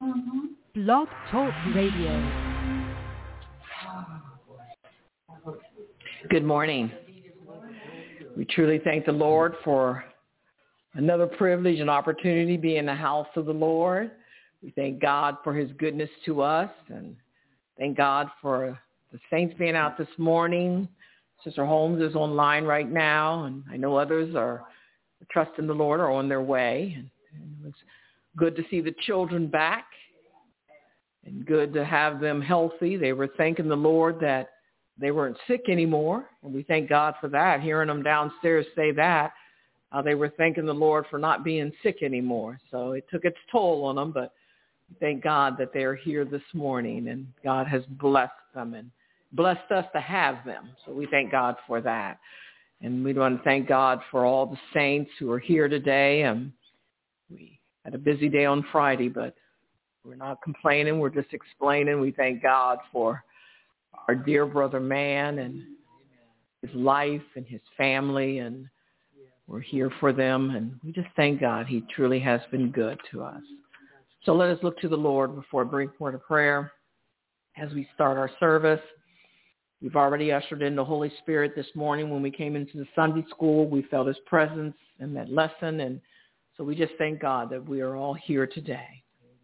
Blog Talk Radio. Good morning. We truly thank the Lord for another privilege and opportunity to be in the house of the Lord. We thank God for his goodness to us, and thank God for the saints being out this morning. Sister Holmes is online right now, and I know others are trusting the Lord or on their way. And it was good to see the children back and good to have them healthy. They were thanking the Lord that they weren't sick anymore, and we thank God for that. Hearing them downstairs say that, they were thanking the Lord for not being sick anymore. So it took its toll on them, but thank God that they are here this morning, and God has blessed them and blessed us to have them. So we thank God for that. And we want to thank God for all the saints who are here today. We had a busy day on Friday, but we're not complaining. We're just explaining. We thank God for our dear brother man and his life and his family, and we're here for them, and we just thank God. He truly has been good to us. So let us look to the Lord before a brief word of prayer as we start our service. We've already ushered in the Holy Spirit this morning. When we came into the Sunday school, we felt his presence in that lesson, and so we just thank God that we are all here today.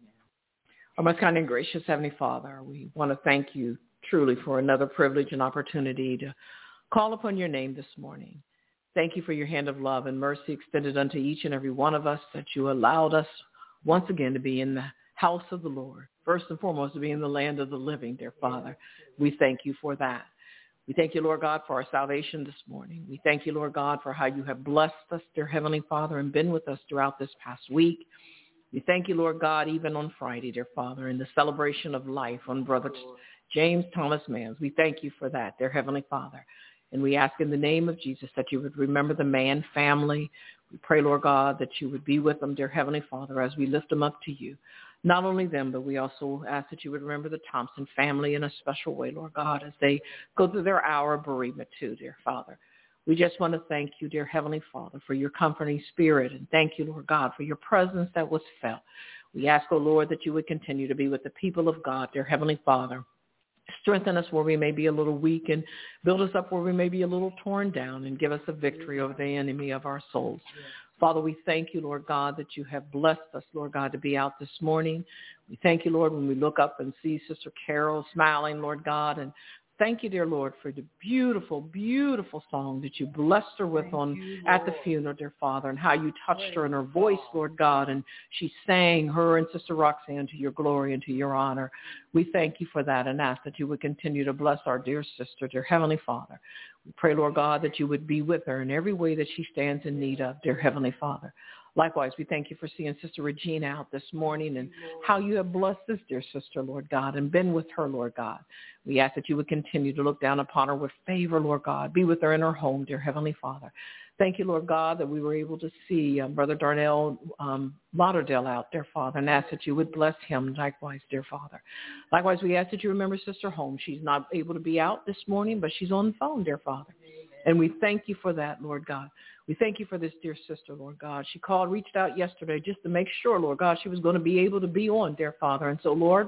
Our most kind and gracious Heavenly Father, we want to thank you truly for another privilege and opportunity to call upon your name this morning. Thank you for your hand of love and mercy extended unto each and every one of us, that you allowed us once again to be in the house of the Lord. First and foremost, to be in the land of the living, dear Father. We thank you for that. We thank you, Lord God, for our salvation this morning. We thank you, Lord God, for how you have blessed us, dear Heavenly Father, and been with us throughout this past week. We thank you, Lord God, even on Friday, dear Father, in the celebration of life on Brother James Thomas Manns. We thank you for that, dear Heavenly Father. And we ask in the name of Jesus that you would remember the Mann family. We pray, Lord God, that you would be with them, dear Heavenly Father, as we lift them up to you. Not only them, but we also ask that you would remember the Thompson family in a special way, Lord God, as they go through their hour of bereavement too, dear Father. We just want to thank you, dear Heavenly Father, for your comforting spirit, and thank you, Lord God, for your presence that was felt. We ask, oh Lord, that you would continue to be with the people of God, dear Heavenly Father. Strengthen us where we may be a little weak, and build us up where we may be a little torn down, and give us a victory over the enemy of our souls. Father, we thank you, Lord God, that you have blessed us, Lord God, to be out this morning. We thank you, Lord, when we look up and see Sister Carol smiling, Lord God, and thank you, dear Lord, for the beautiful, beautiful song that you blessed her with at the funeral, dear Father, and how you touched her in her voice, Lord God, and she sang, her and Sister Roxanne, to your glory and to your honor. We thank you for that and ask that you would continue to bless our dear sister, dear Heavenly Father. We pray, Lord God, that you would be with her in every way that she stands in need of, dear Heavenly Father. Likewise, we thank you for seeing Sister Regina out this morning, and how you have blessed this dear sister, Lord God, and been with her, Lord God. We ask that you would continue to look down upon her with favor, Lord God. Be with her in her home, dear Heavenly Father. Thank you, Lord God, that we were able to see Brother Darnell Lauderdale out, dear Father, and ask that you would bless him likewise, dear Father. Likewise, we ask that you remember Sister Holmes. She's not able to be out this morning, but she's on the phone, dear Father. And we thank you for that, Lord God. We thank you for this dear sister, Lord God. She reached out yesterday just to make sure, Lord God, she was going to be able to be on, dear Father. And so, Lord,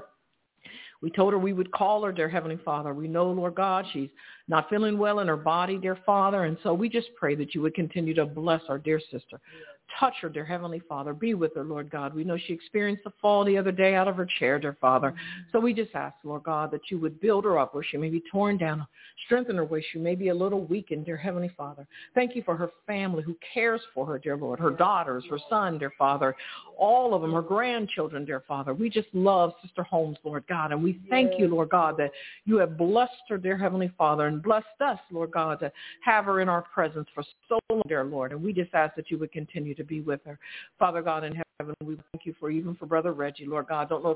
we told her we would call her, dear Heavenly Father. We know, Lord God, she's not feeling well in her body, dear Father. And so we just pray that you would continue to bless our dear sister. Touch her, dear Heavenly Father. Be with her, Lord God. We know she experienced a fall the other day out of her chair, dear Father. So we just ask, Lord God, that you would build her up where she may be torn down, strengthen her where she may be a little weakened, dear Heavenly Father. Thank you for her family who cares for her, dear Lord, her daughters, her son, dear Father, all of them, her grandchildren, dear Father. We just love Sister Holmes, Lord God, and we thank you, Lord God, that you have blessed her, dear Heavenly Father, and blessed us, Lord God, to have her in our presence for so long, dear Lord. And we just ask that you would continue to be with her. Father God in heaven, we thank you for even for Brother Reggie, Lord God. Don't know if he's here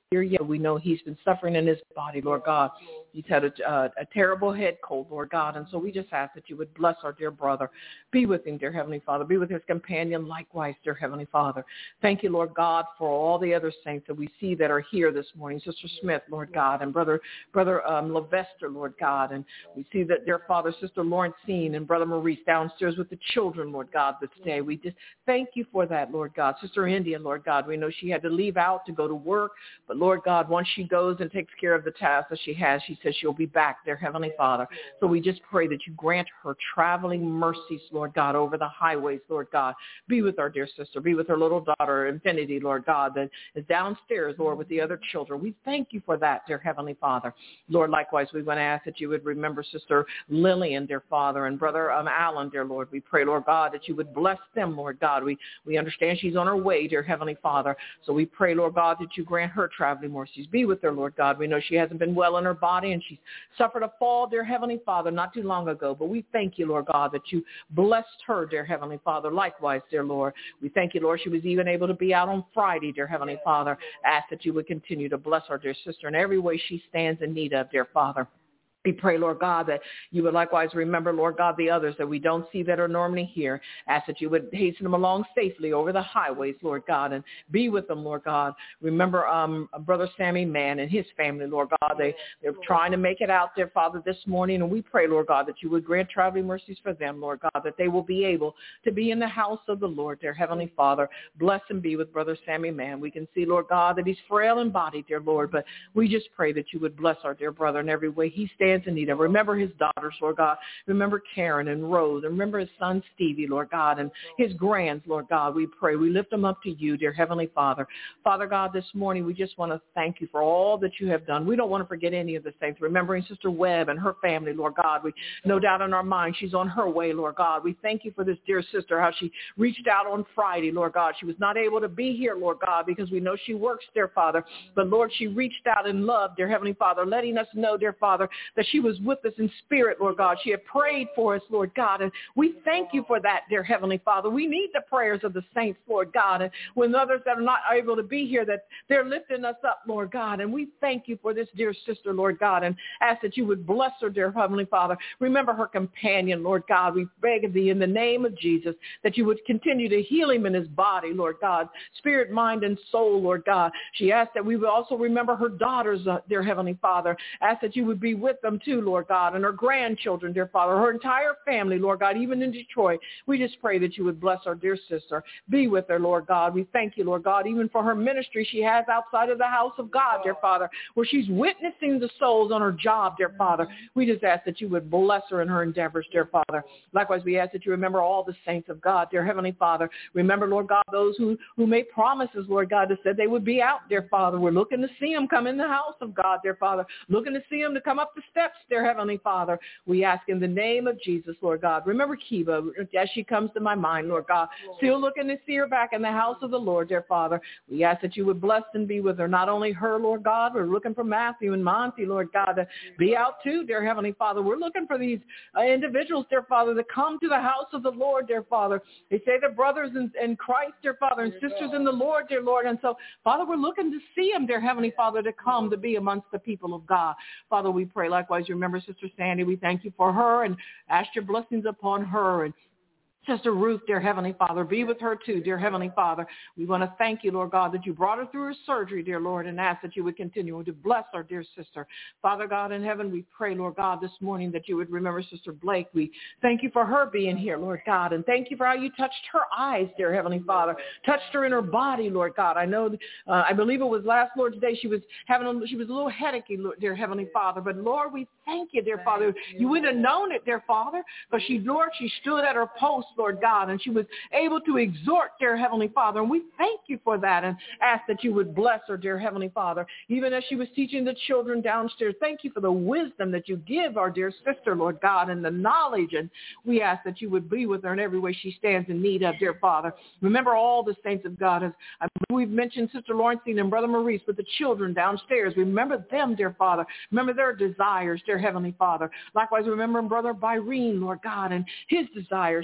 here yet. We know he's been suffering in his body, Lord God. He's had a terrible head cold, Lord God. And so we just ask that you would bless our dear brother. Be with him, dear Heavenly Father. Be with his companion likewise, dear Heavenly Father. Thank you, Lord God, for all the other saints that we see that are here this morning. Sister Smith, Lord God, and Brother Levester, Lord God. And we see that, dear Father, Sister Lawrencine and Brother Maurice downstairs with the children, Lord God, this day. We just thank you for that, Lord God. Sister India, Lord God, we know she had to leave out to go to work. But, Lord God, once she goes and takes care of the task that she has, she says she'll be back, dear Heavenly Father. So we just pray that you grant her traveling mercies, Lord God, over the highways, Lord God. Be with our dear sister. Be with her little daughter, Infinity, Lord God, that is downstairs, Lord, with the other children. We thank you for that, dear Heavenly Father. Lord, likewise, we want to ask that you would remember Sister Lillian, dear Father, and Brother Alan, dear Lord. We pray, Lord God, that you would bless them, Lord God. We understand she's on her way, dear Heavenly Father. So we pray, Lord God, that you grant her traveling mercies. Be with her, Lord God. We know she hasn't been well in her body, and she's suffered a fall, dear Heavenly Father, not too long ago. But we thank you, Lord God, that you blessed her, dear Heavenly Father. Likewise, dear Lord, we thank you, Lord, she was even able to be out on Friday, dear Heavenly Father. Ask that you would continue to bless our dear sister in every way she stands in need of, dear Father. We pray, Lord God, that you would likewise remember, Lord God, the others that we don't see that are normally here. Ask that you would hasten them along safely over the highways, Lord God, and be with them, Lord God. Remember Brother Sammy Mann and his family, Lord God. They're trying to make it out there, Father, this morning, and we pray, Lord God, that you would grant traveling mercies for them, Lord God, that they will be able to be in the house of the Lord, dear Heavenly Father. Bless and be with Brother Sammy Mann. We can see, Lord God, that he's frail in body, dear Lord, but we just pray that you would bless our dear brother in every way he stands in need of. Remember his daughters, Lord God. Remember Karen and Rose. And remember his son Stevie, Lord God, and his grands, Lord God. We pray. We lift them up to you, dear Heavenly Father. Father God, this morning we just want to thank you for all that you have done. We don't want to forget any of the saints. Remembering Sister Webb and her family, Lord God. We no doubt in our mind she's on her way, Lord God. We thank you for this dear sister, how she reached out on Friday, Lord God. She was not able to be here, Lord God, because we know she works, dear Father. But Lord, she reached out in love, dear Heavenly Father, letting us know, dear Father, that she was with us in spirit, Lord God. She had prayed for us, Lord God, and we thank you for that, dear Heavenly Father. We need the prayers of the saints, Lord God, and when others that are not able to be here, that they're lifting us up, Lord God, and we thank you for this dear sister, Lord God, and ask that you would bless her, dear Heavenly Father. Remember her companion, Lord God. We beg of thee in the name of Jesus that you would continue to heal him in his body, Lord God, spirit, mind, and soul, Lord God. She asked that we would also remember her daughters, dear Heavenly Father. Ask that you would be with them too, Lord God, and her grandchildren, dear Father, her entire family, Lord God, even in Detroit. We just pray that you would bless our dear sister. Be with her, Lord God. We thank you, Lord God, even for her ministry she has outside of the house of God, dear Father, where she's witnessing the souls on her job, dear Father. We just ask that you would bless her in her endeavors, dear Father. Likewise, we ask that you remember all the saints of God, dear Heavenly Father. Remember, Lord God, those who made promises, Lord God, that said they would be out, dear Father. We're looking to see them come in the house of God, dear Father. Looking to see them to come up the steps, dear Heavenly Father. We ask in the name of Jesus, Lord God. Remember Kiva, as she comes to my mind, Lord God. Still looking to see her back in the house of the Lord, dear Father. We ask that you would bless and be with her. Not only her, Lord God, we're looking for Matthew and Monty, Lord God, to be out too, dear Heavenly Father. We're looking for these individuals, dear Father, to come to the house of the Lord, dear Father. They say they're brothers in Christ, dear Father, and sisters in the Lord, dear Lord. And so, Father, we're looking to see them, dear Heavenly Father, to come to be amongst the people of God. Father, we pray likewise. You remember Sister Sandy. We thank you for her and ask your blessings upon her. And Sister Ruth, dear Heavenly Father, be with her too, dear Heavenly Father. We want to thank you, Lord God, that you brought her through her surgery, dear Lord, and ask that you would continue to bless our dear sister. Father God in heaven, we pray, Lord God, this morning that you would remember Sister Blake. We thank you for her being here, Lord God, and thank you for how you touched her eyes, dear Heavenly Father, touched her in her body, Lord God. I know, I believe it was last Lord's Day, she was a little headachy, dear Heavenly Father, but Lord, we thank you, dear Father. You wouldn't have known it, dear Father, but she stood at her post, Lord God, and she was able to exhort, dear Heavenly Father, and we thank you for that and ask that you would bless her, dear Heavenly Father, even as she was teaching the children downstairs. Thank you for the wisdom that you give our dear sister, Lord God, and the knowledge, and we ask that you would be with her in every way she stands in need of, dear Father. Remember all the saints of God. As we've mentioned Sister Lawrencine and Brother Maurice with the children downstairs. Remember them, dear Father. Remember their desires, dear Heavenly Father. Likewise, remember Brother Byrene, Lord God, and his desires, dear Father.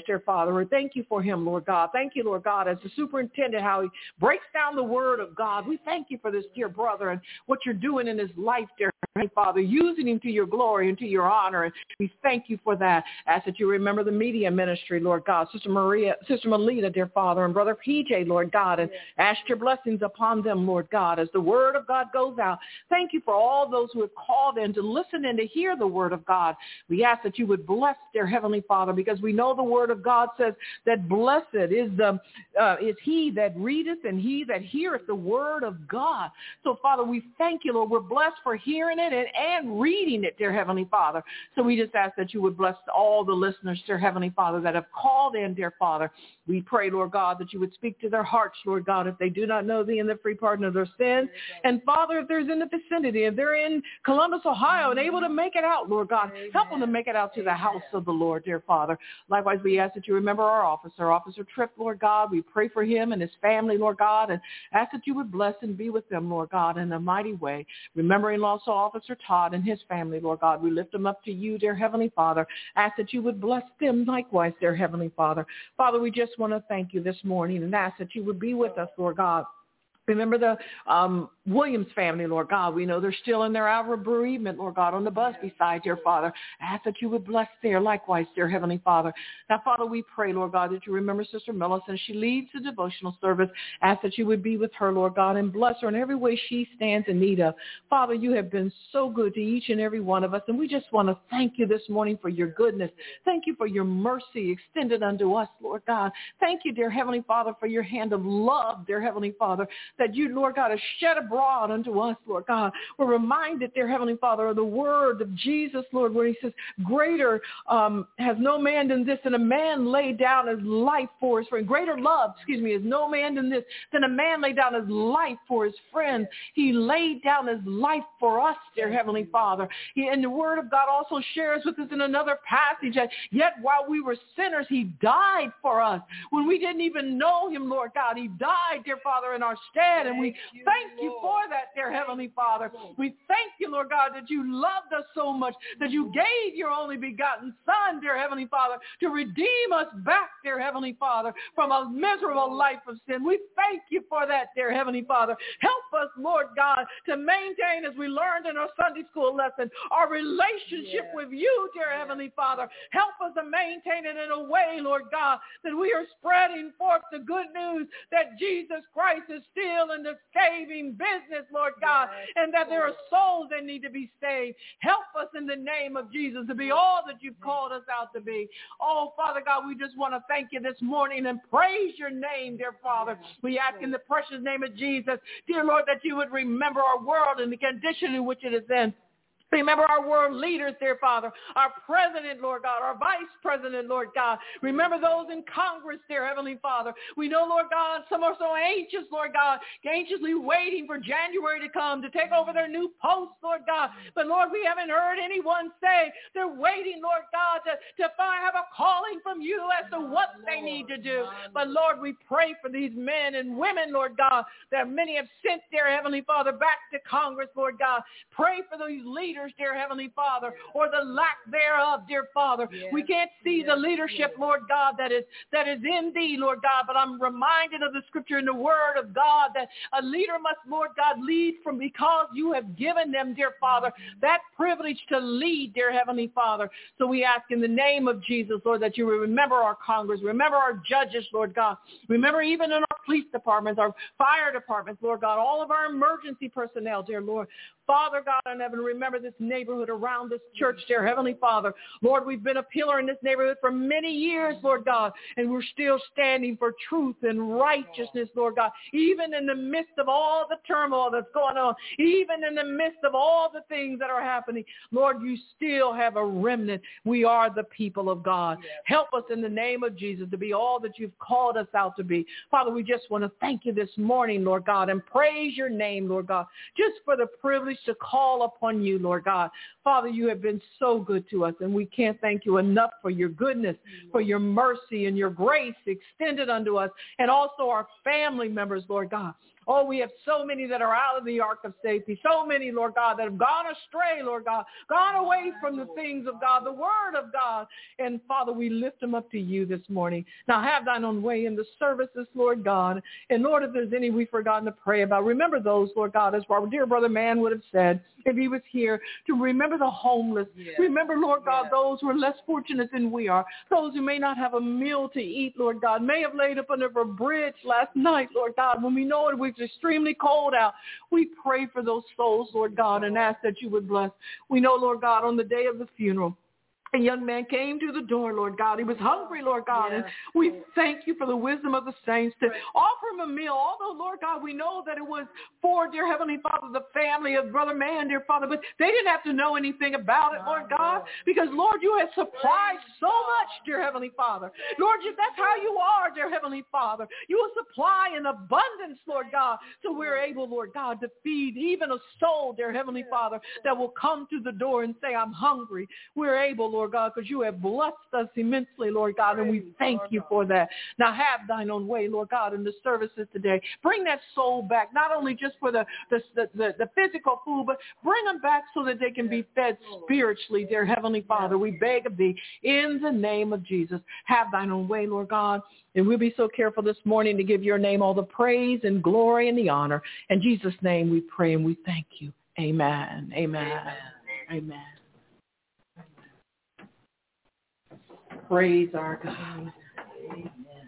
Father. We thank you for him, Lord God. Thank you, Lord God, as the superintendent, how he breaks down the word of God. We thank you for this dear brother and what you're doing in his life, dear Father, using him to your glory and to your honor. And we thank you for that. Ask that you remember the media ministry, Lord God. Sister Melita, dear Father, and Brother PJ, Lord God, and ask your blessings upon them, Lord God, as the word of God goes out. Thank you for all those who have called in to listen and to hear the word of God. We ask that you would bless their Heavenly Father, because we know the word of God says that blessed is he that readeth and he that heareth the word of God. So, Father, we thank you, Lord. We're blessed for hearing it and reading it, dear Heavenly Father. So we just ask that you would bless all the listeners, dear Heavenly Father, that have called in, dear Father. We pray, Lord God, that you would speak to their hearts, Lord God, if they do not know thee and the free pardon of their sins. And, Father, if there's in the vicinity, if they're in Columbus, Ohio, and able to make it out, Lord God, help them to make it out to the house of the Lord, dear Father. Likewise, we ask that you remember our officer, Officer Tripp, Lord God. We pray for him and his family, Lord God, and ask that you would bless and be with them, Lord God, in a mighty way. Remembering also Officer Todd and his family, Lord God, we lift them up to you, dear Heavenly Father. Ask that you would bless them likewise, dear Heavenly Father. Father, we just want to thank you this morning and ask that you would be with us, Lord God. Remember the Williams family, Lord God. We know they're still in their hour of bereavement, Lord God, on the bus beside, dear Father. Ask that you would bless there likewise, dear Heavenly Father. Now, Father, we pray, Lord God, that you remember Sister Millicent. She leads the devotional service. Ask that you would be with her, Lord God, and bless her in every way she stands in need of. Father, you have been so good to each and every one of us, and we just want to thank you this morning for your goodness. Thank you for your mercy extended unto us, Lord God. Thank you, dear Heavenly Father, for your hand of love, dear Heavenly Father, that you, Lord God, have shed abroad unto us, Lord God. We're reminded, dear Heavenly Father, of the word of Jesus, Lord, where he says, greater has no man than this, and a man laid down his life for his friend. Greater love, is no man than this, than a man laid down his life for his friend. He laid down his life for us, dear Heavenly Father. And the word of God also shares with us in another passage that yet while we were sinners, he died for us. When we didn't even know him, Lord God, he died, dear Father, in our stead. And we thank you for that, dear Heavenly Father. We thank you, Lord God, that you loved us so much, that you gave your only begotten Son, dear Heavenly Father, to redeem us back, dear Heavenly Father, from a miserable life of sin. We thank you for that, dear Heavenly Father. Help us, Lord God, to maintain, as we learned in our Sunday school lesson, our relationship with you, dear Heavenly Father. Help us to maintain it in a way, Lord God, that we are spreading forth the good news that Jesus Christ is still in the saving business, Lord God, and that there are souls that need to be saved. Help us in the name of Jesus to be all that you've called us out to be. Oh, Father God, we just want to thank you this morning and praise your name, dear Father. We ask in the precious name of Jesus, dear Lord, that you would remember our world and the condition in which it is in. Remember our world leaders, dear Father, our president, Lord God, our vice president, Lord God. Remember those in Congress, dear Heavenly Father. We know, Lord God, some are so anxious, Lord God, anxiously waiting for January to come to take over their new posts, Lord God. But, Lord, we haven't heard anyone say they're waiting, Lord God, to have a calling from you as to what they need to do. But, Lord, we pray for these men and women, Lord God, that many have sent, dear Heavenly Father, back to Congress, Lord God. Pray for these leaders, dear Heavenly Father, or the lack thereof, dear Father. We can't see the leadership, Lord God, that is in thee, Lord God, but I'm reminded of the scripture in the word of God that a leader must, Lord God, lead from because you have given them, dear Father, that privilege to lead, dear Heavenly Father. So we ask in the name of Jesus, Lord, that you will remember our Congress, remember our judges, Lord God, remember even in our police departments, our fire departments, Lord God, all of our emergency personnel, dear Lord. Father God in heaven, remember this neighborhood around this church, dear Heavenly Father. Lord, we've been a pillar in this neighborhood for many years, Lord God, and we're still standing for truth and righteousness, Lord God, even in the midst of all the turmoil that's going on, even in the midst of all the things that are happening. Lord, you still have a remnant. We are the people of God. Help us in the name of Jesus to be all that you've called us out to be. Father, we just want to thank you this morning, Lord God, and praise your name, Lord God, just for the privilege to call upon you, Lord God. Father, you have been so good to us, and we can't thank you enough for your goodness, for your mercy and your grace extended unto us, and also our family members, Lord God. Oh, we have so many that are out of the ark of safety. So many, Lord God, that have gone astray, Lord God, gone away from the things of God, the word of God. And Father, we lift them up to you this morning. Now have thine own way in the services, Lord God. And Lord, if there's any we've forgotten to pray about, remember those, Lord God, as our dear brother Man would have said, if he was here, to remember the homeless. Yes. Remember, Lord God, those who are less fortunate than we are, those who may not have a meal to eat, Lord God, may have laid up under a bridge last night, Lord God, when we know it was extremely cold out. We pray for those souls, Lord God, and ask that you would bless. We know, Lord God, on the day of the funeral, a young man came to the door, Lord God. He was hungry, Lord God. Yes. And we thank you for the wisdom of the saints to offer him a meal. Although, Lord God, we know that it was for, dear Heavenly Father, the family of Brother Man, dear Father. But they didn't have to know anything about it, Lord God. Because, Lord, you have supplied so much, dear Heavenly Father. Lord, that's how you are, dear Heavenly Father. You will supply in abundance, Lord God. So we're able, Lord God, to feed even a soul, dear Heavenly Father, that will come to the door and say, I'm hungry. We're able, Lord God, because you have blessed us immensely, Lord God, and we thank you for that. Now have thine own way, Lord God, in the services today. Bring that soul back, not only just for the physical food, but bring them back so that they can be fed spiritually, dear Heavenly Father. We beg of thee in the name of Jesus. Have thine own way, Lord God, and we'll be so careful this morning to give your name all the praise and glory and the honor. In Jesus' name we pray and we thank you. Amen. Amen. Amen. Amen. Praise our God. Amen.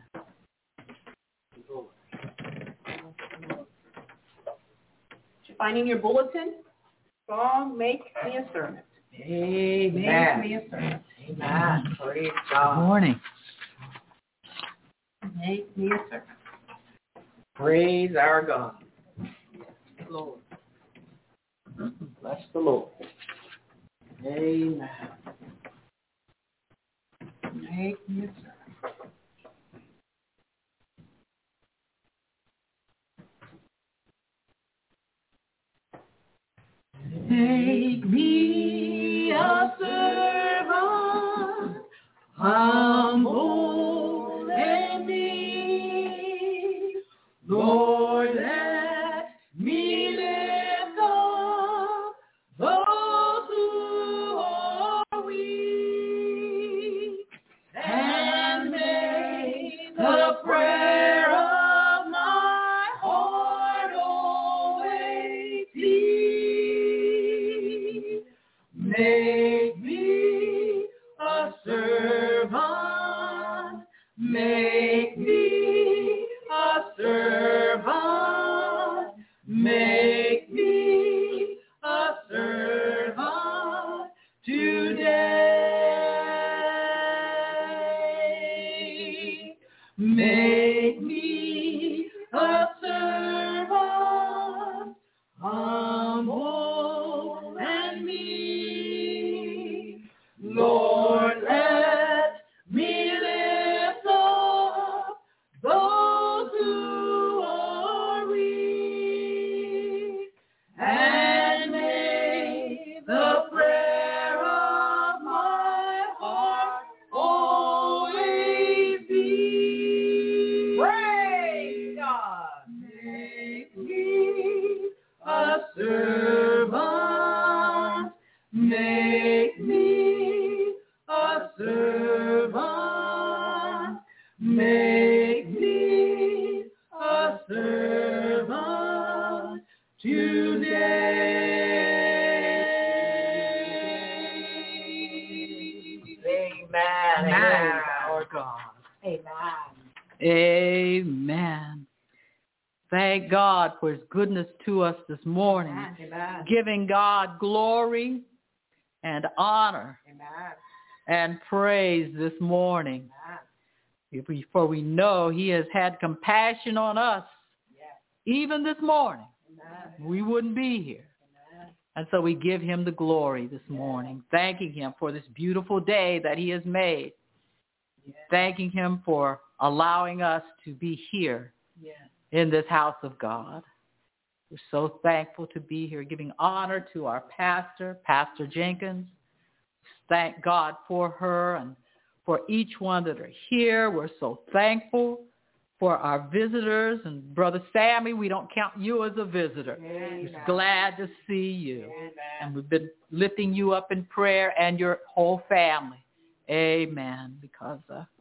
Did you find in your bulletin? Song, Make Me a Servant. Amen. Make me a servant. Amen. Praise God. Good morning. Make me a servant. Praise our God. Lord. Bless the Lord. Amen. Make me a servant. Make me a servant, humble and meek. Lord, let me lift up those who are weak, and make the prayer of my heart always be. Make me a servant, make me a servant, make me a servant today. Make me a servant, humble and meek. Lord, let me lift up those who are weak, and make the prayer of my heart always be. Praise God. Make me a servant, make me a servant, make me a servant today. Amen. Amen. Our God. Amen. Amen. Thank God for his goodness to us this morning. Amen. Giving God glory and honor. Amen. And praise this morning. Amen. For we know he has had compassion on us. Yes. Even this morning. Amen. We wouldn't be here. Amen. And so we give him the glory this morning, thanking him for this beautiful day that he has made. Yes. Thanking him for allowing us to be here. Yes. In this house of God. We're so thankful to be here, giving honor to our pastor, Pastor Jenkins. Thank God for her and for each one that are here. We're so thankful for our visitors. And Brother Sammy, we don't count you as a visitor. We're glad to see you. Amen. And we've been lifting you up in prayer and your whole family. Amen. Because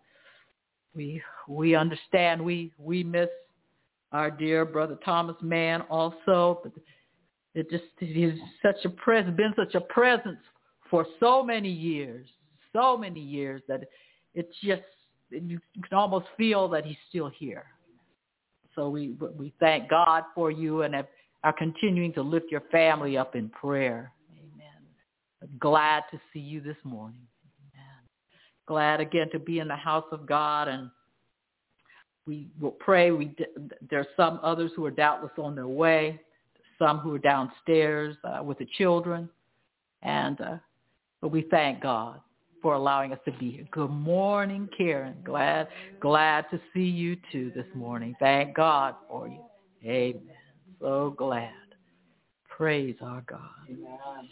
we understand we miss our dear Brother Thomas Mann also. But it is been such a presence for so many years that it's just, you can almost feel that he's still here. So we thank God for you and are continuing to lift your family up in prayer. Amen. Glad to see you this morning. Amen. Glad again to be in the house of God, and we will pray. There's some others who are doubtless on their way, some who are downstairs with the children, but we thank God for allowing us to be here. Good morning, Karen. Glad to see you too this morning. Thank God for you. Amen. So glad. Praise our God. Amen.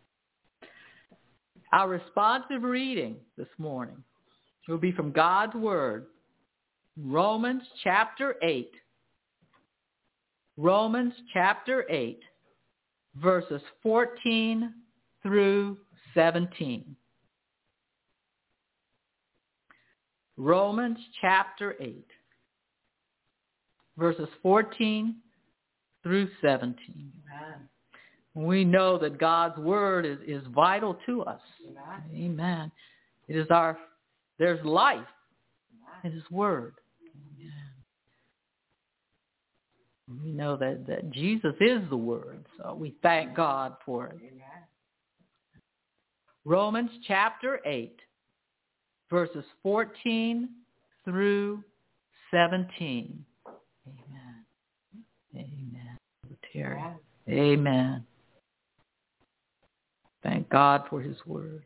Our responsive reading this morning will be from God's Word, Romans chapter 8. Romans chapter 8, verses 14 through 17. Romans chapter 8, verses 14 through 17. Amen. We know that God's word is vital to us. Amen. Amen. There's life in his word. Amen. We know that Jesus is the word, so we thank God for it. Amen. Romans chapter 8. Verses 14 through 17. Amen. Amen. Terry. Amen. Thank God for his word.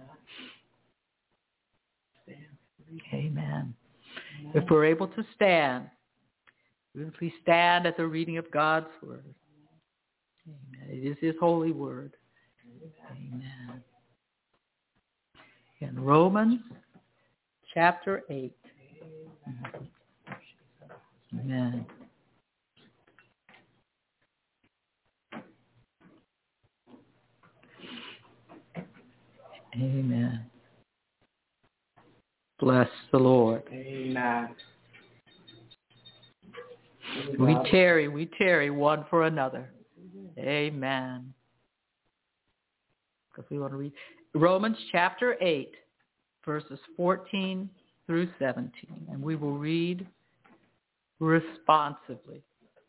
Amen. If we're able to stand, please stand at the reading of God's word. Amen. It is his holy word. Amen. In Romans chapter 8. Amen. Amen. Bless the Lord. Amen. We tarry one for another. Amen. Because we want to read Romans chapter 8. Verses 14 through 17, and we will read responsively.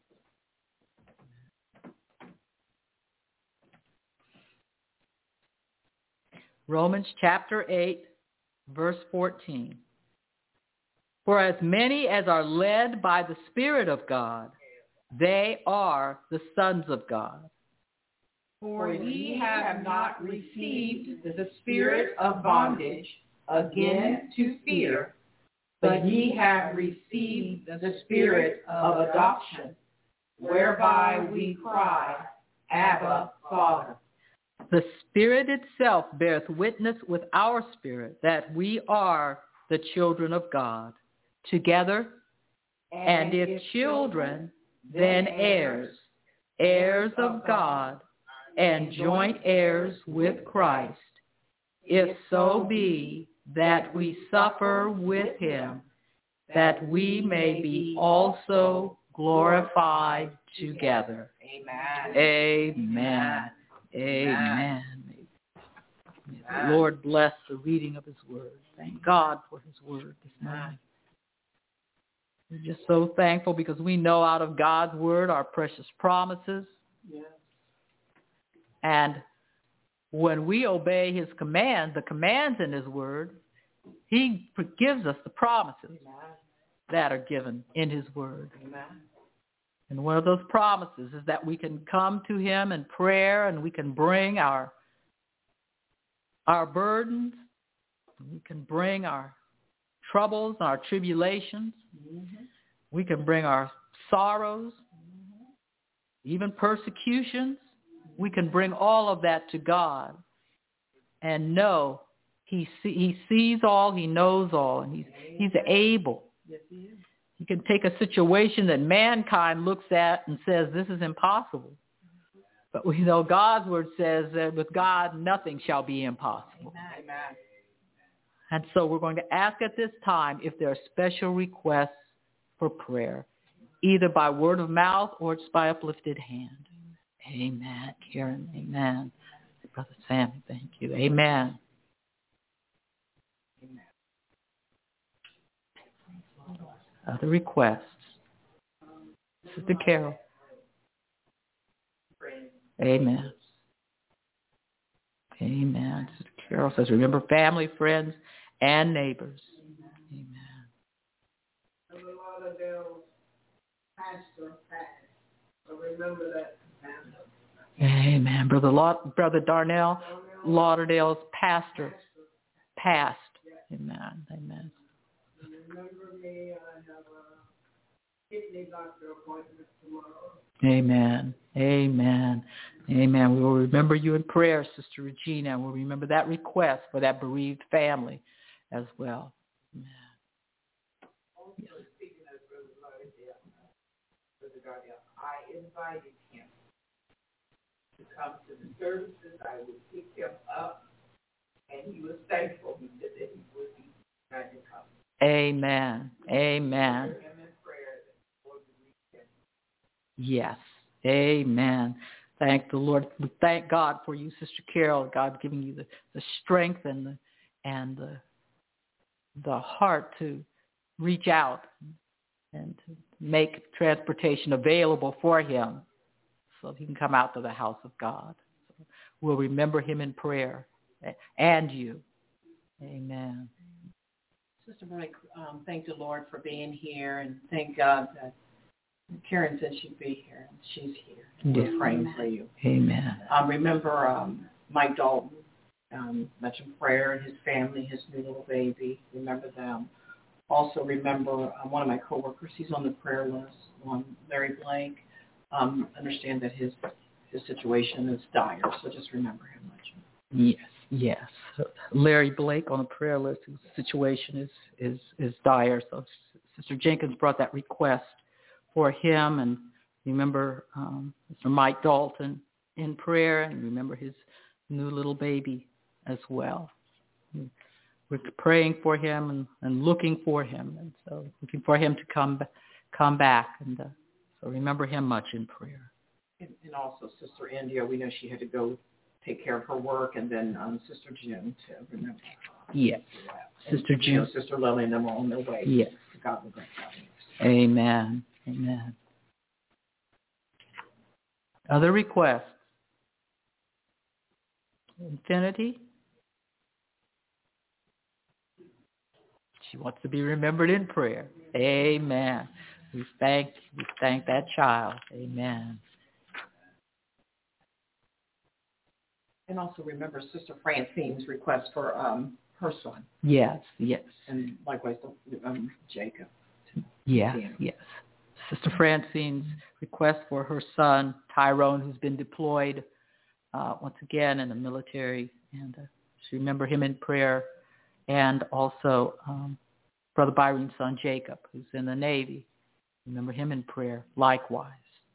Romans chapter 8, verse 14. For as many as are led by the Spirit of God, they are the sons of God. For ye have not received the spirit of bondage again to fear, but ye have received the spirit of adoption, whereby we cry, Abba, Father. The Spirit itself beareth witness with our spirit that we are the children of God. Together, and if children, then heirs, heirs of God, and joint heirs with Christ, if so be that we suffer with him, that we may be also glorified together. Amen. Amen. Amen. May the Lord bless the reading of his word. Thank God for his word this morning. We're just so thankful because we know out of God's word our precious promises. Yes. And when we obey his commands, the commands in his word, he gives us the promises that are given in his word. Amen. And one of those promises is that we can come to him in prayer and we can bring our burdens, we can bring our troubles, our tribulations, we can bring our sorrows, even persecutions. We can bring all of that to God and know he sees all, he knows all, and he's able. Yes, he is. You can take a situation that mankind looks at and says, this is impossible. But we know God's word says that with God, nothing shall be impossible. Amen. And so we're going to ask at this time if there are special requests for prayer, either by word of mouth or just by uplifted hand. Amen. Karen, amen. Brother Sammy, thank you. Amen. Other requests. Sister Carol. Amen. Amen. Sister Carol says, remember family, friends, and neighbors. Amen. Remember that. Amen. Brother Darnell, Lauderdale's pastor, passed. Amen. Amen. Remember me, I have a kidney doctor appointment tomorrow. Amen. Amen. Amen. We will remember you in prayer, Sister Regina, and we'll remember that request for that bereaved family as well. Amen. Also, speaking of Brother Gardell, I invited him to come to the services. I would pick him up, and he was thankful. He said that he would be glad to come. Amen. Amen. Yes. Amen. Thank the Lord. We thank God for you, Sister Carol. God giving you the strength and the heart to reach out and to make transportation available for him so he can come out to the house of God. So we'll remember him in prayer and you. Amen. Sister Monique, thank the Lord for being here, and thank God that Karen said she'd be here, and she's here. We're praying for you. Amen. Remember Mike Dalton, mentioned prayer, and his family, his new little baby. Remember them. Also remember one of my coworkers. He's on the prayer list, Larry Blake. Understand that his situation is dire, so just remember him much. Yes. Larry Blake on the prayer list, whose situation is dire. So Sister Jenkins brought that request for him, and remember Mr. Mike Dalton in prayer, and remember his new little baby as well. We're praying for him and looking for him, and so looking for him to come back, and so remember him much in prayer. And also Sister India, we know she had to go take care of her work, and then Sister June to remember. Yes. Sister June. Sister Lily and them are on their way. Yes. God will grant that. Amen. Amen. Other requests? Infinity? She wants to be remembered in prayer. Amen. We thank that child. Amen. And also remember Sister Francine's request for her son. Yes. And likewise Jacob. Yes. Sister Francine's request for her son, Tyrone, who's been deployed once again in the military. And she remember him in prayer. And also Brother Byron's son, Jacob, who's in the Navy. Remember him in prayer likewise.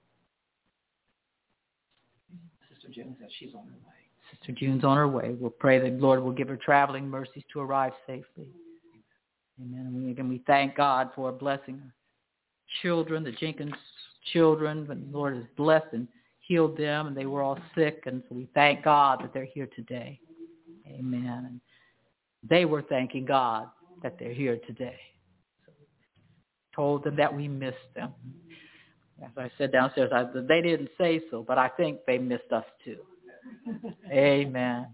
Sister June says she's on her way. Sister June's on her way. We'll pray that the Lord will give her traveling mercies to arrive safely. Amen. And we thank God for blessing her children, the Jenkins children. And the Lord has blessed and healed them, and they were all sick. And so we thank God that they're here today. Amen. And they were thanking God that they're here today. So we told them that we missed them. As I said downstairs, they didn't say so, but I think they missed us too. Amen.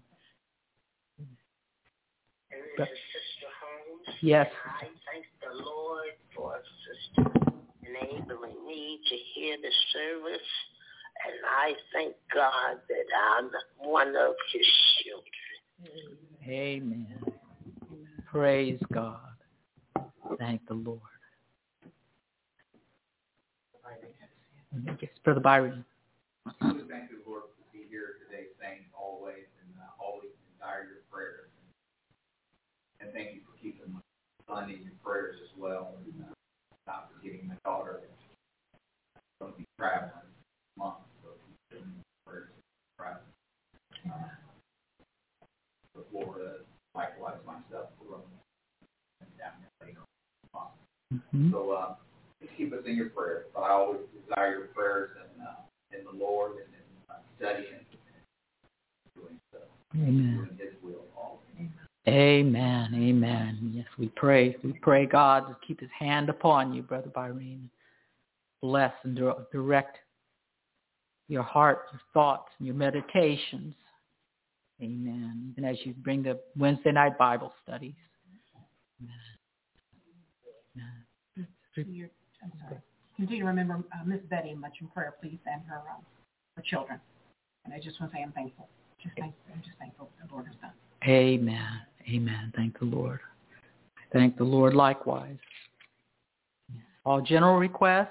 This is Sister Holmes. Yes. I thank the Lord for Sister enabling me to hear the service, and I thank God that I'm one of his children. Amen. Praise God. Thank the Lord. Yes, Brother Byron. Thank the Lord to be here today, saying always and always desire your prayers. And thank you for keeping my son in your prayers as well, and not forgetting So just keep us in your prayers. But I always desire your prayers in the Lord and in studying, doing so. Amen. Doing His will always. Amen. Amen. Yes, we pray. We pray God to keep His hand upon you, Brother Byrene. Bless and direct your heart, your thoughts, and your meditations. Amen. Even as you bring the Wednesday night Bible studies. Amen. Continue to remember Miss Betty much in prayer, please, and her children. And I just want to say I'm thankful. I'm just thankful for the Lord has done. Amen. Amen. Thank the Lord. Thank the Lord likewise. All general requests,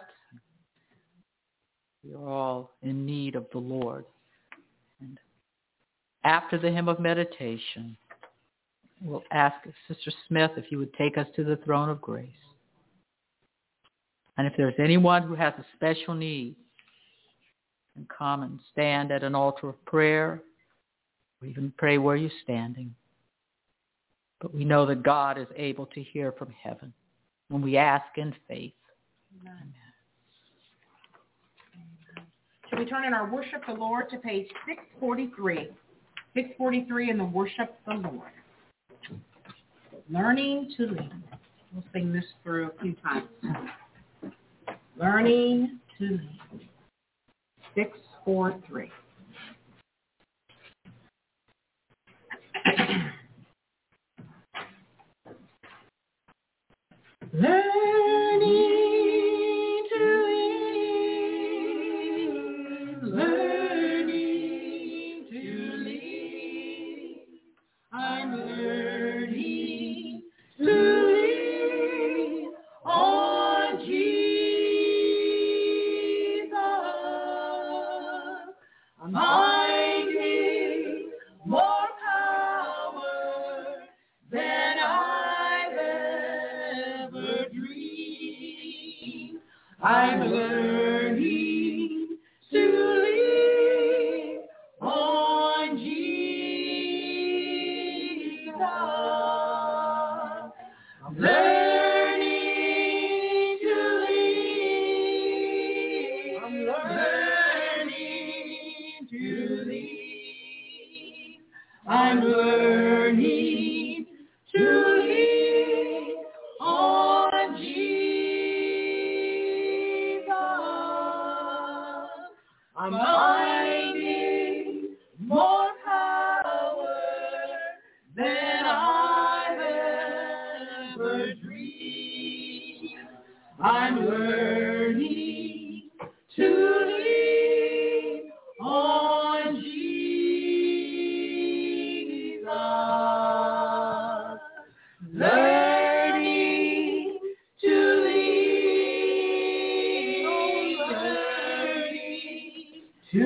we are all in need of the Lord. And after the hymn of meditation, we'll ask Sister Smith if you would take us to the throne of grace. And if there's anyone who has a special need, then come and stand at an altar of prayer, or even pray where you're standing. But we know that God is able to hear from heaven when we ask in faith. Amen. Shall we turn in our Worship the Lord to page 643? 643 in the Worship the Lord. Learning to lead. We'll sing this through a few times. Learning to lead. 643. Learning to lead, learning to lead. I'm learning to lead on Jesus. I'm finding more power than I've ever dreamed. I'm learning to lean on Jesus. I'm learning to lean. I'm learning to lean. I'm learning to lean on Jesus. I'm finding more power than I've ever dreamed. I'm learning to lean on Jesus. Learning to lean, learning to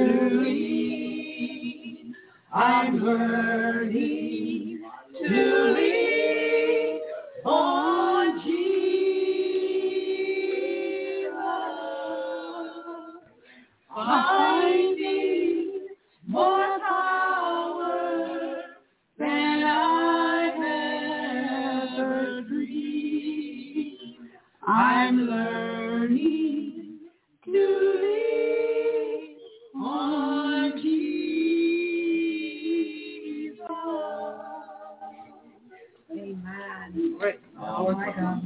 lean. I'm learning to lean on Jesus. Finding more power than I've ever dreamed. I'm learning to lean on Jesus. Amen. Oh my God.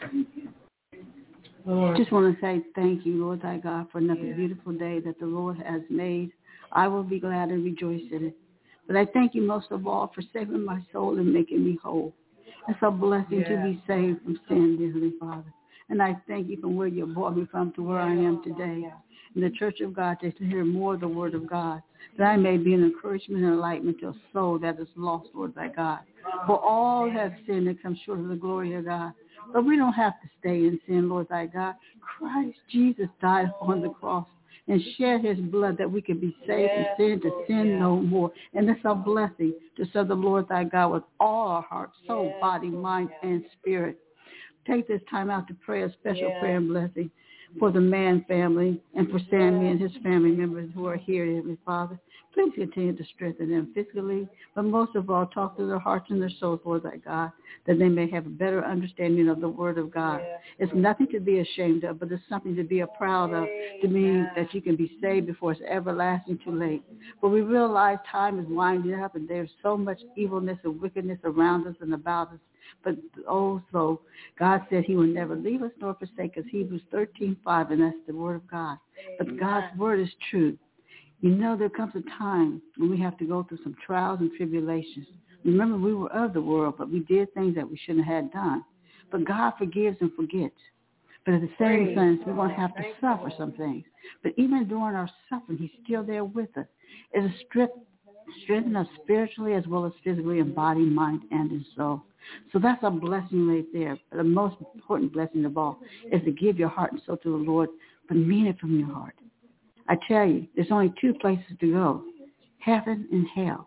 I just want to say thank you, Lord thy God, for another beautiful day that the Lord has made. I will be glad and rejoice in it. But I thank you most of all for saving my soul and making me whole. It's a blessing to be saved from sin, dearly Father. And I thank you from where you brought me from to where I am today. In the Church of God, to hear more of the Word of God, that I may be an encouragement and enlightenment to a soul that is lost, Lord thy God. For all have sinned and come short of the glory of God. But we don't have to stay in sin, Lord thy God. Christ Jesus died upon the cross and shed his blood that we could be saved from sin, to sin no more. And it's a blessing to serve the Lord thy God with all our heart, soul, body, mind, and spirit. Take this time out to pray a special prayer and blessing for the Mann family and for Sammy and his family members who are here, Heavenly Father. Please continue to strengthen them physically, but most of all, talk to their hearts and their souls, Lord thy God, that they may have a better understanding of the Word of God. It's nothing to be ashamed of, but it's something to be proud of, to mean that you can be saved before it's everlasting too late. But we realize time is winding up, and there's so much evilness and wickedness around us and about us. But also, God said he will never leave us nor forsake us, Hebrews 13:5, and that's the Word of God. But God's Word is true. You know, there comes a time when we have to go through some trials and tribulations. Remember, we were of the world, but we did things that we shouldn't have had done. But God forgives and forgets. But at the same sense, we're going to have to suffer some things. But even during our suffering, he's still there with us. It's a strengthen us spiritually as well as physically in body, mind, and in soul. So that's a blessing right there. But the most important blessing of all is to give your heart and soul to the Lord, but mean it from your heart. I tell you, there's only two places to go, heaven and hell.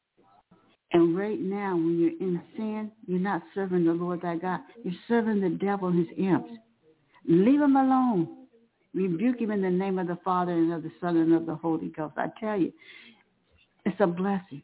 And right now, when you're in sin, you're not serving the Lord thy God. You're serving the devil and his imps. Leave him alone. Rebuke him in the name of the Father and of the Son and of the Holy Ghost. I tell you, it's a blessing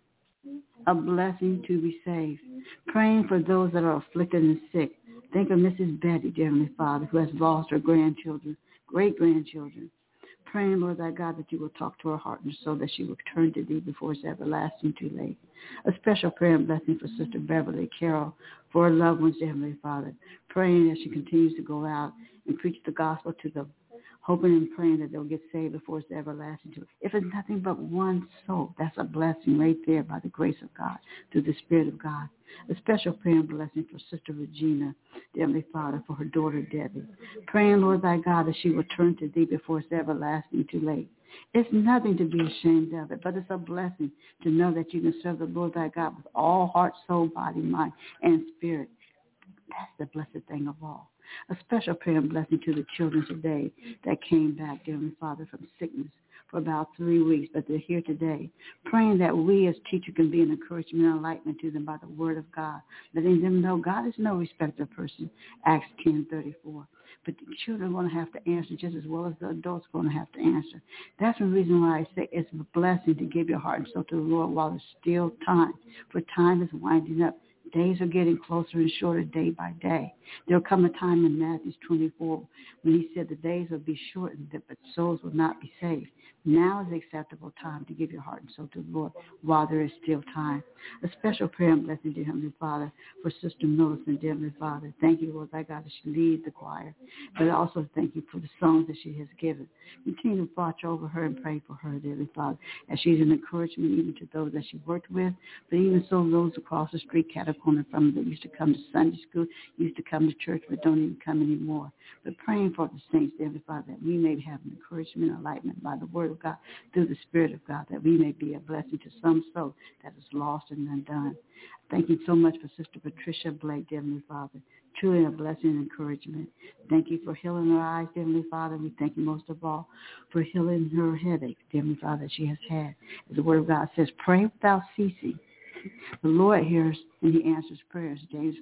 to be saved. Praying for those that are afflicted and sick. Think of Mrs. Betty, dear Heavenly Father, who has lost her grandchildren, great-grandchildren. Praying, Lord thy God, that you will talk to her heart and soul, that she will turn to thee before it's everlasting too late. A special prayer and blessing for Sister Beverly Carroll, for her loved ones, dear Heavenly Father. Praying as she continues to go out and preach the gospel to them, hoping and praying that they'll get saved before it's everlasting too late. If it's nothing but one soul, that's a blessing right there by the grace of God, through the Spirit of God. A special prayer and blessing for Sister Regina, dear Heavenly Father, for her daughter Debbie. Praying, Lord thy God, that she will turn to thee before it's everlasting too late. It's nothing to be ashamed of it, but it's a blessing to know that you can serve the Lord thy God with all heart, soul, body, mind, and spirit. That's the blessed thing of all. A special prayer and blessing to the children today that came back, dear Heavenly Father, from sickness for about 3 weeks, but they're here today, praying that we as teachers can be an encouragement and enlightenment to them by the Word of God, letting them know God is no respecter of person, Acts 10:34. But the children are going to have to answer just as well as the adults are going to have to answer. That's the reason why I say it's a blessing to give your heart and soul to the Lord while there's still time, for time is winding up. Days are getting closer and shorter day by day. There'll come a time in Matthew 24 when he said the days will be shortened, but souls will not be saved. Now is the acceptable time to give your heart and soul to the Lord while there is still time. A special prayer and blessing, dear Heavenly Father, for Sister Millicent, dear Heavenly Father. Thank you, Lord thy God, that she leads the choir, but also thank you for the songs that she has given. Continue to watch over her and pray for her, dear Heavenly Father, as she's an encouragement even to those that she worked with, but even so those across the street, corner from them that used to come to Sunday school, used to come to church, but don't even come anymore. But praying for the saints, dear Heavenly Father, that we may have an encouragement and enlightenment by the Word of God, through the Spirit of God, that we may be a blessing to some soul that is lost and undone. Thank you so much for Sister Patricia Blake, dear Heavenly Father. Truly a blessing and encouragement. Thank you for healing her eyes, dear Heavenly Father. We thank you most of all for healing her headache, dear Heavenly Father, that she has had. As the Word of God says, pray without ceasing. The Lord hears and he answers prayers. James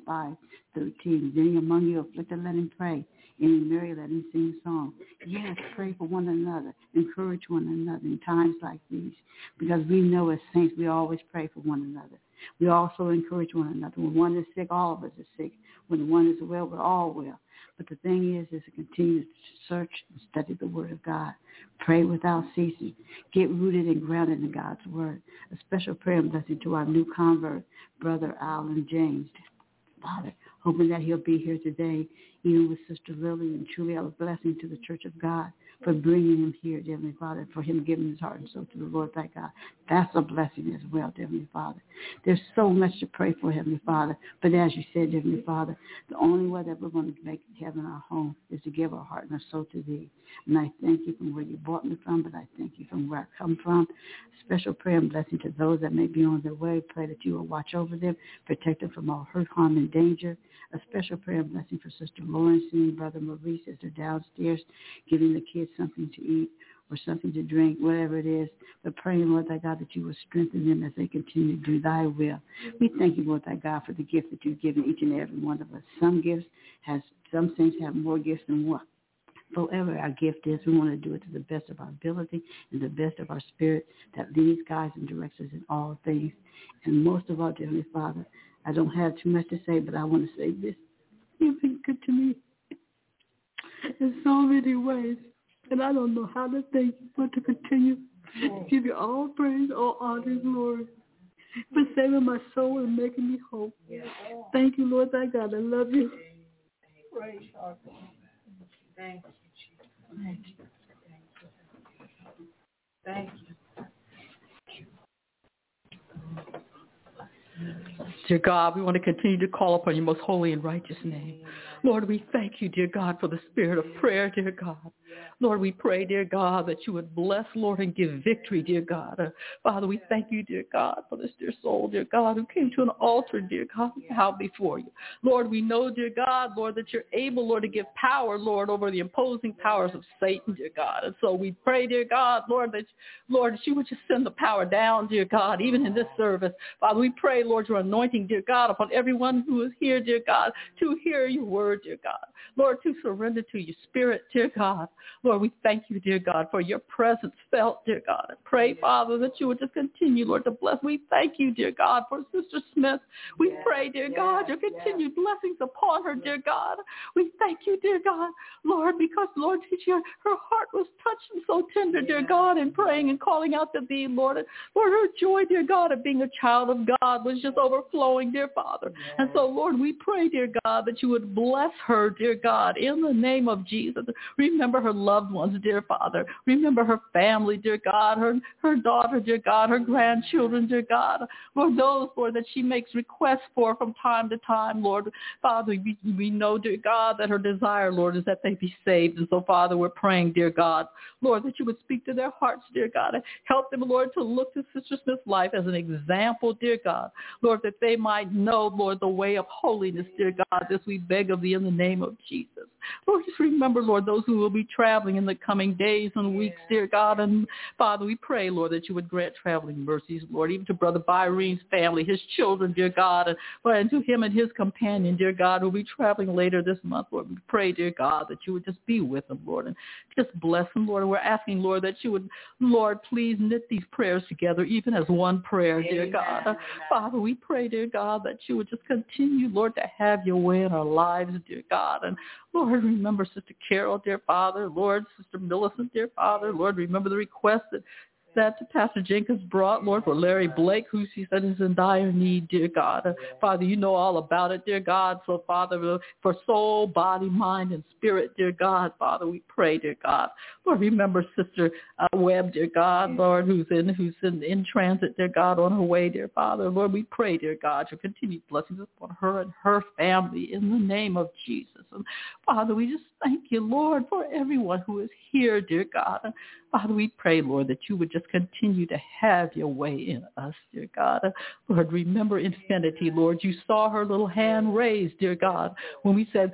5:13. Any among you afflicted, let him pray. Any merry, let him sing a song. Yes, pray for one another. Encourage one another in times like these. Because we know as saints, we always pray for one another. We also encourage one another. When one is sick, all of us are sick. When one is well, we're all well. But the thing is to continue to search and study the Word of God. Pray without ceasing. Get rooted and grounded in God's Word. A special prayer and blessing to our new convert, Brother Alan James. Father, hoping that he'll be here today, even with Sister Lily, and truly a blessing to the Church of God for bringing him here, dear Heavenly Father, for him giving his heart and soul to the Lord thy God. That's a blessing as well, dear Heavenly Father. There's so much to pray for, Heavenly Father, but as you said, dear Heavenly Father, the only way that we're going to make heaven our home is to give our heart and our soul to thee. And I thank you from where you brought me from, but I thank you from where I come from. Special prayer and blessing to those that may be on their way. Pray that you will watch over them, protect them from all hurt, harm, and danger. A special prayer and blessing for Sister Lawrence and Brother Maurice as they're downstairs giving the kids something to eat or something to drink, whatever it is. But praying, Lord thy God, that you will strengthen them as they continue to do thy will. We thank you, Lord thy God, for the gift that you've given each and every one of us. Some saints have more gifts than one. whatever our gift is, we want to do it to the best of our ability and the best of our spirit that leads, guides, and directs us in all things. And most of all, dear Heavenly Father, I don't have too much to say, but I want to say this. You've been good to me in so many ways, and I don't know how to thank you, but to continue to give you all praise, all honor, and glory for saving my soul and making me whole. Thank you, Lord thy God. I love you. Praise God. Thank you, Jesus. Thank you. Thank you. Dear God, we want to continue to call upon your most holy and righteous name. Lord, we thank you, dear God, for the spirit of prayer, dear God. Lord, we pray, dear God, that you would bless, Lord, and give victory, dear God. Father, we thank you, dear God, for this dear soul, dear God, who came to an altar, dear God, bow before you. Lord, we know, dear God, Lord, that you're able, Lord, to give power, Lord, over the imposing powers of Satan, dear God. And so we pray, dear God, Lord, that you would just send the power down, dear God, even in this service. Father, we pray, Lord, your anointing, dear God, upon everyone who is here, dear God, to hear your word, dear God. Lord, to surrender to your spirit, dear God. Lord, we thank you, dear God, for your presence felt, dear God. I pray, Father, that you would just continue, Lord, to bless. We thank you, dear God, for Sister Smith. We pray, dear God, your continued blessings upon her, dear God. We thank you, dear God, Lord, because, Lord, her heart was touched and so tender, dear God, in praying and calling out to thee, Lord. Lord, her joy, dear God, of being a child of God was just overflowing, dear Father. And so, Lord, we pray, dear God, that you would bless her, dear God, in the name of Jesus. Remember her loved ones, dear Father. Remember her family, dear God, her daughter, dear God, her grandchildren, dear God. Lord, those, Lord, that she makes requests for from time to time, Lord. Father, we know, dear God, that her desire, Lord, is that they be saved. And so, Father, we're praying, dear God, Lord, that you would speak to their hearts, dear God. Help them, Lord, to look to Sister Smith's life as an example, dear God. Lord, that they might know, Lord, the way of holiness, dear God, as we beg of thee in the name of Jesus. Lord, just remember, Lord, those who will be traveling in the coming days and weeks, dear God. And Father, we pray, Lord, that you would grant traveling mercies, Lord, even to Brother Byrene's family, his children, dear God, and to him and his companion, dear God, who will be traveling later this month, Lord. We pray, dear God, that you would just be with them, Lord, and just bless them, Lord. And we're asking, Lord, that you would, Lord, please knit these prayers together, even as one prayer, dear God. Father, we pray, dear God, that you would just continue, Lord, to have your way in our lives, dear God. And Lord, remember Sister Carol, dear Father. Lord, Sister Millicent, dear Father. Lord, remember the request that Pastor Jenkins brought, Lord, for Larry Blake, who she said is in dire need, dear God. Father, you know all about it, dear God. So, Father, for soul, body, mind, and spirit, dear God, Father, we pray, dear God. Lord, remember Sister Webb, dear God, Lord, who's in transit, dear God, on her way, dear Father. Lord, we pray, dear God, your continued blessings upon her and her family in the name of Jesus. And Father, we just thank you, Lord, for everyone who is here, dear God. And Father, we pray, Lord, that you would just continue to have your way in us, dear God. Lord, remember Infinity, Lord. You saw her little hand raised, dear God, when we said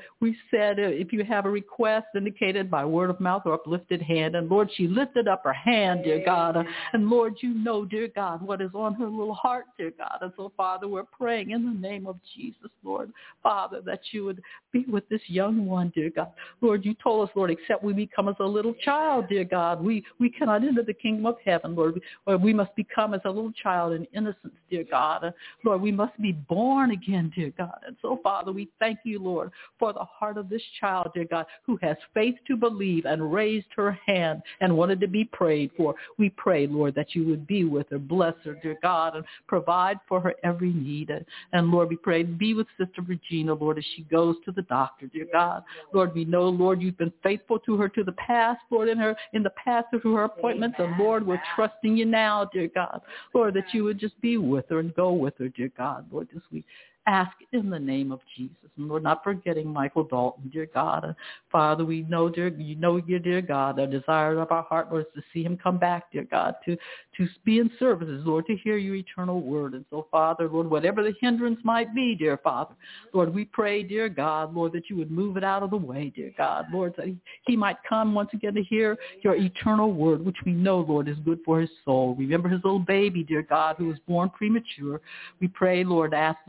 if you have a request indicated by word of mouth or uplifted hand. And Lord, she lifted up her hand, dear God. And Lord, you know, dear God, what is on her little heart, dear God. And so, Father, we're praying in the name of Jesus, Lord, Father, that you would be with this young one, dear God. Lord, you told us, Lord, except we become as a little child, dear God, we cannot enter the kingdom of heaven, Lord. We must become as a little child in innocence, dear God. Lord, we must be born again, dear God. And so, Father, we thank you, Lord, for the heart of this child, dear God, who has faith to believe and raised her hand and wanted to be prayed for. We pray, Lord, that you would be with her, bless her, dear God, and provide for her every need. And Lord, we pray, be with Sister Regina, Lord, as she goes to the doctor, dear God. Lord, we know, Lord, you've been faithful to her to the past, Lord, in the past through her appointments. And Lord, we're trusting you now, dear God. Lord, that you would just be with her and go with her, dear God. Lord, as we ask in the name of Jesus. And Lord, not forgetting Michael Dalton, dear God. Father, we know, you, dear God, the desire of our heart, Lord, is to see him come back, dear God, to be in services, Lord, to hear your eternal word. And so, Father, Lord, whatever the hindrance might be, dear Father, Lord, we pray, dear God, Lord, that you would move it out of the way, dear God, Lord, that he might come once again to hear your eternal word, which we know, Lord, is good for his soul. Remember his little baby, dear God, who was born premature. We pray, Lord, ask, Lord, to touch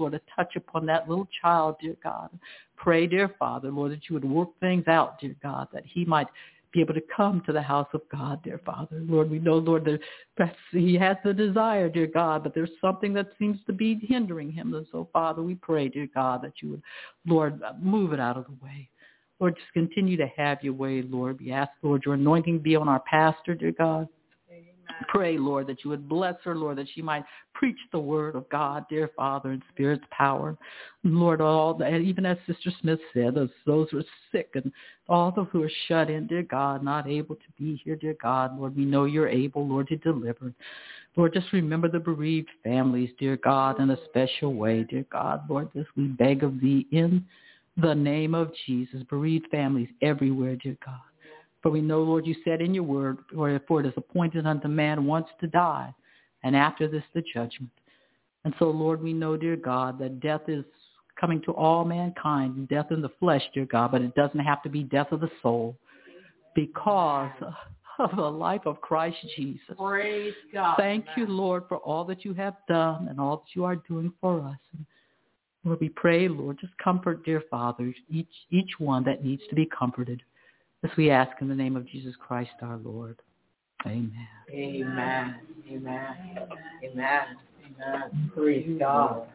touch upon that little child, dear God. Pray, dear Father, Lord, that you would work things out, dear God, that he might be able to come to the house of God, dear Father. Lord, we know, Lord, that he has the desire, dear God, but there's something that seems to be hindering him. And so, Father, we pray, dear God, that you would, Lord, move it out of the way. Lord, just continue to have your way, Lord. We ask, Lord, your anointing be on our pastor, dear God. Pray, Lord, that you would bless her, Lord, that she might preach the word of God, dear Father, in Spirit's power. Lord, even as Sister Smith said, those who are sick and all those who are shut in, dear God, not able to be here, dear God, Lord, we know you're able, Lord, to deliver. Lord, just remember the bereaved families, dear God, in a special way, dear God. Lord, this we beg of thee in the name of Jesus, bereaved families everywhere, dear God. For we know, Lord, you said in your word, for it is appointed unto man once to die, and after this the judgment. And so, Lord, we know, dear God, that death is coming to all mankind, death in the flesh, dear God, but it doesn't have to be death of the soul because of the life of Christ Jesus. Praise God. Thank you, Lord, for all that you have done and all that you are doing for us. And Lord, we pray, Lord, just comfort, dear Father, each one that needs to be comforted. This we ask in the name of Jesus Christ our Lord. Amen. Amen. Amen. Amen. Amen. Praise God.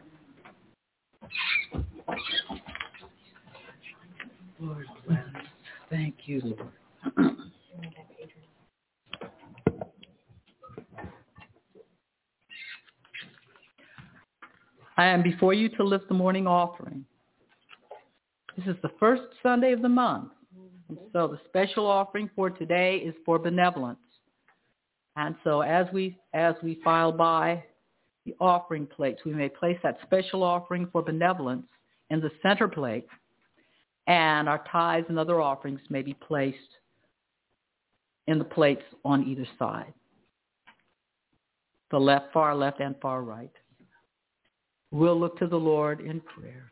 Lord bless. Thank you, Lord. I am before you to lift the morning offering. This is the first Sunday of the month. And so the special offering for today is for benevolence. And so as we file by the offering plates, we may place that special offering for benevolence in the center plate, and our tithes and other offerings may be placed in the plates on either side, the left, far left, and far right. We'll look to the Lord in prayer.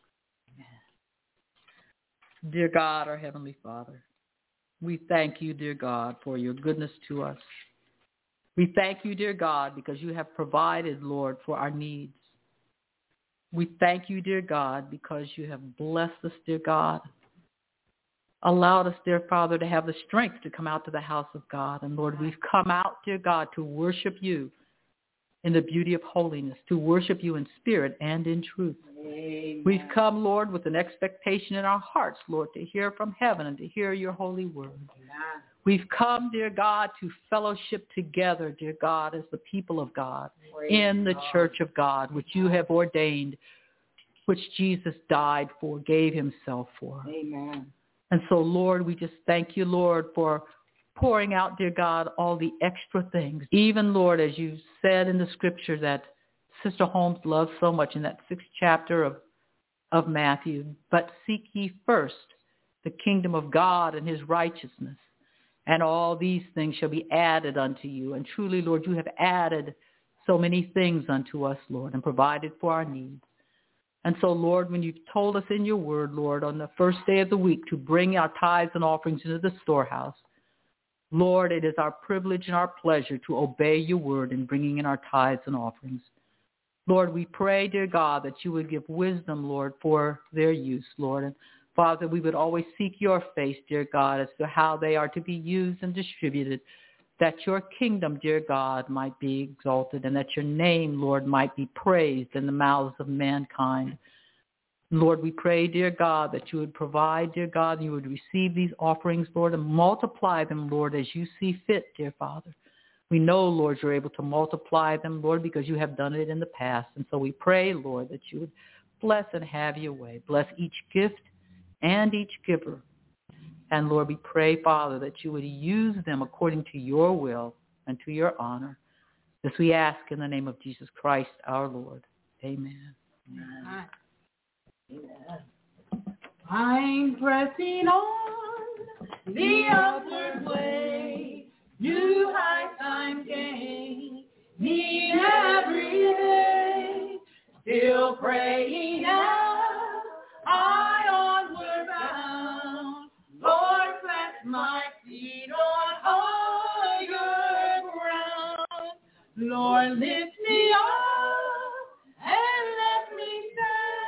Dear God, our Heavenly Father, we thank you, dear God, for your goodness to us. We thank you, dear God, because you have provided, Lord, for our needs. We thank you, dear God, because you have blessed us, dear God, allowed us, dear Father, to have the strength to come out to the house of God. And Lord, we've come out, dear God, to worship you in the beauty of holiness, to worship you in spirit and in truth. Amen. We've come, Lord, with an expectation in our hearts, Lord, to hear from heaven and to hear your holy word. Amen. We've come, dear God, to fellowship together, dear God, as the people of God, Praise in the God. church of God, which you have ordained, which Jesus died for, gave himself for. Amen. And so, Lord, we just thank you, Lord, for pouring out, dear God, all the extra things. Even, Lord, as you said in the scripture that Sister Holmes loves so much in that 6th chapter of Matthew, but seek ye first the kingdom of God and his righteousness, and all these things shall be added unto you. And truly, Lord, you have added so many things unto us, Lord, and provided for our needs. And so, Lord, when you've told us in your word, Lord, on the first day of the week to bring our tithes and offerings into the storehouse, Lord, it is our privilege and our pleasure to obey your word in bringing in our tithes and offerings. Lord, we pray, dear God, that you would give wisdom, Lord, for their use, Lord. And Father, we would always seek your face, dear God, as to how they are to be used and distributed, that your kingdom, dear God, might be exalted and that your name, Lord, might be praised in the mouths of mankind. Lord, we pray, dear God, that you would provide, dear God, and you would receive these offerings, Lord, and multiply them, Lord, as you see fit, dear Father. We know, Lord, you're able to multiply them, Lord, because you have done it in the past. And so we pray, Lord, that you would bless and have your way. Bless each gift and each giver. And, Lord, we pray, Father, that you would use them according to your will and to your honor. This we ask in the name of Jesus Christ, our Lord. Amen. Amen. I'm pressing on the upward way, new heights I'm gaining every day, still praying out, I onward bound, Lord, plant my feet on higher ground, Lord, lift me up and let me stand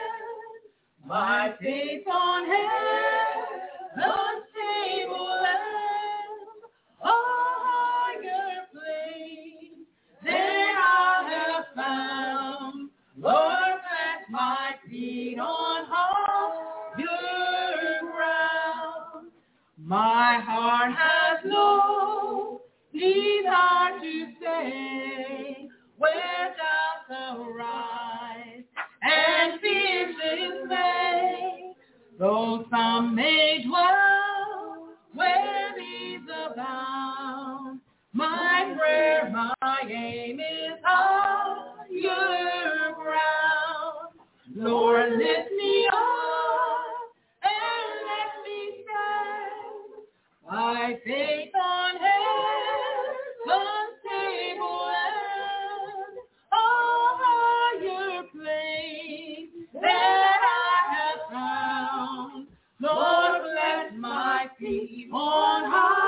by faith on heaven's table and a higher plane than I have found. Lord, plant my feet on higher ground. My heart has no desire to stay where doubts arise and fears dismay, though some may dwell where these abound. My prayer, my aim is higher ground. Lord, lift me up and let me stand by faith on heaven's table and a higher place that I have found. Lord, bless my feet on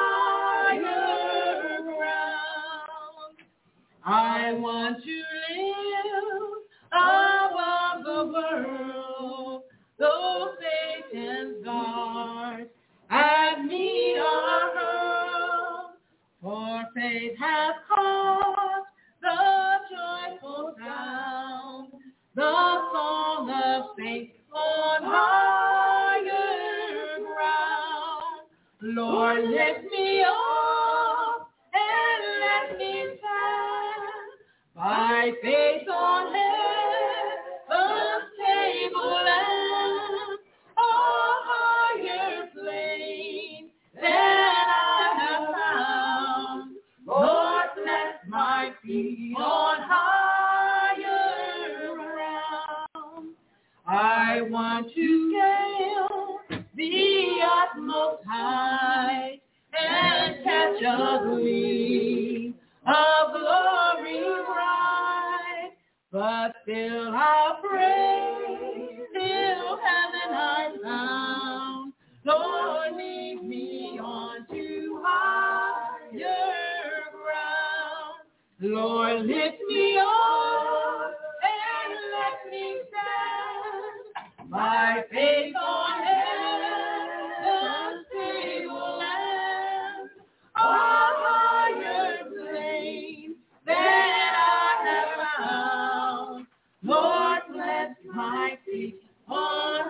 higher ground. I want to live above the world, though Satan's darts at me are hurled. For faith has caught the joyful sound, the song of saints on higher ground. Lord, lift me up and let me stand by faith on heaven's table and a higher plane than I have found. Lord, bless my feet on higher ground. I want to scale the utmost height and catch a gleam of glory bright, but still I'll pray till heaven I found. Lord, lead me on to higher ground. Lord, lift me up and let me stand by faith on heaven's table and a higher plane than I have found. Lord, bless my feet on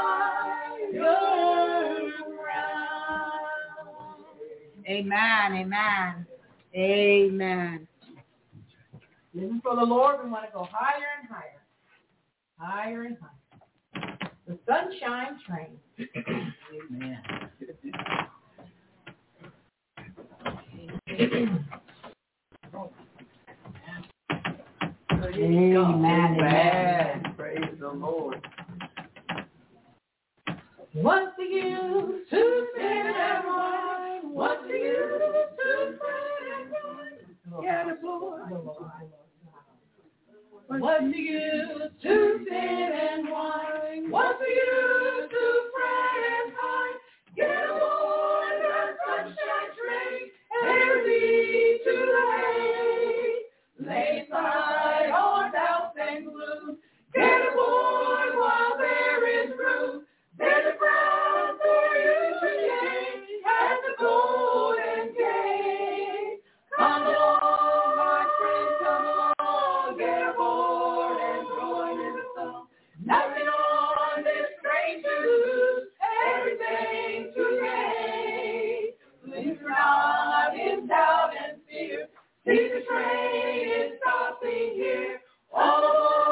higher ground. Amen, amen, amen. Living for the Lord, we want to go higher and higher, higher and higher. The Sunshine Train. Amen. Amen. Amen. Praise the Lord. What's the use to sit and wine? What's the use to fret and cry? Get a Lord. What's the use to sit and whine? What's the use to fret and hide? Get aboard the sunshine train and lead to the hay. Lay aside all doubts and gloom. Get aboard while there is room. There's a crown for you today at the Golden Gate. Come along, my friend, come along. Get aboard and join in the song. Nothing on this train to lose, everything to gain. Linger not in doubt and fear. See the train is stopping here. All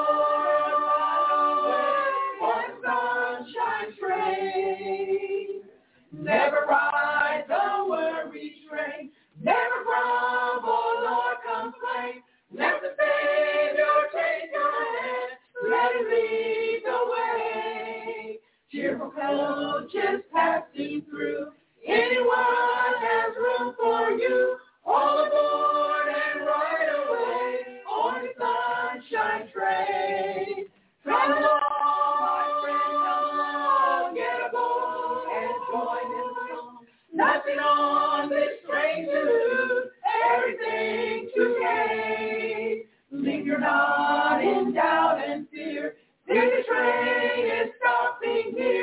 aboard, one sunshine train. Never ride the worry train. Never grumble or complain. Let the Savior take your hand. Let him lead the way. Cheerful coaches passing through. Anyone has room for you. All aboard and right away on the sunshine train. Come along, my friend, come along. Get aboard and join in the song. Nothing on this train to lose, everything to gain. Linger not in doubt and fear. See the train is stopping here.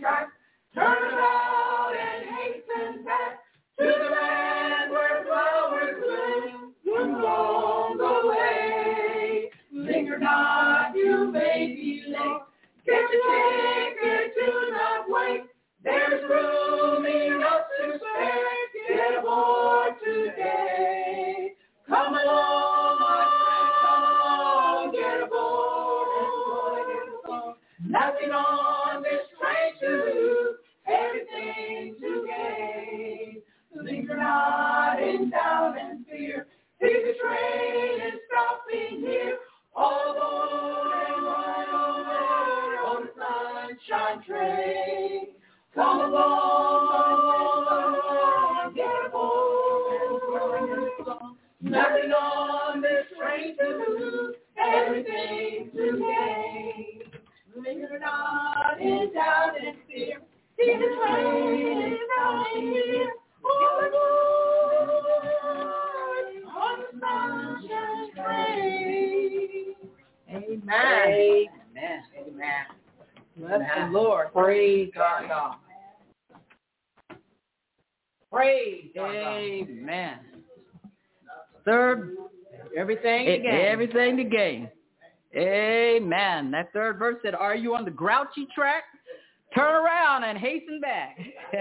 strife. Turn about and hasten back to the land where flowers bloom along the way. Linger not, you may be late. Get your ticket, do not wait. There's room enough to spare. Get aboard today. Come along, my friend, come along, get aboard. Nothing on this train to lose, everything to gain. Linger not in doubt and fear. See the train is stopping here. All aboard and ride on the Sunshine Train. Come along, get aboard. Nothing on this train to lose, everything to gain. Linger not in doubt and fear. See the train is coming here. All aboard on the Sunshine Train. Amen. Amen. Amen. Bless the Lord. Praise our God. Praise our God. Amen. Third, everything to gain. Everything to gain. Amen. That third verse said, are you on the grouchy track? Turn around and hasten back.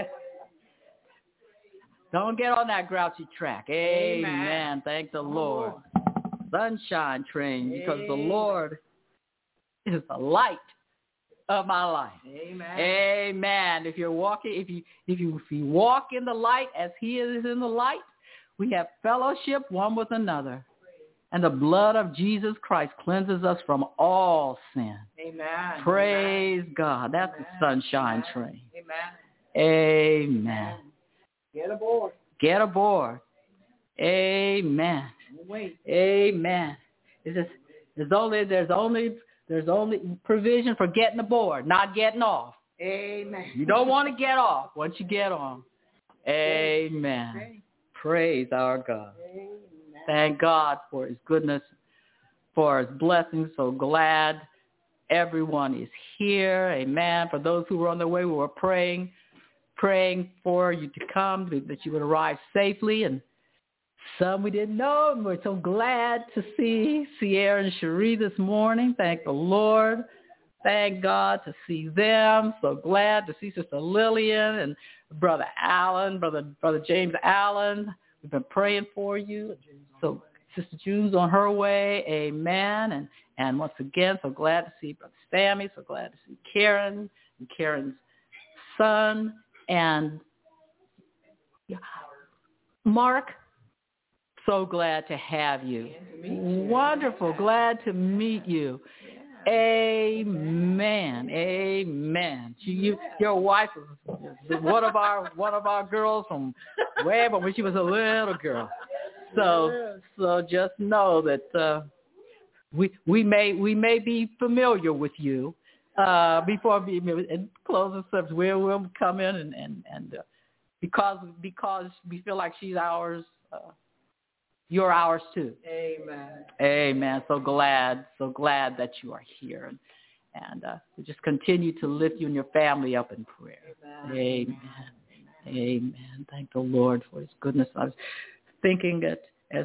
Don't get on that grouchy track. Amen. Thank the Lord. Sunshine Train, because the Lord is the light of my life. Amen. Amen. If you're walking, if you walk in the light as He is in the light, we have fellowship one with another. And the blood of Jesus Christ cleanses us from all sin. Amen. Praise God. That's the Sunshine Train. Amen. Amen. Get aboard. Get aboard. Amen. Wait. Amen. There's only provision for getting aboard, not getting off. Amen. You don't want to get off once you get on. Amen. Okay. Praise our God. Amen. Thank God for His goodness, for His blessings. So glad everyone is here. Amen. For those who were on their way, we were praying for you to come, that you would arrive safely. And some we didn't know, and we're so glad to see Sierra and Cherie this morning. Thank the Lord. Thank God to see them. So glad to see Sister Lillian and Brother Allen, Brother James Allen. We've been praying for you. So Sister June's on her way. Amen. And once again, so glad to see Brother Sammy. So glad to see Karen and Karen's son. And Mark, so glad to have you. Wonderful. Glad to meet you. Amen. Amen. Your wife was one of our girls from way back when she was a little girl. So just know that we may be familiar with you before we close the service. We'll come in and because we feel like she's ours. You're ours too. Amen. Amen. So glad that you are here. And we just continue to lift you and your family up in prayer. Amen. Amen. Thank the Lord for His goodness. I was thinking that as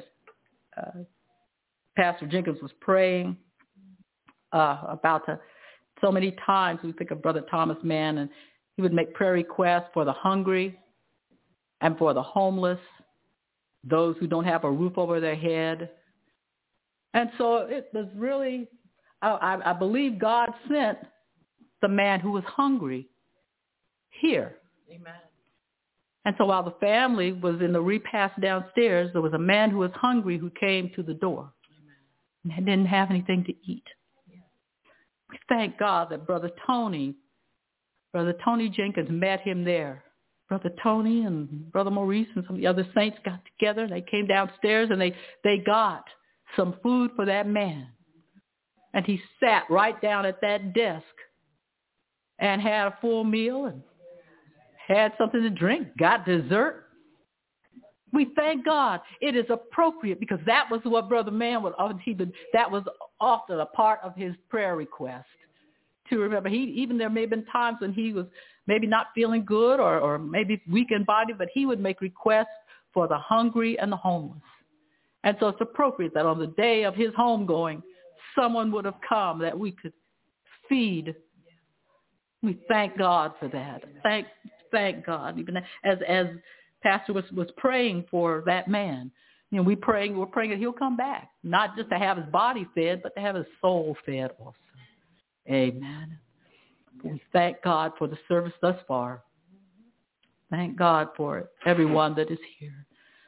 Pastor Jenkins was praying about so many times we think of Brother Thomas Mann, and he would make prayer requests for the hungry and for the homeless, those who don't have a roof over their head. And so it was really, I believe God sent the man who was hungry here. Amen. And so while the family was in the repast downstairs, there was a man who was hungry who came to the door. Amen. And didn't have anything to eat. Yeah. We thank God that Brother Tony Jenkins met him there. Brother Tony and Brother Maurice and some of the other saints got together. They came downstairs and they got some food for that man. And he sat right down at that desk and had a full meal and had something to drink, got dessert. We thank God. It is appropriate because that was what Brother Mann that was often a part of his prayer request, to remember. Even there may have been times when he was maybe not feeling good or maybe weak in body, but he would make requests for the hungry and the homeless. And so it's appropriate that on the day of his homegoing, someone would have come that we could feed. We thank God for that. Thank God. Even as Pastor was praying for that man, we're praying that he'll come back, not just to have his body fed, but to have his soul fed also. Amen. We thank God for the service thus far. Thank God for everyone that is here.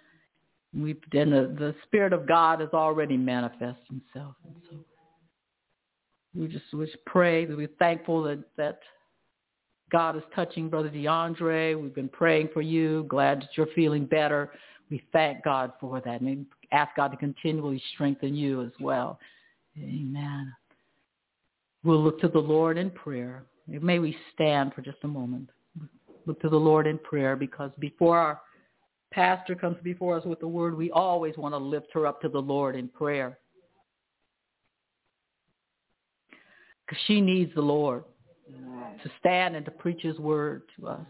The Spirit of God has already manifested himself. And so we just pray that we're thankful that God is touching Brother DeAndre. We've been praying for you. Glad that you're feeling better. We thank God for that. And we ask God to continually strengthen you as well. Amen. We'll look to the Lord in prayer. May we stand for just a moment. Look to the Lord in prayer, because before our pastor comes before us with the word, we always want to lift her up to the Lord in prayer. Because she needs the Lord to stand and to preach his word to us.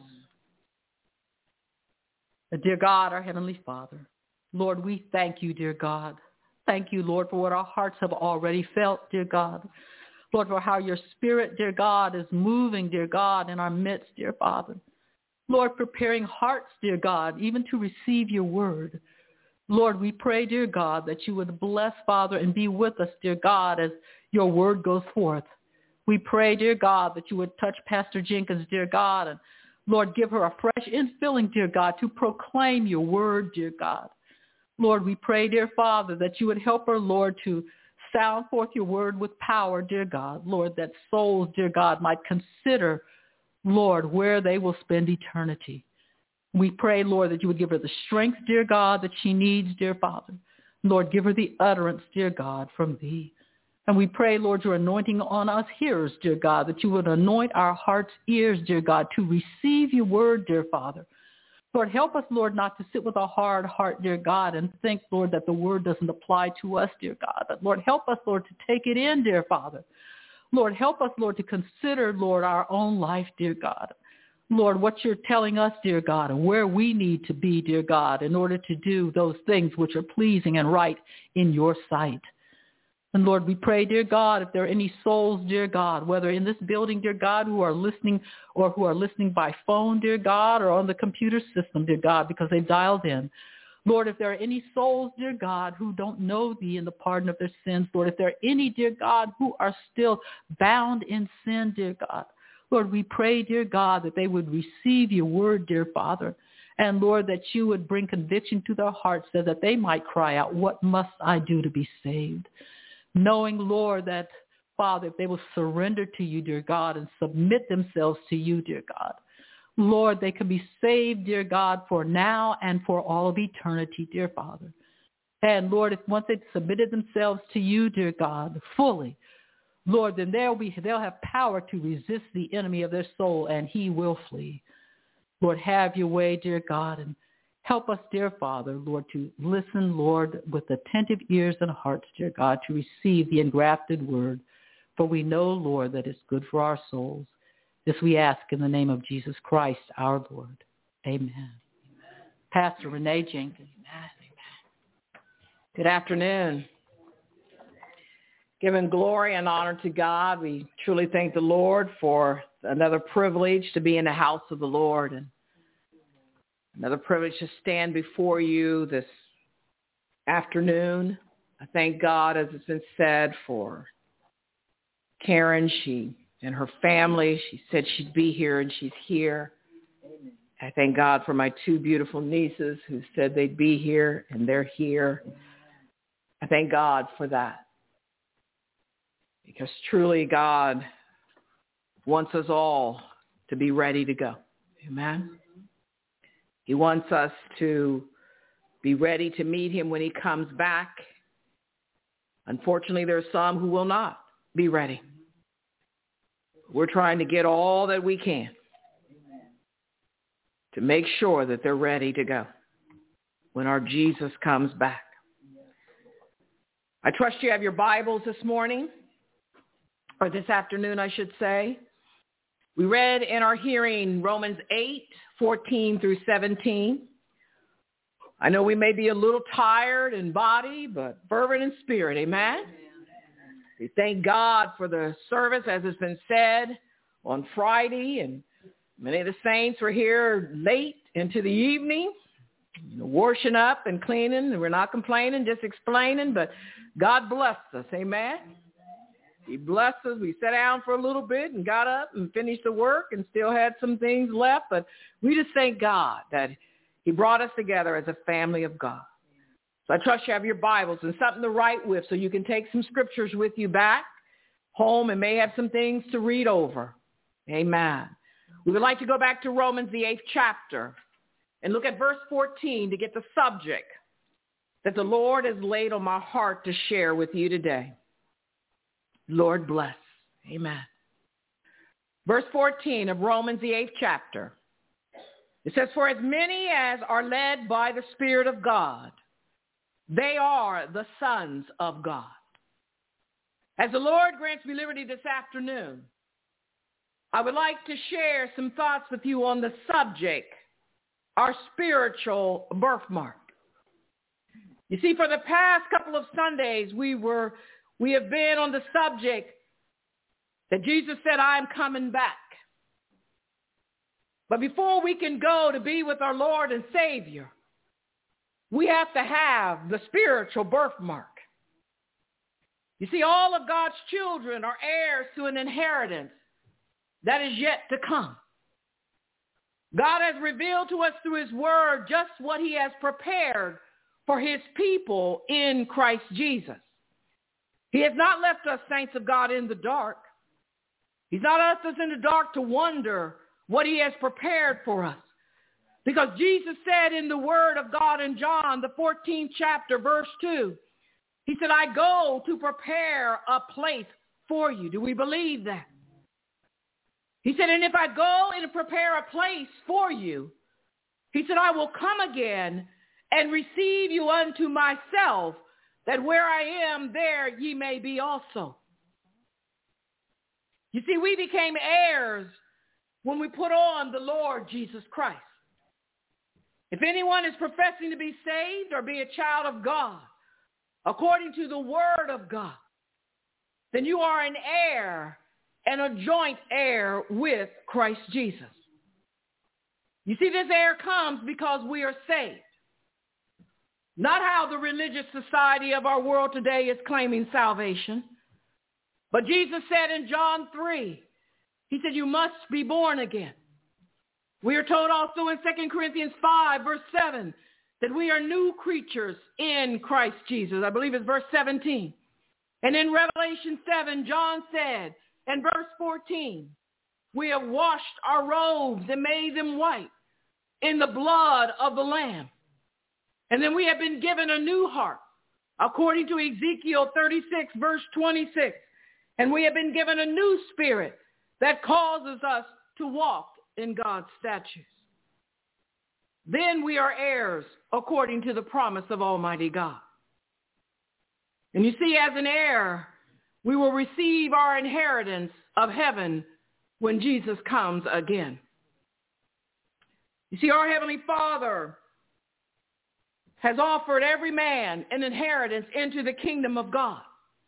Dear God, our Heavenly Father, Lord, we thank you, dear God. Thank you, Lord, for what our hearts have already felt, dear God. Lord, for how your Spirit, dear God, is moving, dear God, in our midst, dear Father. Lord, preparing hearts, dear God, even to receive your word. Lord, we pray, dear God, that you would bless, Father, and be with us, dear God, as your word goes forth. We pray, dear God, that you would touch Pastor Jenkins, dear God, and Lord, give her a fresh infilling, dear God, to proclaim your word, dear God. Lord, we pray, dear Father, that you would help her, Lord, to sound forth your word with power, dear God. Lord, that souls, dear God, might consider, Lord, where they will spend eternity. We pray, Lord, that you would give her the strength, dear God, that she needs, dear Father. Lord, give her the utterance, dear God, from thee. And we pray, Lord, your anointing on us hearers, dear God, that you would anoint our hearts' ears, dear God, to receive your word, dear Father. Lord, help us, Lord, not to sit with a hard heart, dear God, and think, Lord, that the word doesn't apply to us, dear God. But Lord, help us, Lord, to take it in, dear Father. Lord, help us, Lord, to consider, Lord, our own life, dear God. Lord, what you're telling us, dear God, and where we need to be, dear God, in order to do those things which are pleasing and right in your sight. And Lord, we pray, dear God, if there are any souls, dear God, whether in this building, dear God, who are listening or who are listening by phone, dear God, or on the computer system, dear God, because they've dialed in. Lord, if there are any souls, dear God, who don't know thee in the pardon of their sins, Lord, if there are any, dear God, who are still bound in sin, dear God, Lord, we pray, dear God, that they would receive your word, dear Father, and Lord, that you would bring conviction to their hearts so that they might cry out, what must I do to be saved? Knowing, Lord, that, Father, if they will surrender to you, dear God, and submit themselves to you, dear God, Lord, they can be saved, dear God, for now and for all of eternity, dear Father. And Lord, if once they've submitted themselves to you, dear God, fully, Lord, then they'll have power to resist the enemy of their soul, and he will flee. Lord, have your way, dear God, and help us, dear Father, Lord, to listen, Lord, with attentive ears and hearts, dear God, to receive the engrafted word. For we know, Lord, that it's good for our souls. This we ask in the name of Jesus Christ, our Lord. Amen. Amen. Pastor Renee Jenkins. Amen. Good afternoon. Giving glory and honor to God, we truly thank the Lord for another privilege to be in the house of the Lord, and another privilege to stand before you this afternoon. I thank God, as it's been said, for Karen. She and her family. She said she'd be here, and she's here. Amen. I thank God for my two beautiful nieces who said they'd be here, and they're here. I thank God for that, because truly God wants us all to be ready to go. Amen. He wants us to be ready to meet him when he comes back. Unfortunately, there are some who will not be ready. We're trying to get all that we can to make sure that they're ready to go when our Jesus comes back. I trust you have your Bibles this morning. or this afternoon, I should say. We read in our hearing Romans 8:14 through 17. I know we may be a little tired in body, but fervent in spirit. Amen? We thank God for the service, as has been said, on Friday, and many of the saints were here late into the evening, washing up and cleaning, and we're not complaining, just explaining, but God blessed us. Amen? He blessed us. We sat down for a little bit and got up and finished the work and still had some things left, but we just thank God that he brought us together as a family of God. So I trust you have your Bibles and something to write with so you can take some scriptures with you back home and may have some things to read over. Amen. We would like to go back to Romans, the 8th chapter, and look at verse 14 to get the subject that the Lord has laid on my heart to share with you today. Lord bless. Amen. Verse 14 of Romans, the 8th chapter. It says, for as many as are led by the Spirit of God, they are the sons of God. As the Lord grants me liberty this afternoon, I would like to share some thoughts with you on the subject, our spiritual birthmark. You see, for the past couple of Sundays, we have been on the subject that Jesus said, I am coming back. But before we can go to be with our Lord and Savior, we have to have the spiritual birthmark. You see, all of God's children are heirs to an inheritance that is yet to come. God has revealed to us through his word just what he has prepared for his people in Christ Jesus. He has not left us, saints of God, in the dark. He's not left us in the dark to wonder what he has prepared for us. Because Jesus said in the word of God in John, the 14th chapter, verse 2, he said, I go to prepare a place for you. Do we believe that? He said, and if I go and prepare a place for you, he said, I will come again and receive you unto myself, that where I am, there ye may be also. You see, we became heirs when we put on the Lord Jesus Christ. If anyone is professing to be saved or be a child of God, according to the word of God, then you are an heir and a joint heir with Christ Jesus. You see, this heir comes because we are saved. Not how the religious society of our world today is claiming salvation. But Jesus said in John 3, he said, you must be born again. We are told also in 2 Corinthians 5, verse 7, that we are new creatures in Christ Jesus. I believe it's verse 17. And in Revelation 7, John said, in verse 14, we have washed our robes and made them white in the blood of the Lamb. And then we have been given a new heart, according to Ezekiel 36, verse 26. And we have been given a new spirit that causes us to walk in God's statutes. Then we are heirs according to the promise of Almighty God. And you see, as an heir, we will receive our inheritance of heaven when Jesus comes again. You see, our Heavenly Father has offered every man an inheritance into the kingdom of God.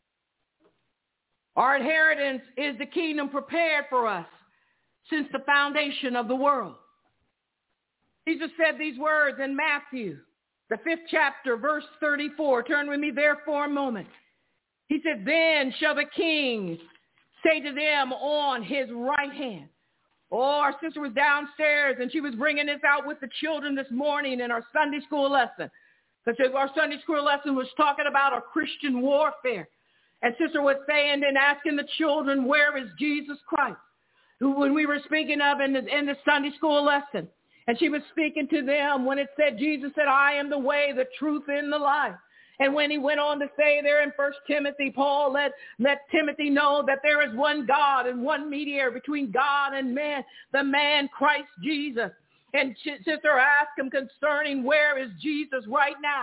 Our inheritance is the kingdom prepared for us since the foundation of the world. Jesus said these words in Matthew, the 5th chapter, verse 34. Turn with me there for a moment. He said, then shall the king say to them on his right hand. Oh, our sister was downstairs and she was bringing this out with the children this morning in our Sunday school lesson. Because our Sunday school lesson was talking about our Christian warfare. And sister was saying and asking the children, where is Jesus Christ? Who, when we were speaking of in the Sunday school lesson. And she was speaking to them when it said, Jesus said, I am the way, the truth, and the life. And when he went on to say there in 1 Timothy, Paul let Timothy know that there is one God and one mediator between God and man, the man Christ Jesus. And sister asked him concerning where is Jesus right now.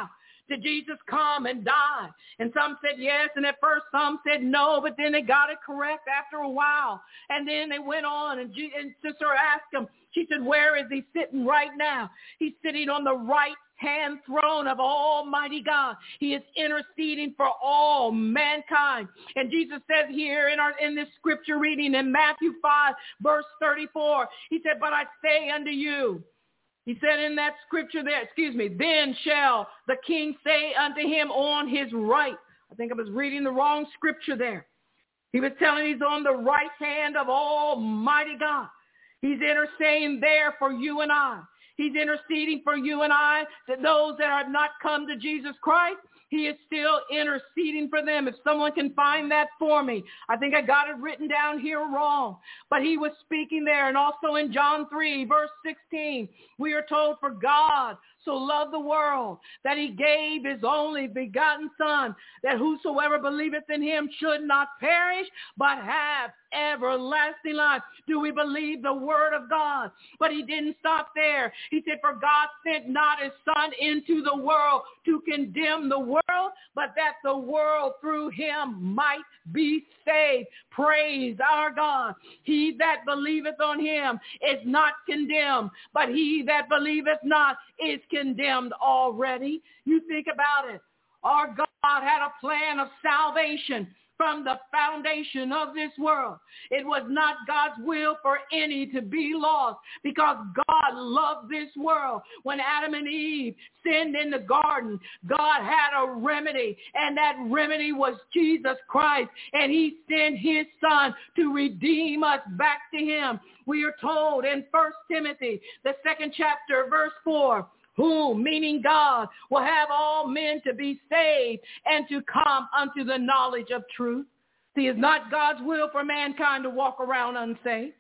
Did Jesus come and die? And some said yes, and at first some said no, but then they got it correct after a while. And then they went on, and sister asked him, she said, where is he sitting right now? He's sitting on the right hand throne of Almighty God. He is interceding for all mankind. And Jesus says here in this scripture reading in Matthew 5, verse 34, he said, but I say unto you, he said in that scripture there, then shall the king say unto him on his right. I think I was reading the wrong scripture there. He was telling he's on the right hand of Almighty God. He's interceding there for you and I. He's interceding for you and I, that those that have not come to Jesus Christ, he is still interceding for them. If someone can find that for me. I think I got it written down here wrong. But he was speaking there. And also in John 3, verse 16, we are told, for God so loved the world that he gave his only begotten Son, that whosoever believeth in him should not perish, but have everlasting life. Do we believe the word of God? But he didn't stop there. He said, for God sent not his Son into the world to condemn the world, but that the world through him might be saved. Praise our God. He that believeth on him is not condemned, but he that believeth not is condemned already. You think about it. Our God had a plan of salvation from the foundation of this world. It was not God's will for any to be lost, because God loved this world. When Adam and Eve sinned in the garden, God had a remedy, and that remedy was Jesus Christ, and he sent his Son to redeem us back to him. We are told in 1 Timothy, the 2nd chapter, verse 4, whom, meaning God, will have all men to be saved and to come unto the knowledge of truth. See, it's not God's will for mankind to walk around unsaved.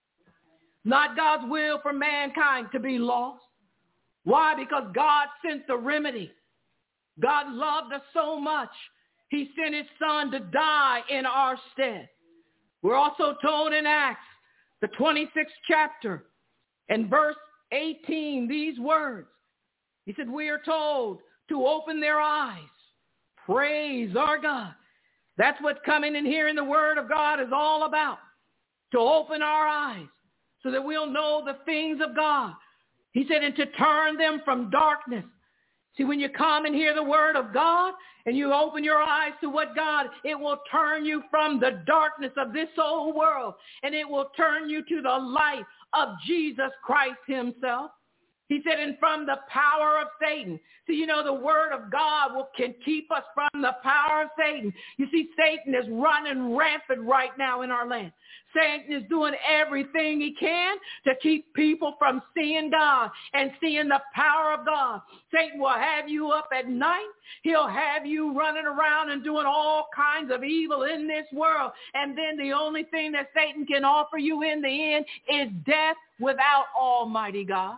Not God's will for mankind to be lost. Why? Because God sent the remedy. God loved us so much, he sent his Son to die in our stead. We're also told in Acts, the 26th chapter, and verse 18, these words. He said, we are told to open their eyes. Praise our God. That's what coming and hearing the word of God is all about. To open our eyes so that we'll know the things of God. He said, and to turn them from darkness. See, when you come and hear the word of God and you open your eyes to what God, it will turn you from the darkness of this old world, and it will turn you to the light of Jesus Christ himself. He said, and from the power of Satan. So, you know, the word of God can keep us from the power of Satan. You see, Satan is running rampant right now in our land. Satan is doing everything he can to keep people from seeing God and seeing the power of God. Satan will have you up at night. He'll have you running around and doing all kinds of evil in this world. And then the only thing that Satan can offer you in the end is death without Almighty God.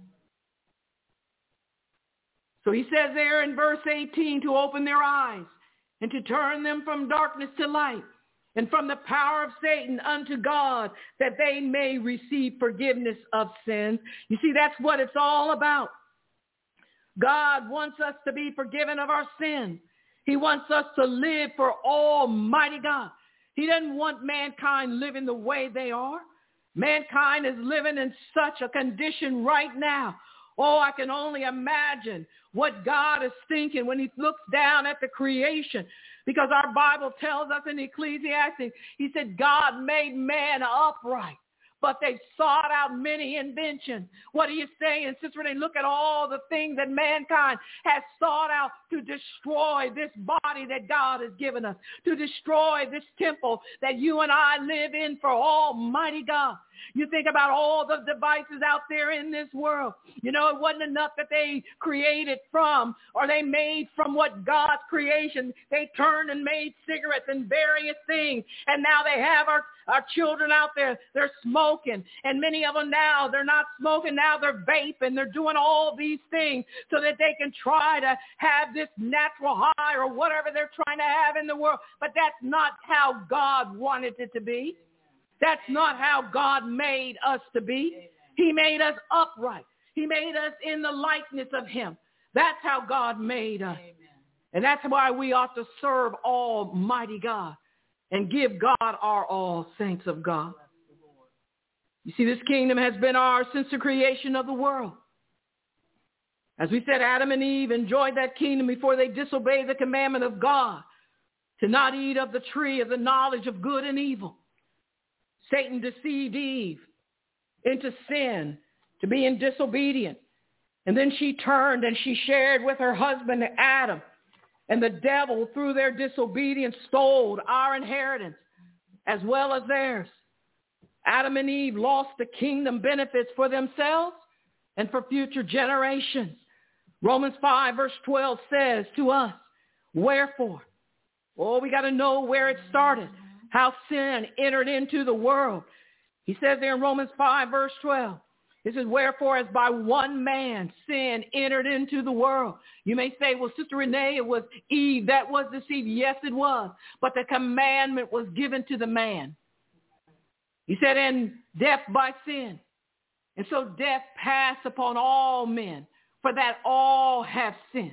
So he says there in verse 18, to open their eyes and to turn them from darkness to light and from the power of Satan unto God, that they may receive forgiveness of sins. You see, that's what it's all about. God wants us to be forgiven of our sins. He wants us to live for Almighty God. He doesn't want mankind living the way they are. Mankind is living in such a condition right now. Oh, I can only imagine what God is thinking when he looks down at the creation. Because our Bible tells us in Ecclesiastes, he said, God made man upright, but they sought out many inventions. What are you saying, Sister Renee? Look at all the things that mankind has sought out to destroy this body that God has given us, to destroy this temple that you and I live in for Almighty God. You think about all the devices out there in this world. You know, it wasn't enough that they created from, or they made from what God's creation. They turned and made cigarettes and various things. And now they have our children out there. They're smoking. And many of them now, they're not smoking. Now they're vaping. They're doing all these things so that they can try to have this natural high or whatever they're trying to have in the world. But that's not how God wanted it to be. That's not how God made us to be. He made us upright. He made us in the likeness of him. That's how God made us. Amen. And that's why we ought to serve Almighty God and give God our all, saints of God. You see, this kingdom has been ours since the creation of the world. As we said, Adam and Eve enjoyed that kingdom before they disobeyed the commandment of God to not eat of the tree of the knowledge of good and evil. Satan deceived Eve into sin, to being disobedient. And then she turned and she shared with her husband Adam. And the devil, through their disobedience, stole our inheritance as well as theirs. Adam and Eve lost the kingdom benefits for themselves and for future generations. Romans 5 verse 12 says to us, wherefore, we got to know where it started, how sin entered into the world. He says there in Romans 5 verse 12, it says, wherefore as by one man sin entered into the world. You may say, well, Sister Renee, it was Eve that was deceived. Yes, it was. But the commandment was given to the man. He said, and death by sin. And so death passed upon all men, for that all have sinned.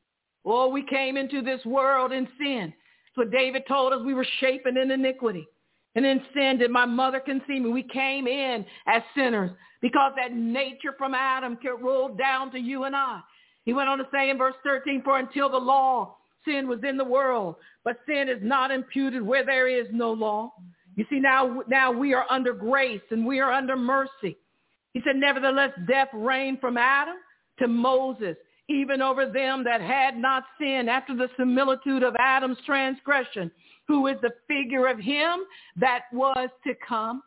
We came into this world in sin. So David told us we were shapen in iniquity. And in sin did my mother conceive me. We came in as sinners because that nature from Adam rolled down to you and I. He went on to say in verse 13, for until the law, sin was in the world, but sin is not imputed where there is no law. You see, now we are under grace and we are under mercy. He said, nevertheless, death reigned from Adam to Moses, even over them that had not sinned after the similitude of Adam's transgression, who is the figure of him that was to come.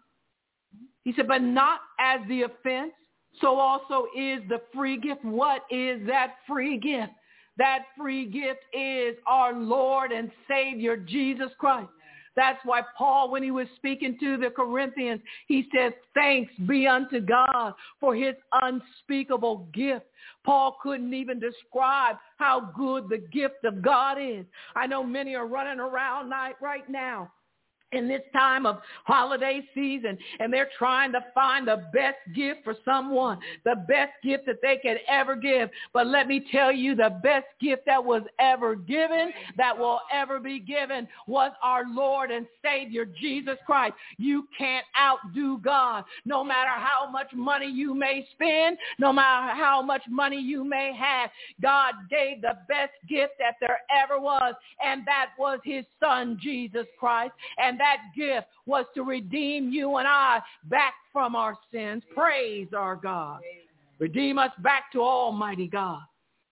He said, but not as the offense, so also is the free gift. What is that free gift? That free gift is our Lord and Savior, Jesus Christ. That's why Paul, when he was speaking to the Corinthians, he said, thanks be unto God for his unspeakable gift. Paul couldn't even describe how good the gift of God is. I know many are running around right now in this time of holiday season, and they're trying to find the best gift for someone, the best gift that they could ever give. But let me tell you, the best gift that was ever given, that will ever be given, was our Lord and Savior, Jesus Christ. You can't outdo God. No matter how much money you may spend, no matter how much money you may have, God gave the best gift that there ever was, and that was his Son, Jesus Christ. And that gift was to redeem you and I back from our sins. Praise our God. Redeem us back to Almighty God.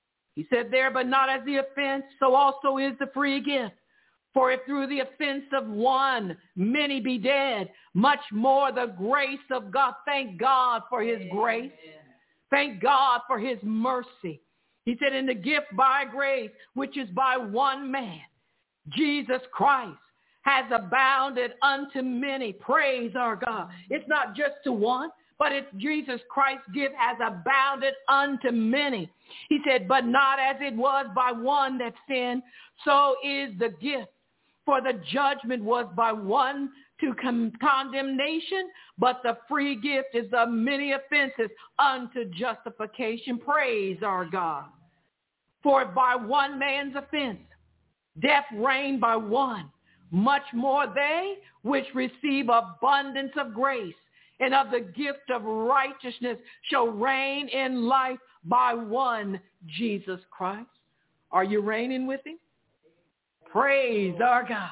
He said there, but not as the offense, so also is the free gift. For if through the offense of one many be dead, much more the grace of God. Thank God for his grace. Thank God for his mercy. He said, in the gift by grace, which is by one man, Jesus Christ, has abounded unto many. Praise our God. It's not just to one, but it's Jesus Christ's gift has abounded unto many. He said, but not as it was by one that sinned, so is the gift. For the judgment was by one to condemnation, but the free gift is of many offenses unto justification. Praise our God. For by one man's offense, death reigned by one. Much more they which receive abundance of grace and of the gift of righteousness shall reign in life by one, Jesus Christ. Are you reigning with him? Praise our God.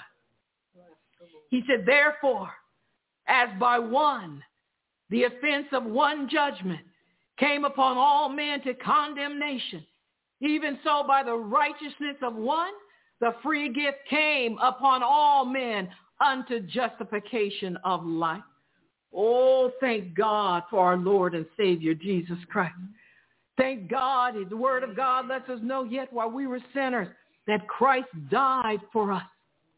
He said, therefore, as by one, the offense of one judgment came upon all men to condemnation, even so by the righteousness of one, the free gift came upon all men unto justification of life. Oh, thank God for our Lord and Savior, Jesus Christ. Thank God, the word of God lets us know yet while we were sinners that Christ died for us.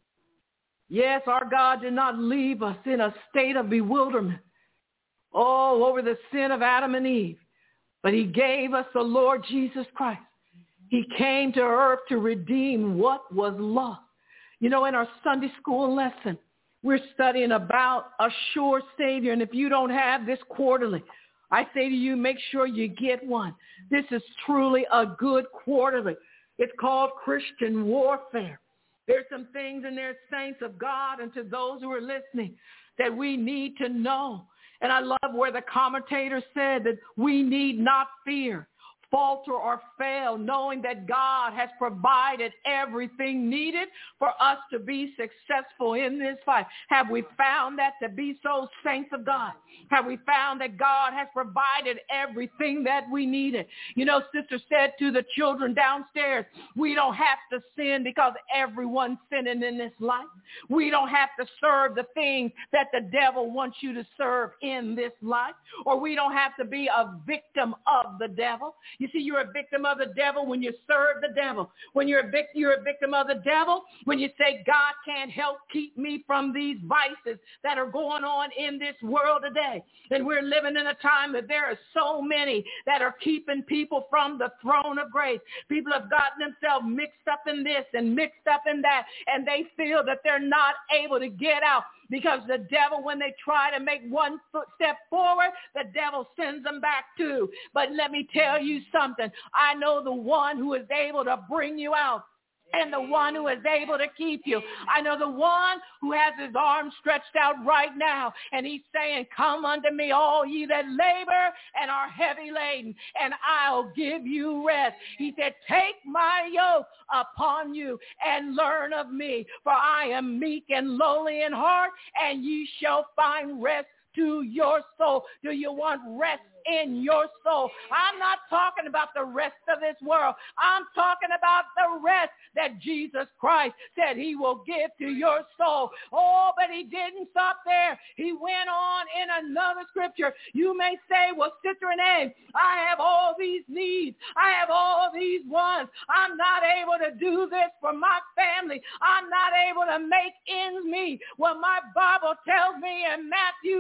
Yes, our God did not leave us in a state of bewilderment, over the sin of Adam and Eve, but he gave us the Lord Jesus Christ. He came to earth to redeem what was lost. You know, in our Sunday school lesson, we're studying about a sure Savior. And if you don't have this quarterly, I say to you, make sure you get one. This is truly a good quarterly. It's called Christian warfare. There's some things in there, saints of God, and to those who are listening, that we need to know. And I love where the commentator said that we need not fear, falter, or fail, knowing that God has provided everything needed for us to be successful in this fight. Have we found that to be so, saints of God? Have we found that God has provided everything that we needed? You know, Sister said to the children downstairs, we don't have to sin because everyone's sinning in this life. We don't have to serve the things that the devil wants you to serve in this life, or we don't have to be a victim of the devil. You see, you're a victim of the devil when you serve the devil. When you're a victim of the devil when you say, God can't help keep me from these vices that are going on in this world today. And we're living in a time that there are so many that are keeping people from the throne of grace. People have gotten themselves mixed up in this and mixed up in that, and they feel that they're not able to get out. Because the devil, when they try to make one step forward, the devil sends them back too. But let me tell you something. I know the one who is able to bring you out, and the one who is able to keep you. I know the one who has his arms stretched out right now, and he's saying, come unto me, all ye that labor and are heavy laden, and I'll give you rest. He said, take my yoke upon you and learn of me, for I am meek and lowly in heart, and ye shall find rest to your soul. Do you want rest in your soul? I'm not talking about the rest of this world. I'm talking about the rest that Jesus Christ said he will give to your soul. Oh, but he didn't stop there. He went on in another scripture. You may say, well, Sister Renee, I have all these needs. I have all these wants. I'm not able to do this for my family. I'm not able to make ends meet. Well, my Bible tells me in Matthew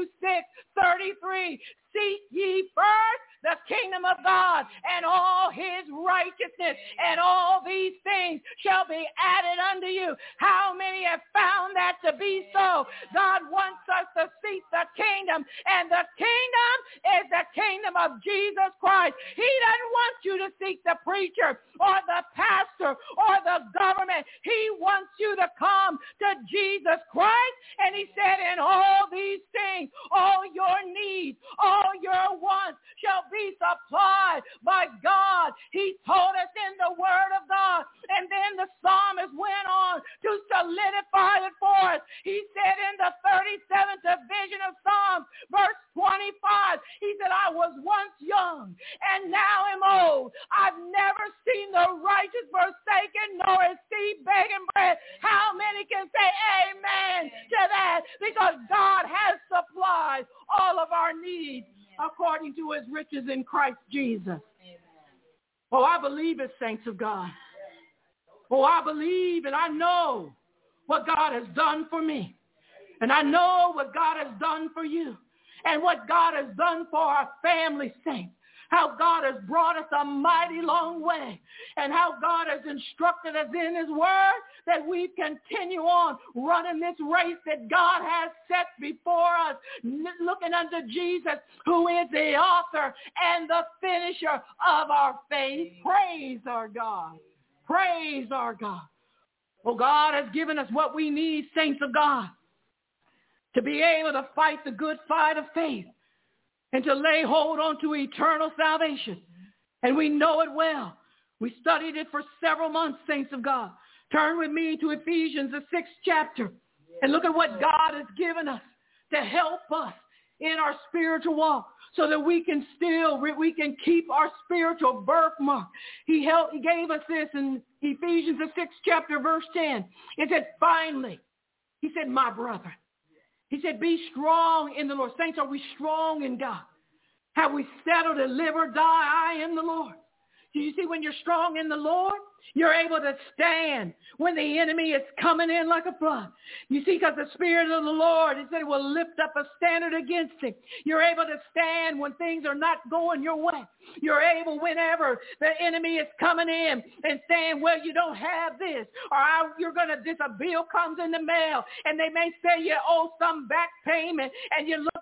6:33, seek ye first the kingdom of God and all his righteousness, and all these things shall be added unto you. How many have found that to be so? God wants us to seek the kingdom, and the kingdom is the kingdom of Jesus Christ. He doesn't want you to seek the preacher or the pastor or the government. He wants you to come to Jesus Christ, and he said, in all these things, all your needs, all your wants shall be supplied by God. He told us in the word of God, and then the psalmist went on to solidify it for us. He said in the 37th division of Psalms, verse 25, he said, I was once young and now am old. I've never seen the righteous forsaken, nor his seed begging bread. How many can say amen to that? Because God has supplied all of our needs according to his riches in Christ Jesus. Oh, I believe it, saints of God. Oh, I believe and I know what God has done for me. And I know what God has done for you. And what God has done for our family, saints. How God has brought us a mighty long way, and how God has instructed us in his word that we continue on running this race that God has set before us, looking unto Jesus, who is the author and the finisher of our faith. Praise our God. Praise our God. Oh, God has given us what we need, saints of God, to be able to fight the good fight of faith, and to lay hold on to eternal salvation. And we know it well. We studied it for several months, saints of God. Turn with me to Ephesians, the 6th chapter, and look at what God has given us to help us in our spiritual walk, so that we can keep our spiritual birthmark. He gave us this in Ephesians, the 6th chapter, verse 10. It said, finally, he said, my brother. He said, be strong in the Lord. Saints, are we strong in God? Have we settled to live or die? I am the Lord. Do you see, when you're strong in the Lord, you're able to stand when the enemy is coming in like a flood. You see, because the Spirit of the Lord, he said, will lift up a standard against him. You're able to stand when things are not going your way. You're able, whenever the enemy is coming in and saying, well, you don't have this, or this a bill comes in the mail, and they may say you owe some back payment, and you look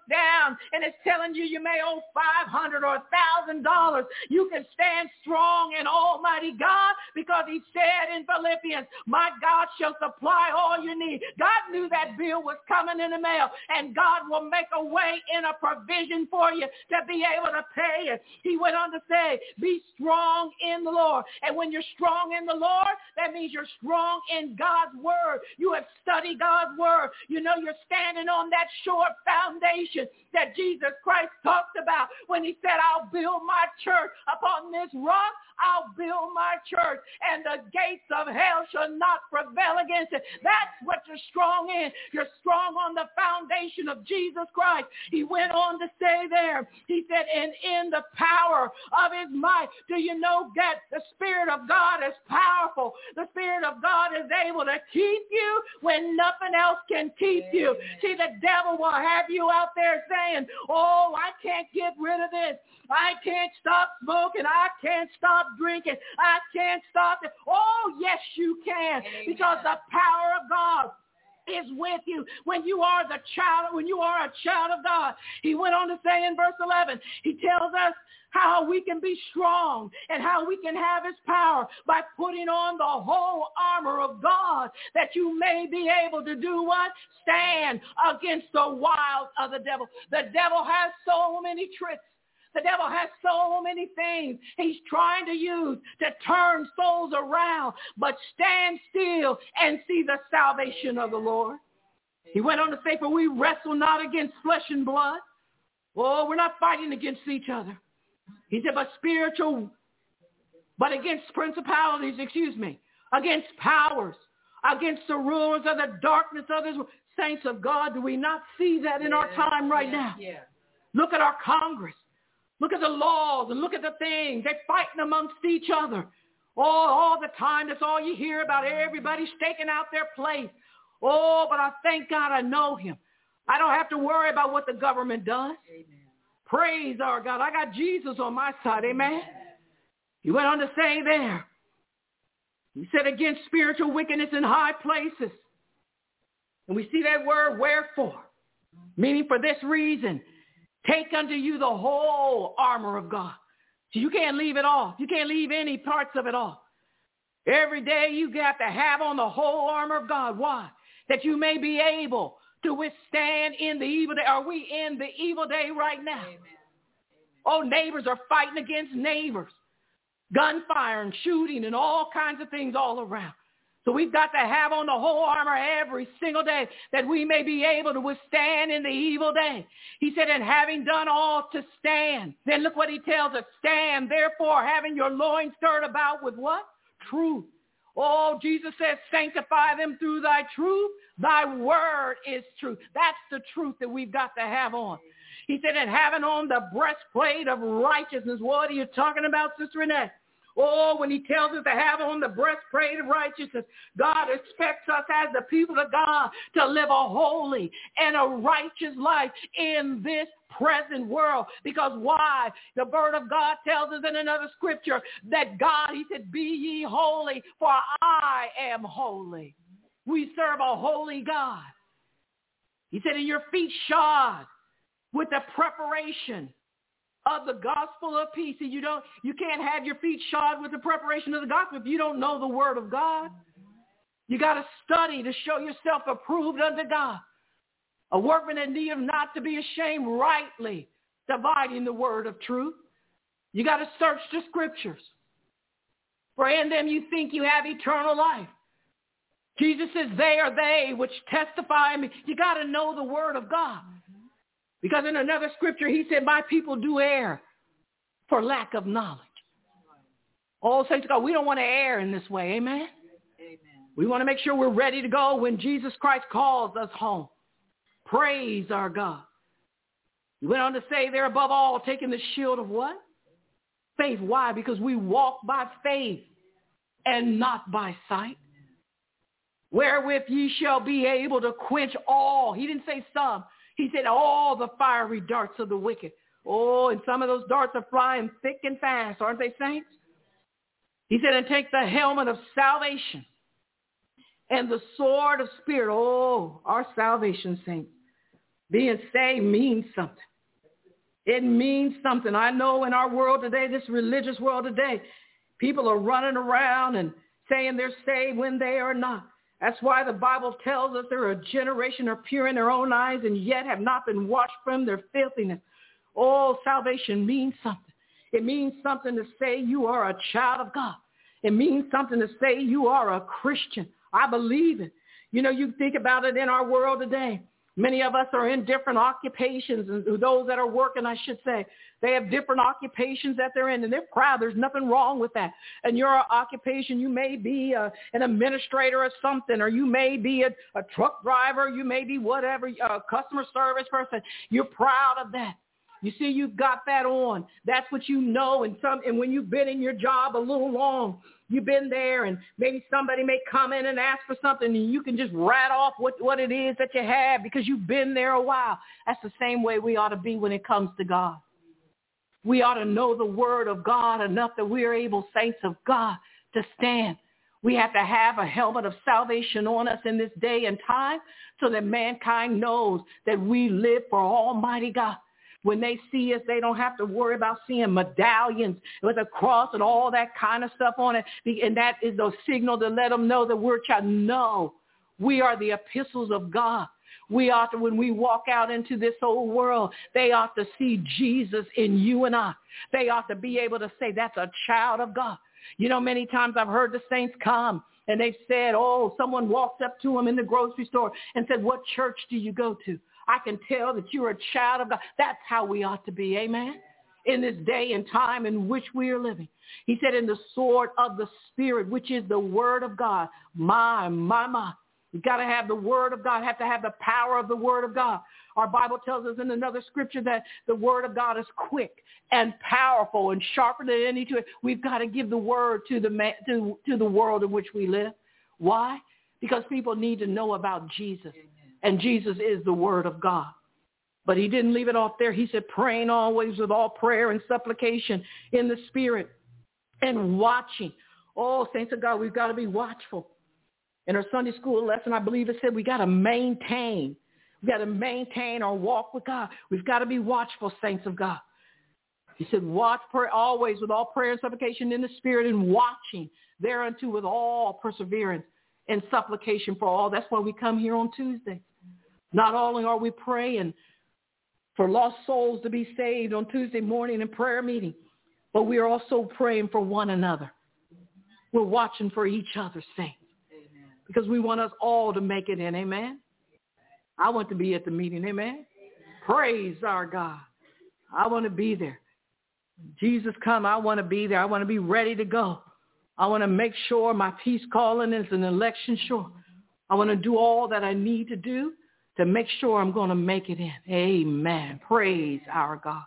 down and it's telling you may owe $500 or $1,000, you can stand strong in Almighty God, because he said in Philippians, my God shall supply all you need. God knew that bill was coming in the mail, and God will make a way in a provision for you to be able to pay it. He went on to say, be strong in the Lord. And when you're strong in the Lord, that means you're strong in God's word. You have studied God's word. You know you're standing on that sure foundation that Jesus Christ talked about when he said, I'll build my church upon this rock. I'll build my church, and the gates of hell shall not prevail against it. That's what you're strong in. You're strong on the foundation of Jesus Christ. He went on to say there, he said, and in the power of his might. Do you know that the Spirit of God is powerful? The Spirit of God is able to keep you when nothing else can keep you. See, the devil will have you out there saying, oh, I can't get rid of this. I can't stop smoking. I can't stop drinking. I can't stop it. Oh, yes, you can. Amen. Because the power of God is with you when you are a child of God. He went on to say in verse 11, he tells us how we can be strong and how we can have his power by putting on the whole armor of God, that you may be able to do what? Stand against the wiles of the devil. The devil has so many tricks. The devil has so many things he's trying to use to turn souls around, but stand still and see the salvation of the Lord. He went on to say, for we wrestle not against flesh and blood. Oh, we're not fighting against each other. He said, but against principalities, against powers, against the rulers of the darkness of this world. Saints of God, do we not see that in our time right now? Yeah. Look at our Congress. Look at the laws and look at the things. They're fighting amongst each other. Oh, all the time. That's all you hear about, everybody staking out their place. Oh, but I thank God I know him. I don't have to worry about what the government does. Amen. Praise our God. I got Jesus on my side. Amen. He went on to say there, he said, against spiritual wickedness in high places. And we see that word wherefore, meaning for this reason. Take unto you the whole armor of God. So you can't leave it off. You can't leave any parts of it off. Every day you got to have on the whole armor of God. Why? That you may be able to withstand in the evil day. Are we in the evil day right now? Amen. Oh, neighbors are fighting against neighbors. Gunfire and shooting and all kinds of things all around. So we've got to have on the whole armor every single day that we may be able to withstand in the evil day. He said, and having done all to stand. Then look what he tells us. Stand, therefore, having your loins stirred about with what? Truth. Oh, Jesus says, sanctify them through thy truth. Thy word is truth. That's the truth that we've got to have on. He said, and having on the breastplate of righteousness. What are you talking about, Sister Renee? Oh, when he tells us to have on the breastplate of righteousness, God expects us as the people of God to live a holy and a righteous life in this present world. Because why? The word of God tells us in another scripture that God, he said, be ye holy, for I am holy. We serve a holy God. He said, and your feet shod with the preparation of the gospel of peace. See, you can't have your feet shod with the preparation of the gospel if you don't know the word of God. You got to study to show yourself approved unto God. A workman in need of not to be ashamed, rightly dividing the word of truth. You got to search the scriptures. For in them you think you have eternal life. Jesus says, they are they which testify me. You got to know the word of God. Because in another scripture, he said, my people do err for lack of knowledge. Oh, saints of God, we don't want to err in this way. Amen? Amen. We want to make sure we're ready to go when Jesus Christ calls us home. Praise our God. He went on to say there, above all, taking the shield of what? Faith. Why? Because we walk by faith and not by sight. Wherewith ye shall be able to quench all. He didn't say some. He said all the fiery darts of the wicked. Oh, and some of those darts are flying thick and fast, aren't they, saints? He said, and take the helmet of salvation and the sword of spirit. Oh, our salvation, saints. Being saved means something. It means something. I know in our world today, this religious world today, people are running around and saying they're saved when they are not. That's why the Bible tells us they're a generation are pure in their own eyes and yet have not been washed from their filthiness. Oh, salvation means something. It means something to say you are a child of God. It means something to say you are a Christian. I believe it. You know, you think about it in our world today. Many of us are in different occupations, and those that are working, I should say, they have different occupations that they're in, and they're proud. There's nothing wrong with that. And your occupation, you may be an administrator or something, or you may be a truck driver, you may be whatever, a customer service person. You're proud of that. You see, you've got that on. That's what you know. And when you've been in your job a little long, you've been there, and maybe somebody may come in and ask for something, and you can just rattle off what it is that you have because you've been there a while. That's the same way we ought to be when it comes to God. We ought to know the word of God enough that we are able, saints of God, to stand. We have to have a helmet of salvation on us in this day and time so that mankind knows that we live for Almighty God. When they see us, they don't have to worry about seeing medallions with a cross and all that kind of stuff on it. And that is the signal to let them know that we're child. No, we are the epistles of God. We ought to, when we walk out into this old world, they ought to see Jesus in you and I. They ought to be able to say, that's a child of God. You know, many times I've heard the saints come and they've said, oh, someone walked up to them in the grocery store and said, what church do you go to? I can tell that you're a child of God. That's how we ought to be, amen, in this day and time in which we are living. He said, in the sword of the Spirit, which is the word of God. My. You've got to have the word of God, have to have the power of the word of God. Our Bible tells us in another scripture that the word of God is quick and powerful and sharper than any two. We've got to give the word to the world in which we live. Why? Because people need to know about Jesus. And Jesus is the word of God. But he didn't leave it off there. He said, praying always with all prayer and supplication in the Spirit and watching. Oh, saints of God, we've got to be watchful. In our Sunday school lesson, I believe it said we got to maintain. We've got to maintain our walk with God. We've got to be watchful, saints of God. He said, watch prayer always with all prayer and supplication in the Spirit and watching thereunto with all perseverance and supplication for all. That's why we come here on Tuesday. Not only are we praying for lost souls to be saved on Tuesday morning in prayer meeting, but we are also praying for one another. We're watching for each other, saints, because we want us all to make it in, amen? I want to be at the meeting, amen? Praise our God. I want to be there. Jesus come, I want to be there. I want to be ready to go. I want to make sure my peace calling is an election sure. I want to do all that I need to do to make sure I'm going to make it in. Amen. Praise our God.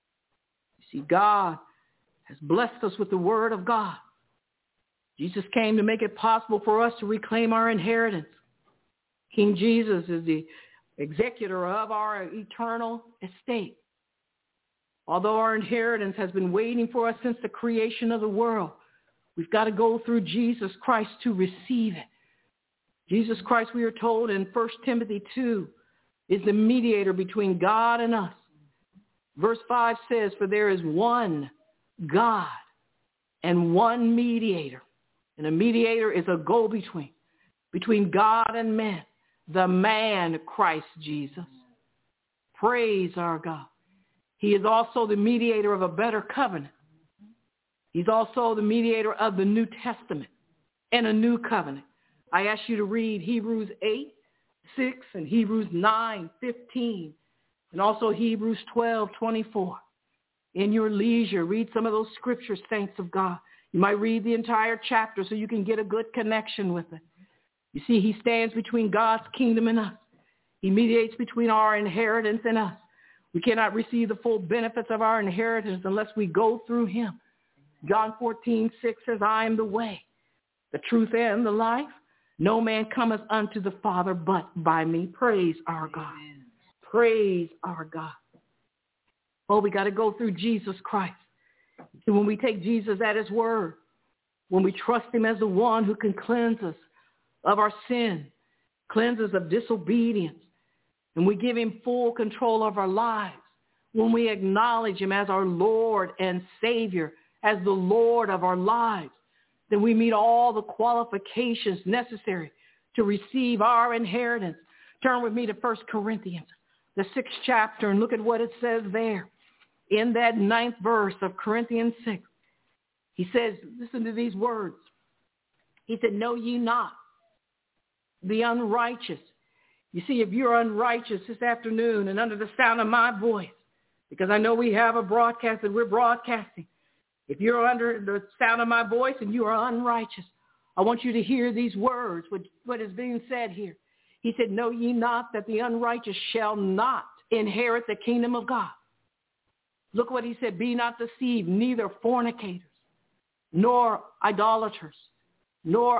You see, God has blessed us with the word of God. Jesus came to make it possible for us to reclaim our inheritance. King Jesus is the executor of our eternal estate. Although our inheritance has been waiting for us since the creation of the world, we've got to go through Jesus Christ to receive it. Jesus Christ, we are told in 1 Timothy 2, is the mediator between God and us. Verse 5 says, for there is one God and one mediator. And a mediator is a go-between, between God and men, the man Christ Jesus. Praise our God. He is also the mediator of a better covenant. He's also the mediator of the New Testament and a new covenant. I ask you to read Hebrews 8:6 and Hebrews 9:15, and also Hebrews 12:24. In your leisure, read some of those scriptures, saints of God. You might read the entire chapter so you can get a good connection with it. You see, he stands between God's kingdom and us. He mediates between our inheritance and us. We cannot receive the full benefits of our inheritance unless we go through him. John 14:6 says, I am the way, the truth, and the life. No man cometh unto the Father but by me. Praise our God. Amen. Praise our God. Oh, we got to go through Jesus Christ. And when we take Jesus at his word, when we trust him as the one who can cleanse us of our sin, cleanse us of disobedience, and we give him full control of our lives, when we acknowledge him as our Lord and Savior, as the Lord of our lives, then we meet all the qualifications necessary to receive our inheritance. Turn with me to 1 Corinthians, the 6th chapter, and look at what it says there. In that 9th verse of Corinthians 6, he says, listen to these words. He said, know ye not the unrighteous. You see, if you're unrighteous this afternoon and under the sound of my voice, because I know we have a broadcast that we're broadcasting. If you're under the sound of my voice and you are unrighteous, I want you to hear these words, what is being said here. He said, know ye not that the unrighteous shall not inherit the kingdom of God. Look what he said, be not deceived, neither fornicators, nor idolaters, nor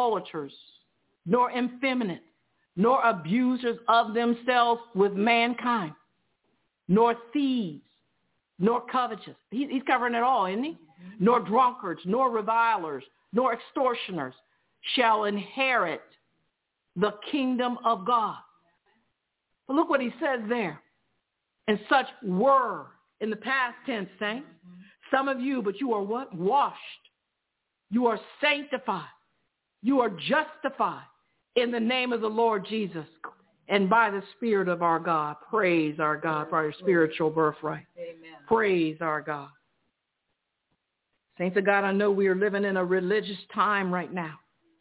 effeminate, nor abusers of themselves with mankind, nor thieves, nor covetous. He's covering it all, isn't he? Nor drunkards, nor revilers, nor extortioners shall inherit the kingdom of God. But look what he says there. And such were, in the past tense, saints, some of you, but you are what? Washed. You are sanctified. You are justified in the name of the Lord Jesus and by the Spirit of our God. Praise our God for our spiritual birthright. Amen. Praise our God. Saints of God, I know we are living in a religious time right now.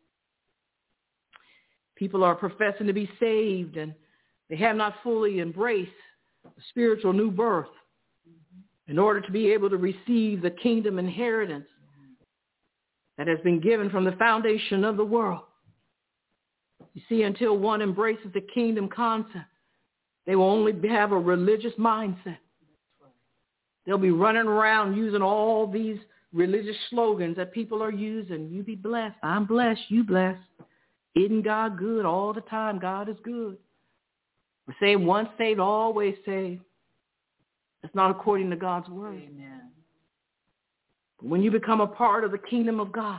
People are professing to be saved, and they have not fully embraced the spiritual new birth in order to be able to receive the kingdom inheritance that has been given from the foundation of the world. You see, until one embraces the kingdom concept, they will only have a religious mindset. They'll be running around using all these religious slogans that people are using. You be blessed. I'm blessed. You blessed. Isn't God good all the time? God is good. We're saying once saved, always saved. That's not according to God's word. Amen. But when you become a part of the kingdom of God,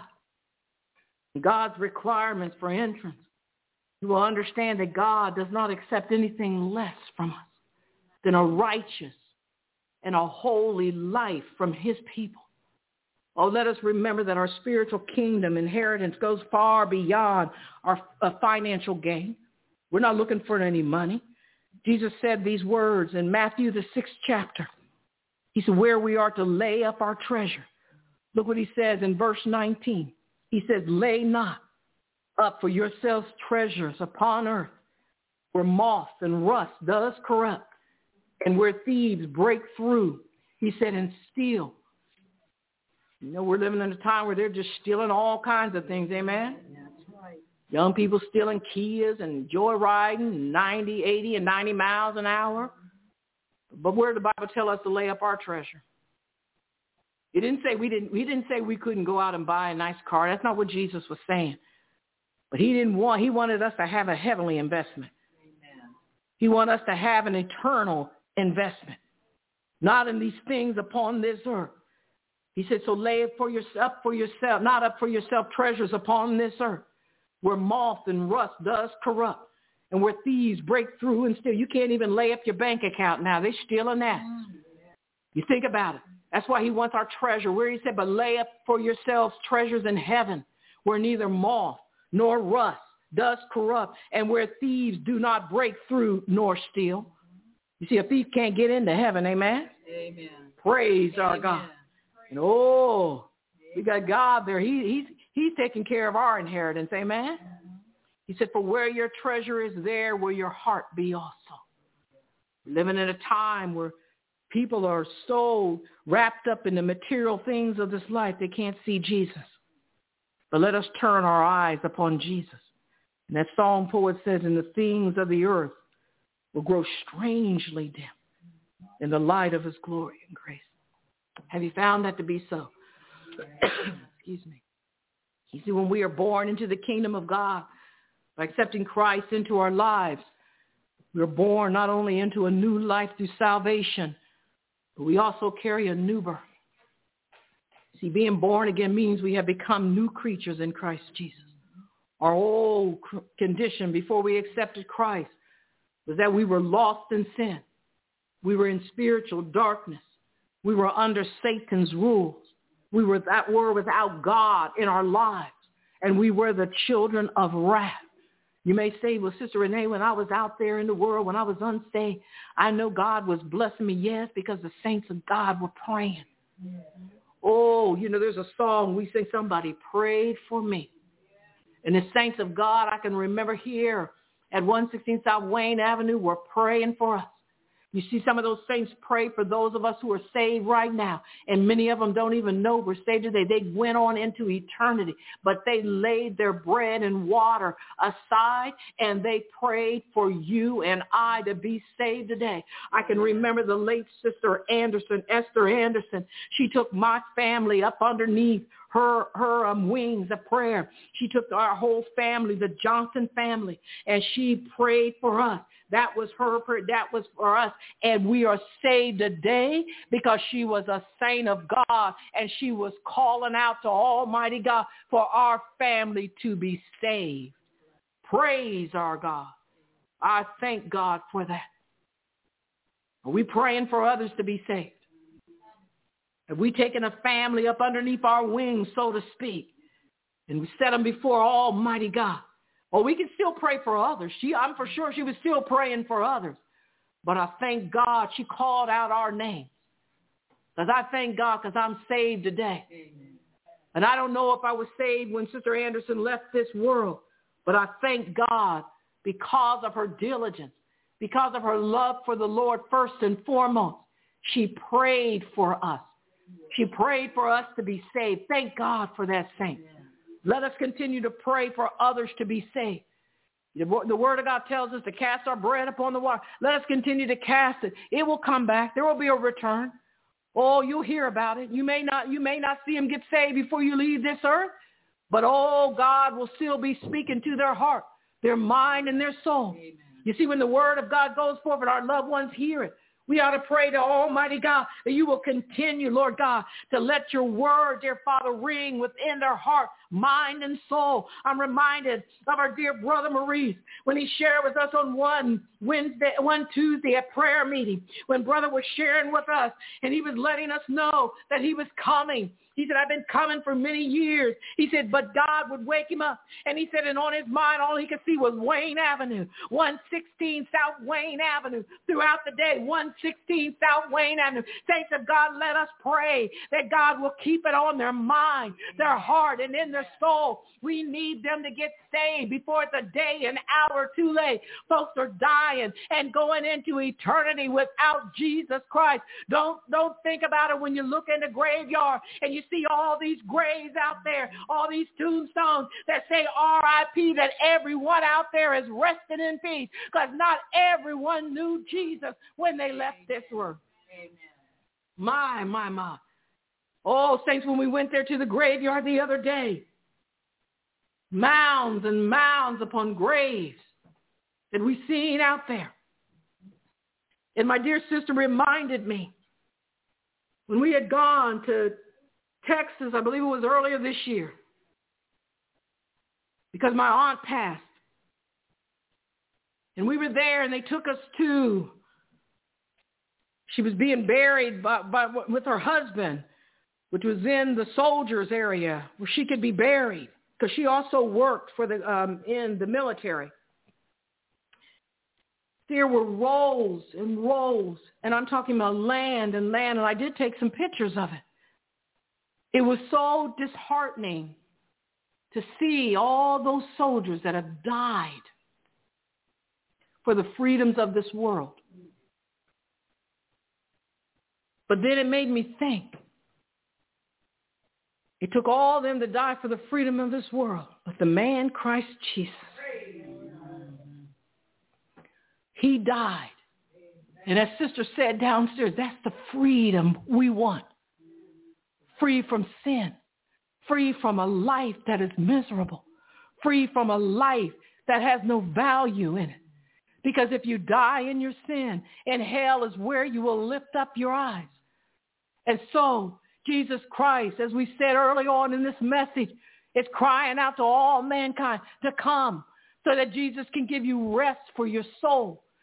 God's requirements for entrance, you will understand that God does not accept anything less from us than a righteous and a holy life from his people. Oh, let us remember that our spiritual kingdom inheritance goes far beyond our financial gain. We're not looking for any money. Jesus said these words in Matthew, the 6th chapter. He said, where we are to lay up our treasure. Look what he says in verse 19. He says, lay not up for yourselves treasures upon earth, where moth and rust does corrupt, and where thieves break through. He said, and steal. You know, we're living in a time where they're just stealing all kinds of things, amen? That's right. Young people stealing Kias and joyriding 90, 80, and 90 miles an hour. But where did the Bible tell us to lay up our treasure? It didn't say we didn't say we couldn't go out and buy a nice car. That's not what Jesus was saying. But he wanted us to have a heavenly investment. Amen. He wanted us to have an eternal investment, not in these things upon this earth. He said, so lay it up for yourself, not up for yourself treasures upon this earth, where moth and rust does corrupt, and where thieves break through and steal. You can't even lay up your bank account now. They're stealing that. You think about it. That's why he wants our treasure. Where he said, but lay up for yourselves treasures in heaven, where neither moth nor rust does corrupt, and where thieves do not break through nor steal. You see, a thief can't get into heaven, amen? Amen. Praise our God. And we got God there. He's taking care of our inheritance, amen? He said, for where your treasure is, there will your heart be also. We're living in a time where people are so wrapped up in the material things of this life, they can't see Jesus. But let us turn our eyes upon Jesus. And that psalm poet says, and the things of the earth will grow strangely dim in the light of his glory and grace. Have you found that to be so? Excuse me. You see, when we are born into the kingdom of God, by accepting Christ into our lives, we're born not only into a new life through salvation, but we also carry a new birth. See, being born again means we have become new creatures in Christ Jesus. Our old condition before we accepted Christ was that we were lost in sin. We were in spiritual darkness. We were under Satan's rules. We were without God in our lives, and we were the children of wrath. You may say, well, Sister Renee, when I was out there in the world, when I was unsaved, I know God was blessing me. Yes, because the saints of God were praying. Mm-hmm. Oh, there's a song we sing, somebody prayed for me. And the saints of God, I can remember here at 116 South Wayne Avenue, were praying for us. You see, some of those saints pray for those of us who are saved right now. And many of them don't even know we're saved today. They went on into eternity, but they laid their bread and water aside, and they prayed for you and I to be saved today. I can remember the late Sister Anderson, Esther Anderson. She took my family up underneath her wings of prayer. She took our whole family, the Johnson family, and she prayed for us. That was her prayer. That was for us. And we are saved today because she was a saint of God, and she was calling out to Almighty God for our family to be saved. Praise our God. I thank God for that. Are we praying for others to be saved? Have we taken a family up underneath our wings, so to speak, and we set them before Almighty God? Well, we can still pray for others. I'm for sure she was still praying for others. But I thank God she called out our names. Because I thank God because I'm saved today. Amen. And I don't know if I was saved when Sister Anderson left this world. But I thank God because of her diligence, because of her love for the Lord first and foremost. She prayed for us. She prayed for us to be saved. Thank God for that saint. Let us continue to pray for others to be saved. The Word of God tells us to cast our bread upon the water. Let us continue to cast it. It will come back. There will be a return. Oh, you'll hear about it. You may not see them get saved before you leave this earth, but oh, God will still be speaking to their heart, their mind, and their soul. Amen. You see, when the Word of God goes forth and our loved ones hear it, we ought to pray to Almighty God that you will continue, Lord God, to let your word, dear Father, ring within their heart, mind, and soul. I'm reminded of our dear brother Maurice when he shared with us on one Tuesday at prayer meeting, when brother was sharing with us and he was letting us know that he was coming. He said, I've been coming for many years. He said, but God would wake him up. And he said, and on his mind, all he could see was Wayne Avenue, 116 South Wayne Avenue. Throughout the day, 116 South Wayne Avenue. Saints of God, let us pray that God will keep it on their mind, their heart, and in their soul. We need them to get saved before it's a day, an hour too late. Folks are dying and going into eternity without Jesus Christ. Don't think about it when you look in the graveyard and you see all these graves out there, all these tombstones that say R.I.P., that everyone out there is resting in peace, because not everyone knew Jesus when they left this world. Amen. My. Oh, saints, when we went there to the graveyard the other day, mounds and mounds upon graves that we seen out there. And my dear sister reminded me when we had gone to Texas, I believe it was earlier this year, because my aunt passed. And we were there, and they took us to, she was being buried with her husband, which was in the soldiers area where she could be buried, because she also worked for in the military. There were rows and rows, and I'm talking about land, and I did take some pictures of it. It was so disheartening to see all those soldiers that have died for the freedoms of this world. But then it made me think. It took all of them to die for the freedom of this world. But the man, Christ Jesus, he died. And as Sister said downstairs, that's the freedom we want. Free from sin, free from a life that is miserable, free from a life that has no value in it. Because if you die in your sin, and hell is where you will lift up your eyes. And so Jesus Christ, as we said early on in this message, is crying out to all mankind to come so that Jesus can give you rest for your soul,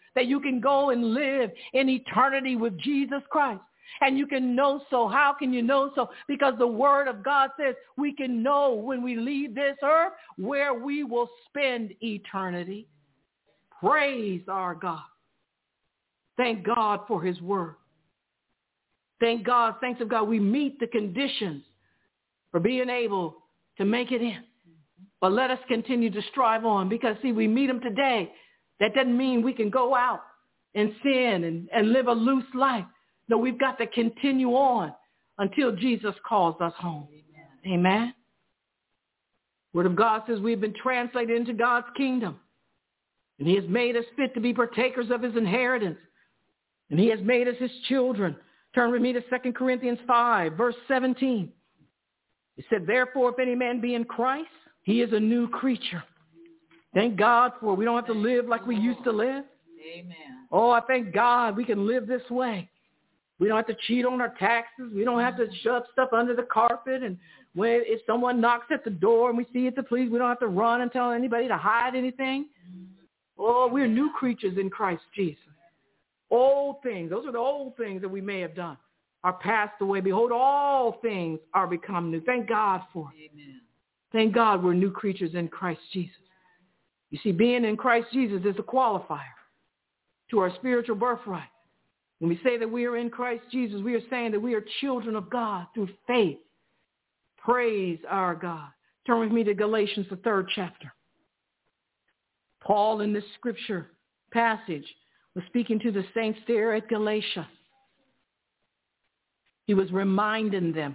that you can go and live in eternity with Jesus Christ. And you can know so. How can you know so? Because the word of God says we can know when we leave this earth where we will spend eternity. Praise our God. Thank God for his word. Thank God, thanks of God, we meet the conditions for being able to make it in. But let us continue to strive on because, see, we meet them today. That doesn't mean we can go out and sin and live a loose life. No, we've got to continue on until Jesus calls us home. Amen. Word of God says we've been translated into God's kingdom. And he has made us fit to be partakers of his inheritance. And he has made us his children. Turn with me to 2 Corinthians 5, verse 17. It said, therefore, if any man be in Christ, he is a new creature. Thank God for it. We don't have to live like we used to live. Amen. Oh, I thank God we can live this way. We don't have to cheat on our taxes. We don't have to shove stuff under the carpet. And when if someone knocks at the door and we see it's the police, we don't have to run and tell anybody to hide anything. Oh, we're new creatures in Christ Jesus. Old things, those are the old things that we may have done, are passed away. Behold, all things are become new. Thank God for it. Amen. Thank God we're new creatures in Christ Jesus. You see, being in Christ Jesus is a qualifier to our spiritual birthright. When we say that we are in Christ Jesus, we are saying that we are children of God through faith. Praise our God. Turn with me to Galatians, the 3rd chapter. Paul, in this scripture passage, was speaking to the saints there at Galatia. He was reminding them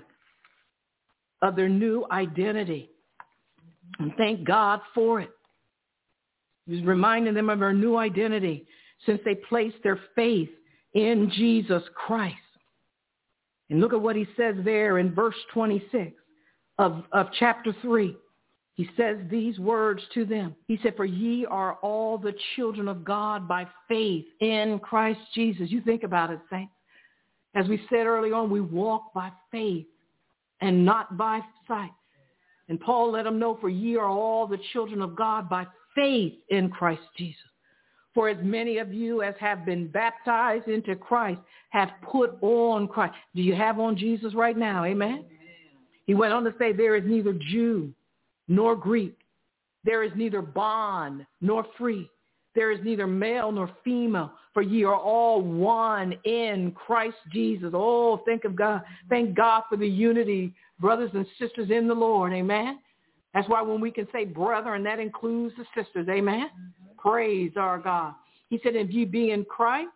of their new identity. And thank God for it. He was reminding them of their new identity since they placed their faith in Jesus Christ. And look at what he says there in verse 26 of chapter 3. He says these words to them. He said, for ye are all the children of God by faith in Christ Jesus. You think about it, saints. As we said early on, we walk by faith and not by sight. And Paul let them know, for ye are all the children of God by faith in Christ Jesus. For as many of you as have been baptized into Christ have put on Christ. Do you have on Jesus right now? Amen. He went on to say, there is neither Jew nor Greek. There is neither bond nor free. There is neither male nor female, for ye are all one in Christ Jesus. Oh, think of God. Thank God for the unity, brothers and sisters in the Lord. Amen. That's why when we can say brother, and that includes the sisters. Amen. Praise our God. He said, if ye be in Christ,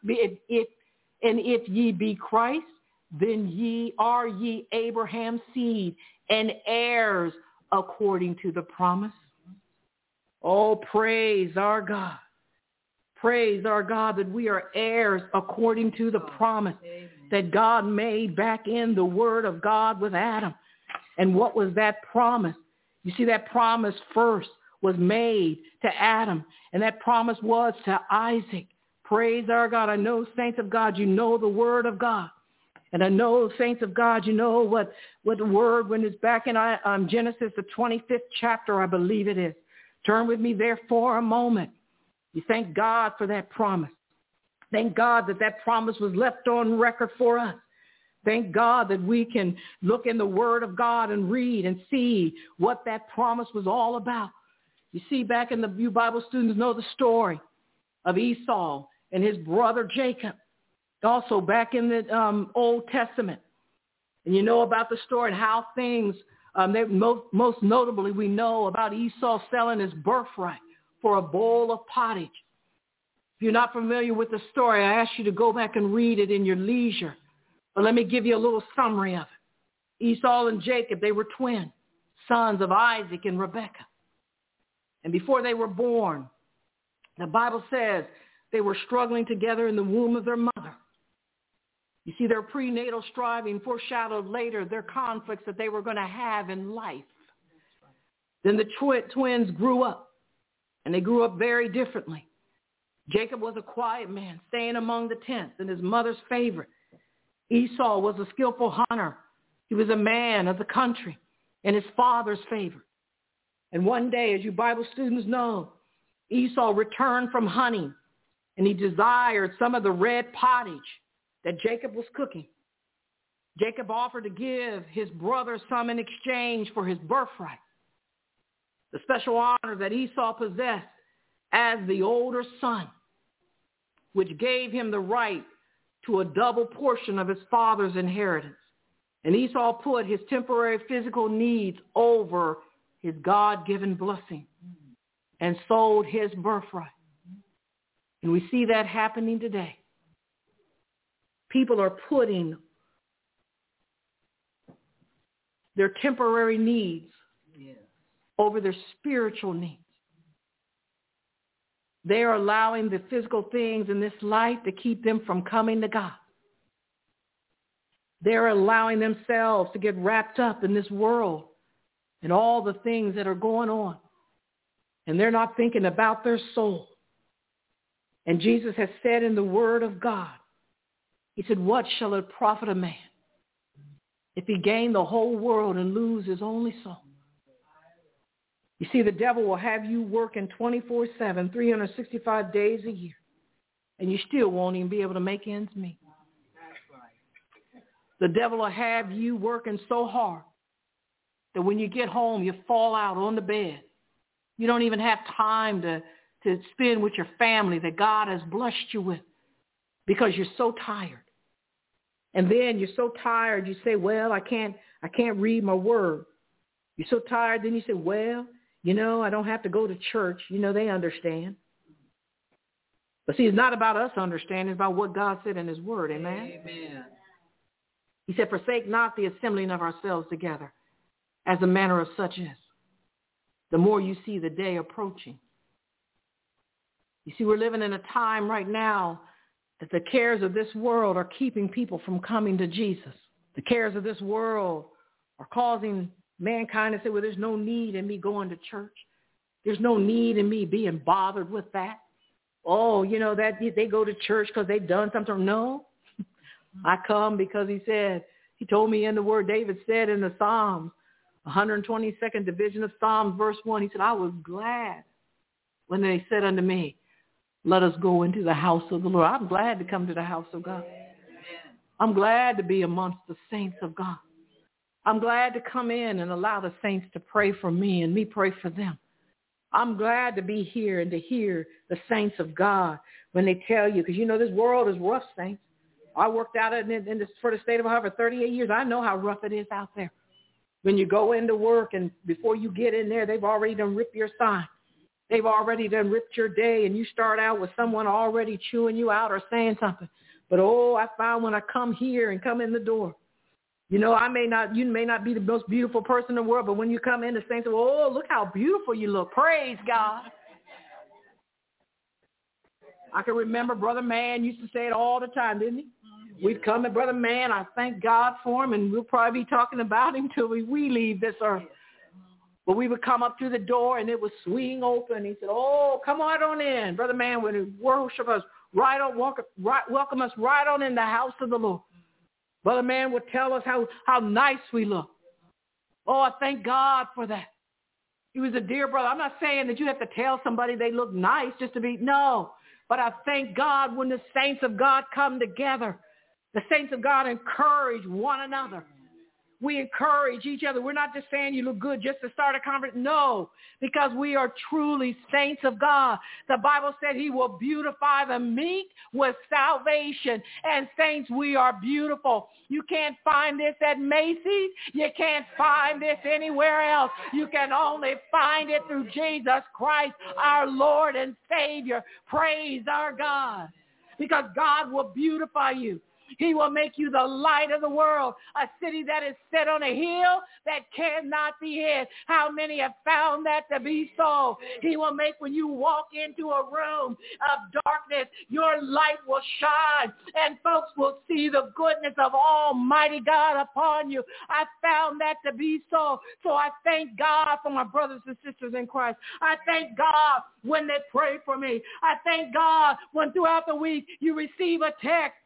if ye be Christ, then ye are ye Abraham's seed and heirs according to the promise. Oh, praise our God. Praise our God that we are heirs according to the promise that God made back in the word of God with Adam. And what was that promise? You see, that promise first was made to Adam, and that promise was to Isaac. Praise our God. I know, saints of God, you know the word of God. And I know, saints of God, you know what the word, when it's back in Genesis, the 25th chapter, I believe it is. Turn with me there for a moment. You thank God for that promise. Thank God that that promise was left on record for us. Thank God that we can look in the word of God and read and see what that promise was all about. You see, back in you Bible students know the story of Esau and his brother Jacob. Also back in the Old Testament. And you know about the story and how things, most notably we know about Esau selling his birthright for a bowl of pottage. If you're not familiar with the story, I ask you to go back and read it in your leisure. But let me give you a little summary of it. Esau and Jacob, they were twin sons of Isaac and Rebekah. And before they were born, the Bible says they were struggling together in the womb of their mother. You see, their prenatal striving foreshadowed later their conflicts that they were going to have in life. Then the twins grew up, and they grew up very differently. Jacob was a quiet man, staying among the tents and his mother's favorite. Esau was a skillful hunter. He was a man of the country and his father's favorite. And one day, as you Bible students know, Esau returned from hunting, and he desired some of the red pottage that Jacob was cooking. Jacob offered to give his brother some in exchange for his birthright, the special honor that Esau possessed as the older son, which gave him the right to a double portion of his father's inheritance. And Esau put his temporary physical needs over his God-given blessing and sold his birthright. And we see that happening today. People are putting their temporary needs over their spiritual needs. They are allowing the physical things in this life to keep them from coming to God. They're allowing themselves to get wrapped up in this world and all the things that are going on. And they're not thinking about their soul. And Jesus has said in the Word of God, he said, what shall it profit a man if he gain the whole world and lose his only soul? You see, the devil will have you working 24/7, 365 days a year, and you still won't even be able to make ends meet. The devil will have you working so hard that when you get home, you fall out on the bed. You don't even have time to spend with your family that God has blessed you with because you're so tired. And then you're so tired, you say, well, I can't read my word. You're so tired, then you say, well, I don't have to go to church. They understand. But see, it's not about us understanding. It's about what God said in his word. Amen? Amen. He said, forsake not the assembling of ourselves together, as the manner of such is. The more you see the day approaching. You see, we're living in a time right now that the cares of this world are keeping people from coming to Jesus. The cares of this world are causing mankind to say, well, there's no need in me going to church. There's no need in me being bothered with that. Oh, that they go to church because they've done something. No. I come because he told me in the word, David said in the Psalms, 122nd division of Psalms, verse 1, he said, I was glad when they said unto me, let us go into the house of the Lord. I'm glad to come to the house of God. I'm glad to be amongst the saints of God. I'm glad to come in and allow the saints to pray for me and me pray for them. I'm glad to be here and to hear the saints of God when they tell you, because this world is rough, saints. I worked out for the state of Ohio for 38 years. I know how rough it is out there. When you go into work and before you get in there, they've already done ripped your sign. They've already done ripped your day, and you start out with someone already chewing you out or saying something. But, I found when I come here and come in the door, you may not be the most beautiful person in the world, but when you come in, the saints say, oh, look how beautiful you look. Praise God. I can remember Brother Mann used to say it all the time, didn't he? We'd come to Brother Mann. I thank God for him, and we'll probably be talking about him till we leave this earth. But we would come up to the door, and it would swing open. He said, oh, come right on in. Brother Mann would worship us, welcome us right on in the house of the Lord. Brother Mann would tell us how nice we look. Oh, I thank God for that. He was a dear brother. I'm not saying that you have to tell somebody they look nice just to be, no. But I thank God when the saints of God come together. The saints of God encourage one another. We encourage each other. We're not just saying you look good just to start a conversation. No, because we are truly saints of God. The Bible said he will beautify the meek with salvation. And saints, we are beautiful. You can't find this at Macy's. You can't find this anywhere else. You can only find it through Jesus Christ, our Lord and Savior. Praise our God. Because God will beautify you. He will make you the light of the world, a city that is set on a hill that cannot be hid. How many have found that to be so? He will make when you walk into a room of darkness, your light will shine and folks will see the goodness of Almighty God upon you. I found that to be so. So I thank God for my brothers and sisters in Christ. I thank God when they pray for me. I thank God when throughout the week you receive a text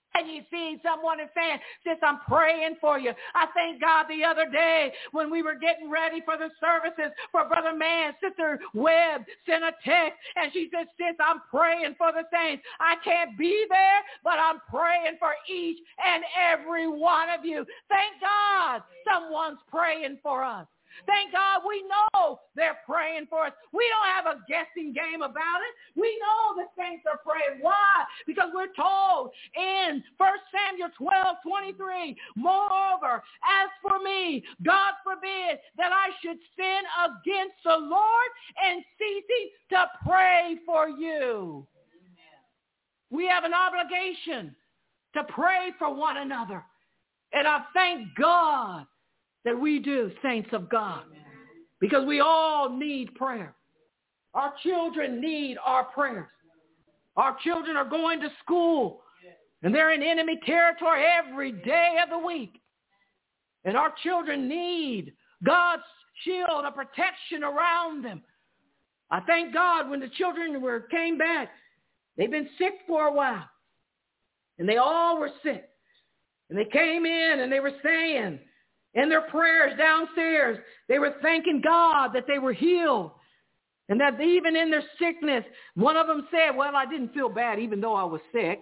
And you see someone is saying, sis, I'm praying for you. I thank God the other day when we were getting ready for the services for Brother Mann, Sister Webb sent a text and she said, sis, I'm praying for the saints. I can't be there, but I'm praying for each and every one of you. Thank God someone's praying for us. Thank God we know they're praying for us. We don't have a guessing game about it. We know the saints are praying. Why? Because we're told in 1 Samuel 12:23, moreover, as for me, God forbid that I should sin against the Lord and ceasing to pray for you. We have an obligation to pray for one another. And I thank God that we do, saints of God, because we all need prayer. Our children need our prayers. Our children are going to school, and they're in enemy territory every day of the week. And our children need God's shield of protection around them. I thank God when the children came back, they've been sick for a while, and they all were sick. And they came in and they were saying, in their prayers downstairs, they were thanking God that they were healed. And that even in their sickness, one of them said, well, I didn't feel bad even though I was sick.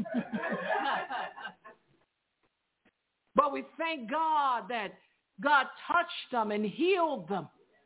But we thank God that God touched them and healed them.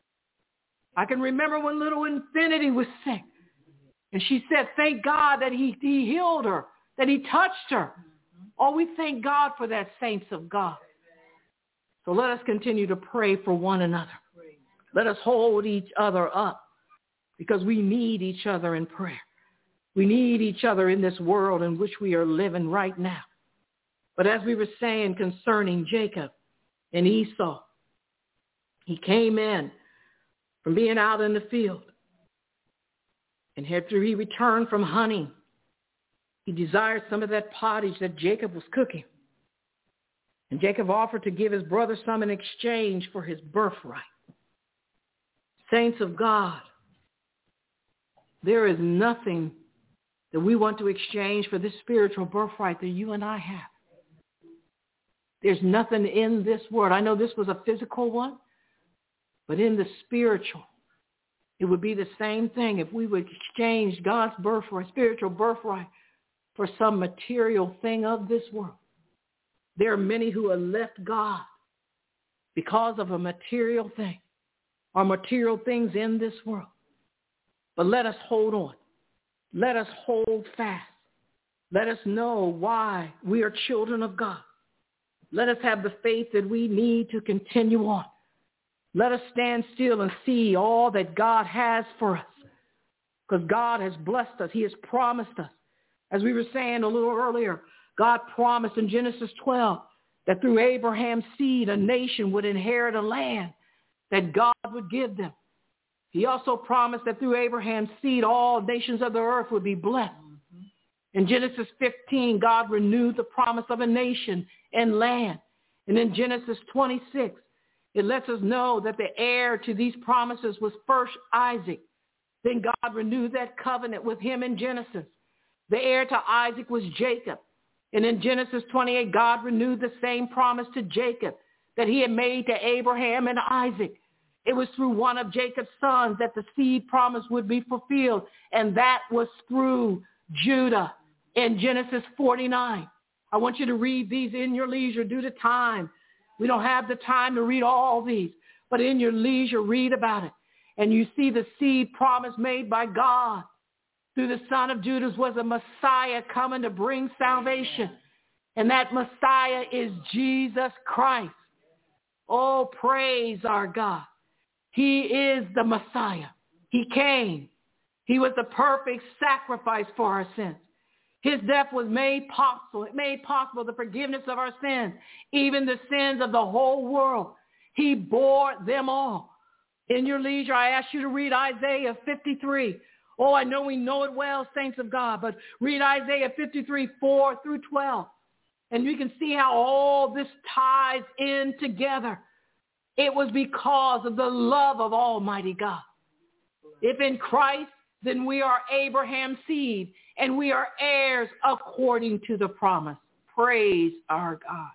I can remember when little Infinity was sick. And she said, thank God that he healed her, that he touched her. Oh, we thank God for that, saints of God. So let us continue to pray for one another. Let us hold each other up because we need each other in prayer. We need each other in this world in which we are living right now. But as we were saying concerning Jacob and Esau, he came in from being out in the field. And after he returned from hunting, he desired some of that pottage that Jacob was cooking. And Jacob offered to give his brother some in exchange for his birthright. Saints of God, there is nothing that we want to exchange for this spiritual birthright that you and I have. There's nothing in this world. I know this was a physical one, but in the spiritual, it would be the same thing if we would exchange God's birthright, spiritual birthright, for some material thing of this world. There are many who have left God because of a material thing or material things in this world. But let us hold on. Let us hold fast. Let us know why we are children of God. Let us have the faith that we need to continue on. Let us stand still and see all that God has for us, because God has blessed us. He has promised us. As we were saying a little earlier, God promised in Genesis 12 that through Abraham's seed, a nation would inherit a land that God would give them. He also promised that through Abraham's seed, all nations of the earth would be blessed. In Genesis 15, God renewed the promise of a nation and land. And in Genesis 26, it lets us know that the heir to these promises was first Isaac. Then God renewed that covenant with him in Genesis. The heir to Isaac was Jacob. And in Genesis 28, God renewed the same promise to Jacob that he had made to Abraham and Isaac. It was through one of Jacob's sons that the seed promise would be fulfilled, and that was through Judah in Genesis 49. I want you to read these in your leisure due to time. We don't have the time to read all these, but in your leisure, read about it. And you see the seed promise made by God through the son of Judah was a Messiah coming to bring salvation. And that Messiah is Jesus Christ. Oh, praise our God. He is the Messiah. He came. He was the perfect sacrifice for our sins. His death was made possible. It made possible the forgiveness of our sins, even the sins of the whole world. He bore them all. In your leisure, I ask you to read Isaiah 53. Oh, I know we know it well, saints of God, but read Isaiah 53, 4 through 12. And you can see how all this ties in together. It was because of the love of Almighty God. If in Christ, then we are Abraham's seed, and we are heirs according to the promise. Praise our God.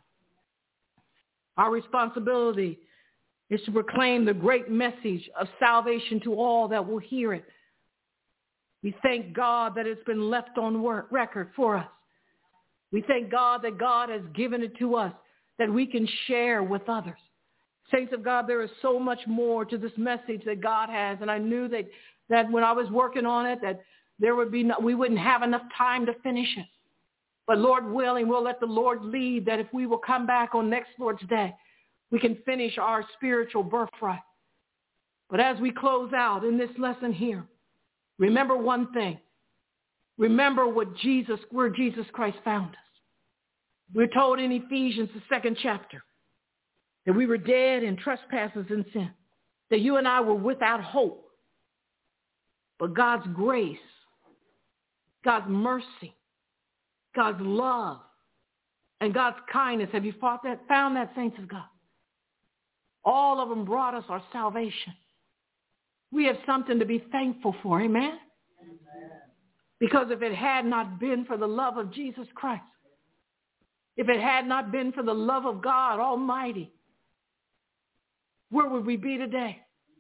Our responsibility is to proclaim the great message of salvation to all that will hear it. We thank God that it's been left on record for us. We thank God that God has given it to us that we can share with others. Saints of God, there is so much more to this message that God has, and I knew that when I was working on it, that we wouldn't have enough time to finish it. But Lord willing, we'll let the Lord lead, that if we will come back on next Lord's Day, we can finish our spiritual birthright. But as we close out in this lesson here, remember one thing. Remember where Jesus Christ found us. We're told in Ephesians, the 2nd chapter, that we were dead in trespasses and sin, that you and I were without hope. But God's grace, God's mercy, God's love, and God's kindness, have you found that, saints of God? All of them brought us our salvation. We have something to be thankful for, amen? Because if it had not been for the love of Jesus Christ, if it had not been for the love of God Almighty, where would we be today?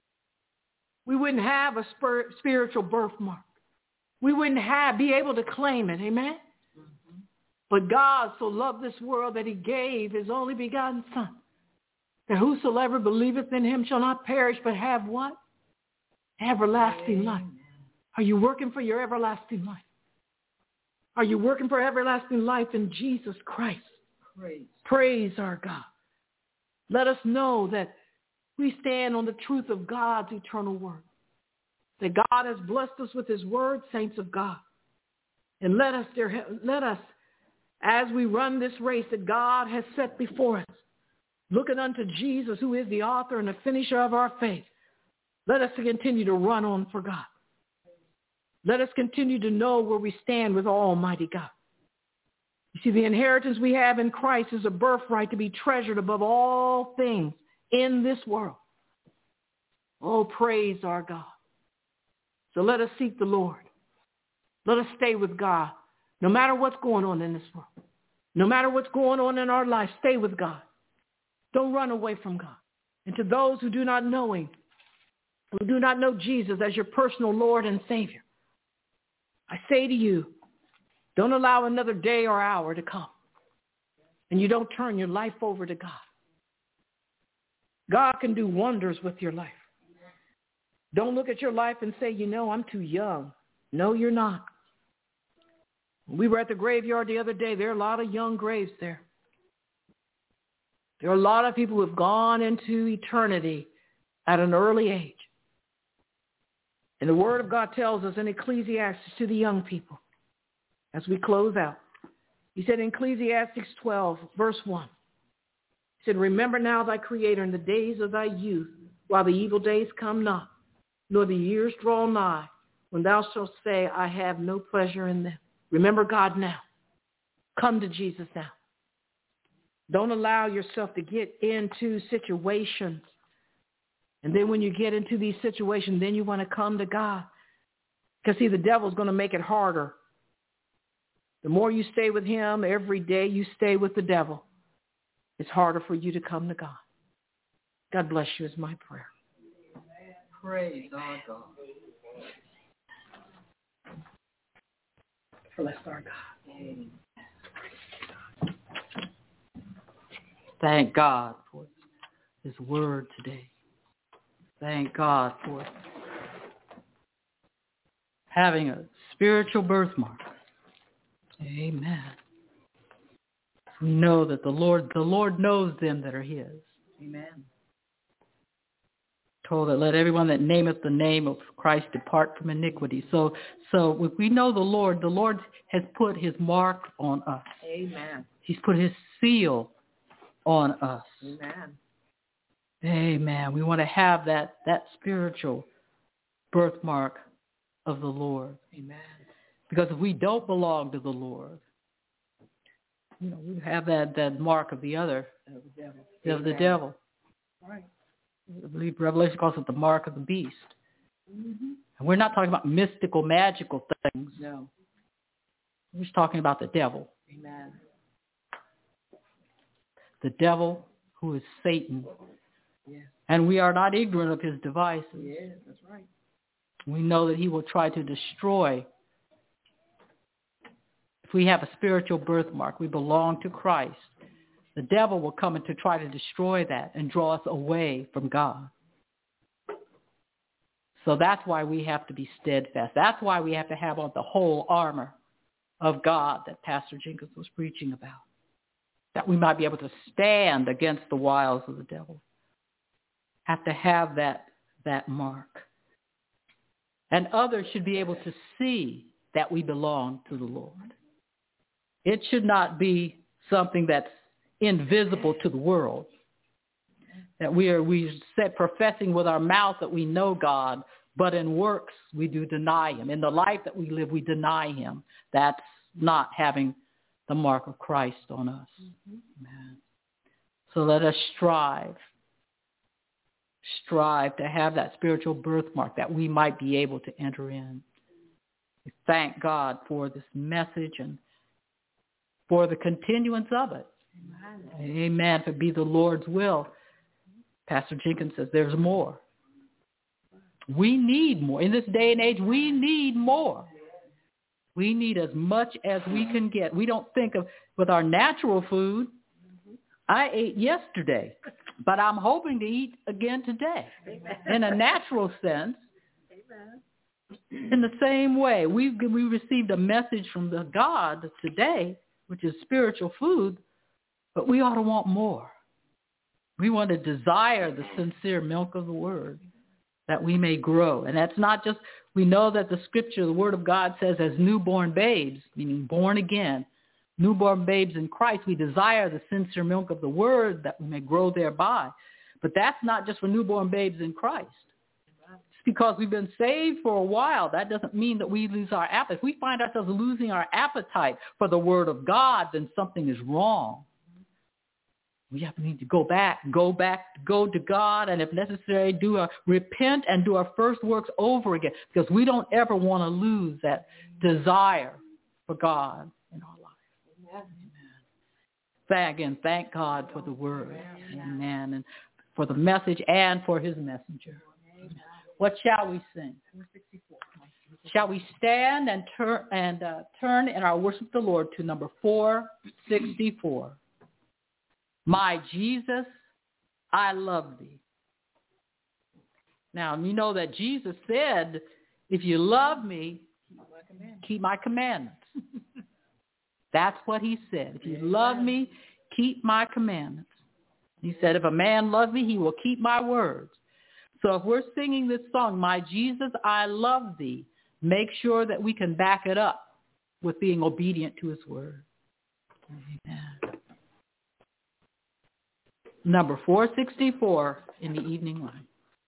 We wouldn't have a spiritual birthmark. We wouldn't be able to claim it, amen? Mm-hmm. But God so loved this world that he gave his only begotten Son, that whosoever believeth in him shall not perish but have what? Everlasting life. Are you working for your everlasting life? Are you working for everlasting life in Jesus Christ? Praise our God. Let us know that we stand on the truth of God's eternal word. That God has blessed us with his word, saints of God. And let us, as we run this race that God has set before us, looking unto Jesus, who is the author and the finisher of our faith, let us continue to run on for God. Let us continue to know where we stand with Almighty God. You see, the inheritance we have in Christ is a birthright to be treasured above all things in this world. Oh, praise our God. So let us seek the Lord. Let us stay with God. No matter what's going on in this world. No matter what's going on in our life, stay with God. Don't run away from God. And to those who do not know him, who do not know Jesus as your personal Lord and Savior, I say to you, don't allow another day or hour to come and you don't turn your life over to God. God can do wonders with your life. Don't look at your life and say, I'm too young. No, you're not. We were at the graveyard the other day. There are a lot of young graves there. There are a lot of people who have gone into eternity at an early age. And the Word of God tells us in Ecclesiastes to the young people, as we close out. He said in Ecclesiastes 12, verse 1, he said, remember now thy Creator in the days of thy youth, while the evil days come not, nor the years draw nigh, when thou shalt say, I have no pleasure in them. Remember God now. Come to Jesus now. Don't allow yourself to get into situations. And then when you get into these situations, then you want to come to God. Because, see, the devil's going to make it harder. The more you stay with him, every day you stay with the devil, it's harder for you to come to God. God bless you is my prayer. Praise our God. Bless our God. Amen. Thank God for his word today. Thank God for having a spiritual birthmark. Amen. We know that the Lord knows them that are his. Amen. Told that let everyone that nameth the name of Christ depart from iniquity. So if we know the Lord has put his mark on us. Amen. He's put his seal on us. Amen. Amen. We want to have that spiritual birthmark of the Lord. Amen. Because if we don't belong to the Lord, we have that mark of the other, of the devil. Right. I believe Revelation calls it the mark of the beast. Mm-hmm. And we're not talking about mystical, magical things. No. We're just talking about the devil. Amen. the devil, who is Satan. Yes. And we are not ignorant of his devices. Yes, that's right. We know that he will try to destroy. If we have a spiritual birthmark, we belong to Christ. The devil will come in to try to destroy that and draw us away from God. So that's why we have to be steadfast. That's why we have to have on the whole armor of God that Pastor Jenkins was preaching about, that we might be able to stand against the wiles of the devil. Have to have that mark. And others should be able to see that we belong to the Lord. It should not be something that's invisible to the world, that we said professing with our mouth that we know God, but in works we do deny him. In the life that we live, we deny him. That's not having the mark of Christ on us. Amen. So let us strive to have that spiritual birthmark that we might be able to enter in. We thank God for this message and for the continuance of it. Amen. Amen. If it be the Lord's will. Pastor Jenkins says there's more. We need more. In this day and age, we need more. We need as much as we can get. We don't think of, with our natural food, I ate yesterday, but I'm hoping to eat again today. Amen. In a natural sense. Amen. In the same way, we received a message from the God today, which is spiritual food, but we ought to want more. We want to desire the sincere milk of the word that we may grow. And that's not just, we know that the scripture, the word of God says as newborn babes, meaning born again, newborn babes in Christ, we desire the sincere milk of the word that we may grow thereby. But that's not just for newborn babes in Christ. It's because we've been saved for a while. That doesn't mean that we lose our appetite. If we find ourselves losing our appetite for the word of God, then something is wrong. We need to go to God, and if necessary, repent and do our first works over again, because we don't ever want to lose that desire for God in our life. Amen. Thank God for the word. Amen. And for the message and for his messenger. Amen. What shall we sing? Shall we stand and turn in our worship of the Lord to number 464? My Jesus, I love thee. Now, you know that Jesus said, if you love me, keep my commandments. That's what he said. If you love me, keep my commandments. He said, if a man loves me, he will keep my words. So if we're singing this song, my Jesus, I love thee, make sure that we can back it up with being obedient to his word. Amen. Number 464 in the evening line.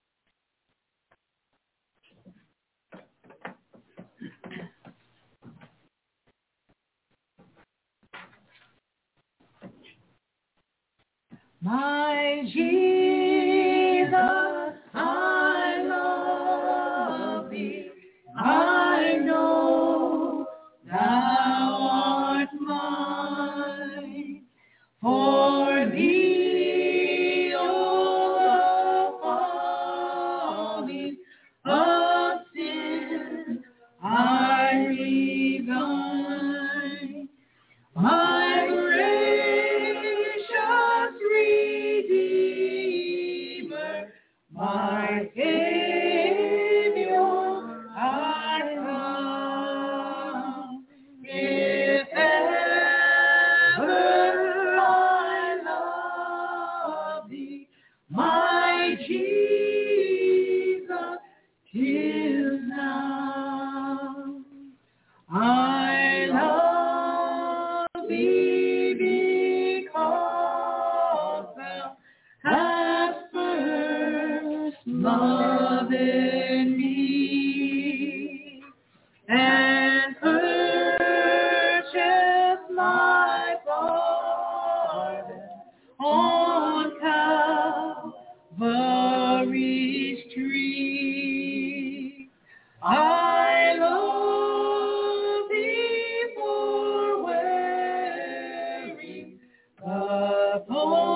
My Jesus, I love thee. I know thou art mine. For thee, O falling of sin, I resign. My gracious Redeemer, my Savior, I come. If ever I love thee, my Jesus, 'tis now. I love thee because thou hast first loved me and purchased my pardon on Calvary's tree. I love thee for wearing the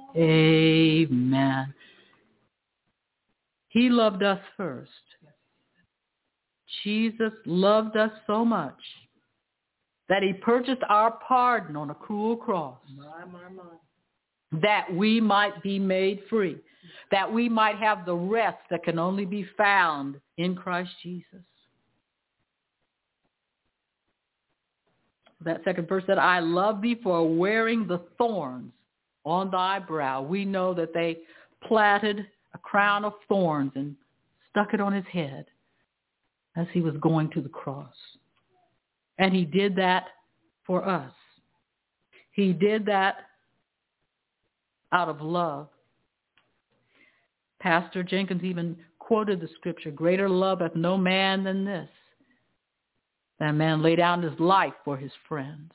Amen. He loved us first. Jesus loved us so much that he purchased our pardon on a cruel cross. That we might be made free. That we might have the rest that can only be found in Christ Jesus. That second verse said, I love thee for wearing the thorns on thy brow. We know that they platted a crown of thorns and stuck it on his head as he was going to the cross. And he did that for us. He did that out of love. Pastor Jenkins even quoted the scripture, greater love hath no man than this, that man lay down his life for his friends.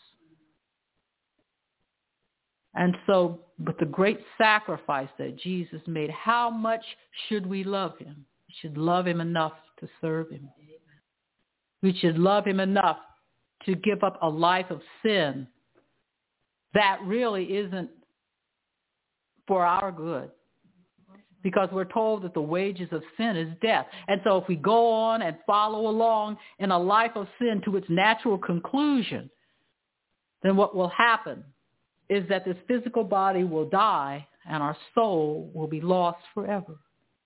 And so, with the great sacrifice that Jesus made, how much should we love him? We should love him enough to serve him. We should love him enough to give up a life of sin that really isn't for our good. Because we're told that the wages of sin is death. And so if we go on and follow along in a life of sin to its natural conclusion, then what will happen is that this physical body will die and our soul will be lost forever.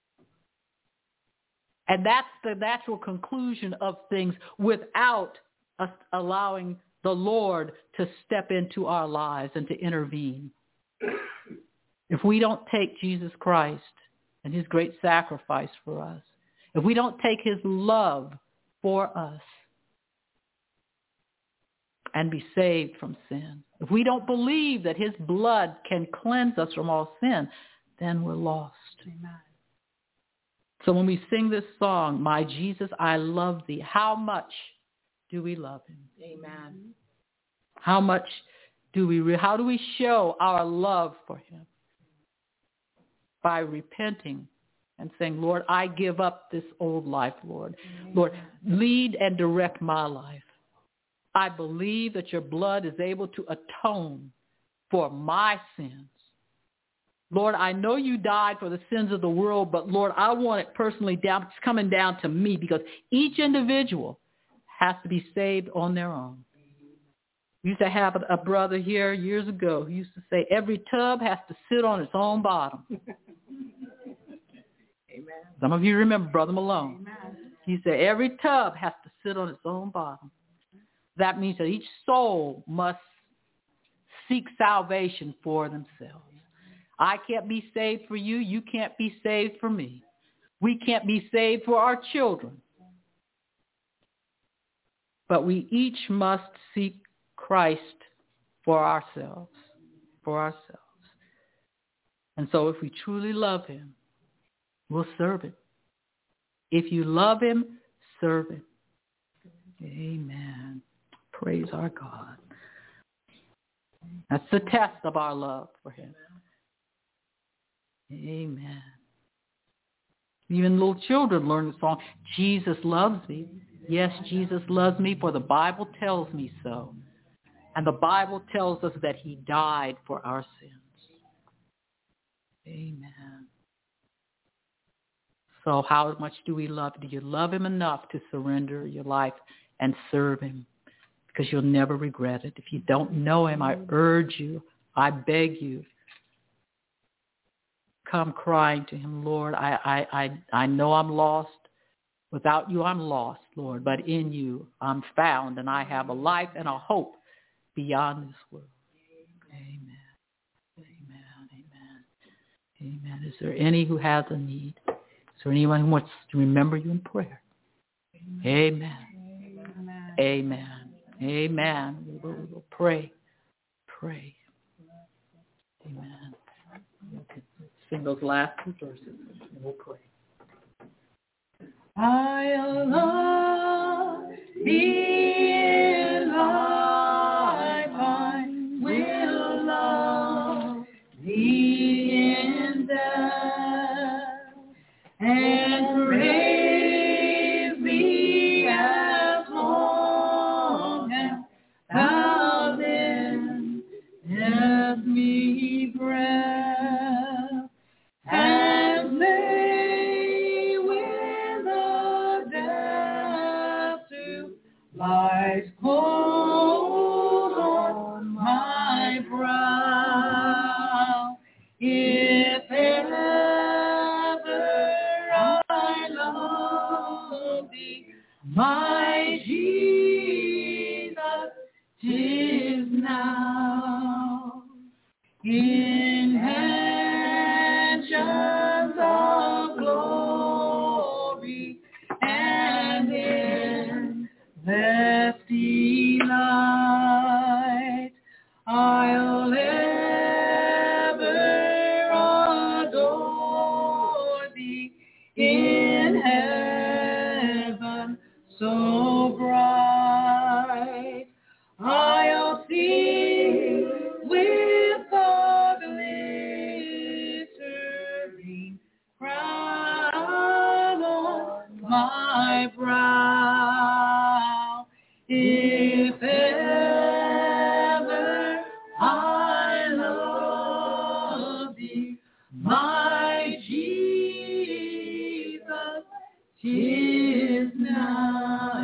And that's the natural conclusion of things without us allowing the Lord to step into our lives and to intervene. If we don't take Jesus Christ and his great sacrifice for us, if we don't take his love for us and be saved from sin, if we don't believe that his blood can cleanse us from all sin, then we're lost. Amen. So when we sing this song, My Jesus, I Love Thee, how much do we love him? Amen. How much how do we show our love for him? By repenting and saying, Lord, I give up this old life, Lord. Amen. Lord, lead and direct my life. I believe that your blood is able to atone for my sins. Lord, I know you died for the sins of the world, but Lord, I want it personally down, it's coming down to me, because each individual has to be saved on their own. We used to have a brother here years ago who used to say, every tub has to sit on its own bottom. Amen. Some of you remember Brother Malone. Amen. He said, every tub has to sit on its own bottom. That means that each soul must seek salvation for themselves. I can't be saved for you. You can't be saved for me. We can't be saved for our children. But we each must seek Christ for ourselves. And so if we truly love him, we'll serve him. If you love him, serve him. Amen. Praise our God. That's the test of our love for him. Amen. Even little children learn the song, Jesus loves me. Yes, Jesus loves me, for the Bible tells me so. And the Bible tells us that he died for our sins. Amen. So how much do we love? Do you love him enough to surrender your life and serve him? Because you'll never regret it. If you don't know him, I urge you, I beg you, come crying to him, Lord, I know I'm lost. Without you, I'm lost, Lord. But in you, I'm found, and I have a life and a hope beyond this world. Amen. Amen. Amen. Amen. Is there any who has a need? Is there anyone who wants to remember you in prayer? Amen. Amen. Amen. Amen. We will pray. Pray. Amen. Sing those last two verses and we'll pray. I'll love thee in life, I will love thee in death, and praise thee as long as thou then hast me breath. my Jesus, 'tis now in mansions of glory and in lofty light. I'll ever adore thee in heaven so bright. I'll sing with the glittering crown on my brow. If ever I love thee, my Jesus, 'tis now.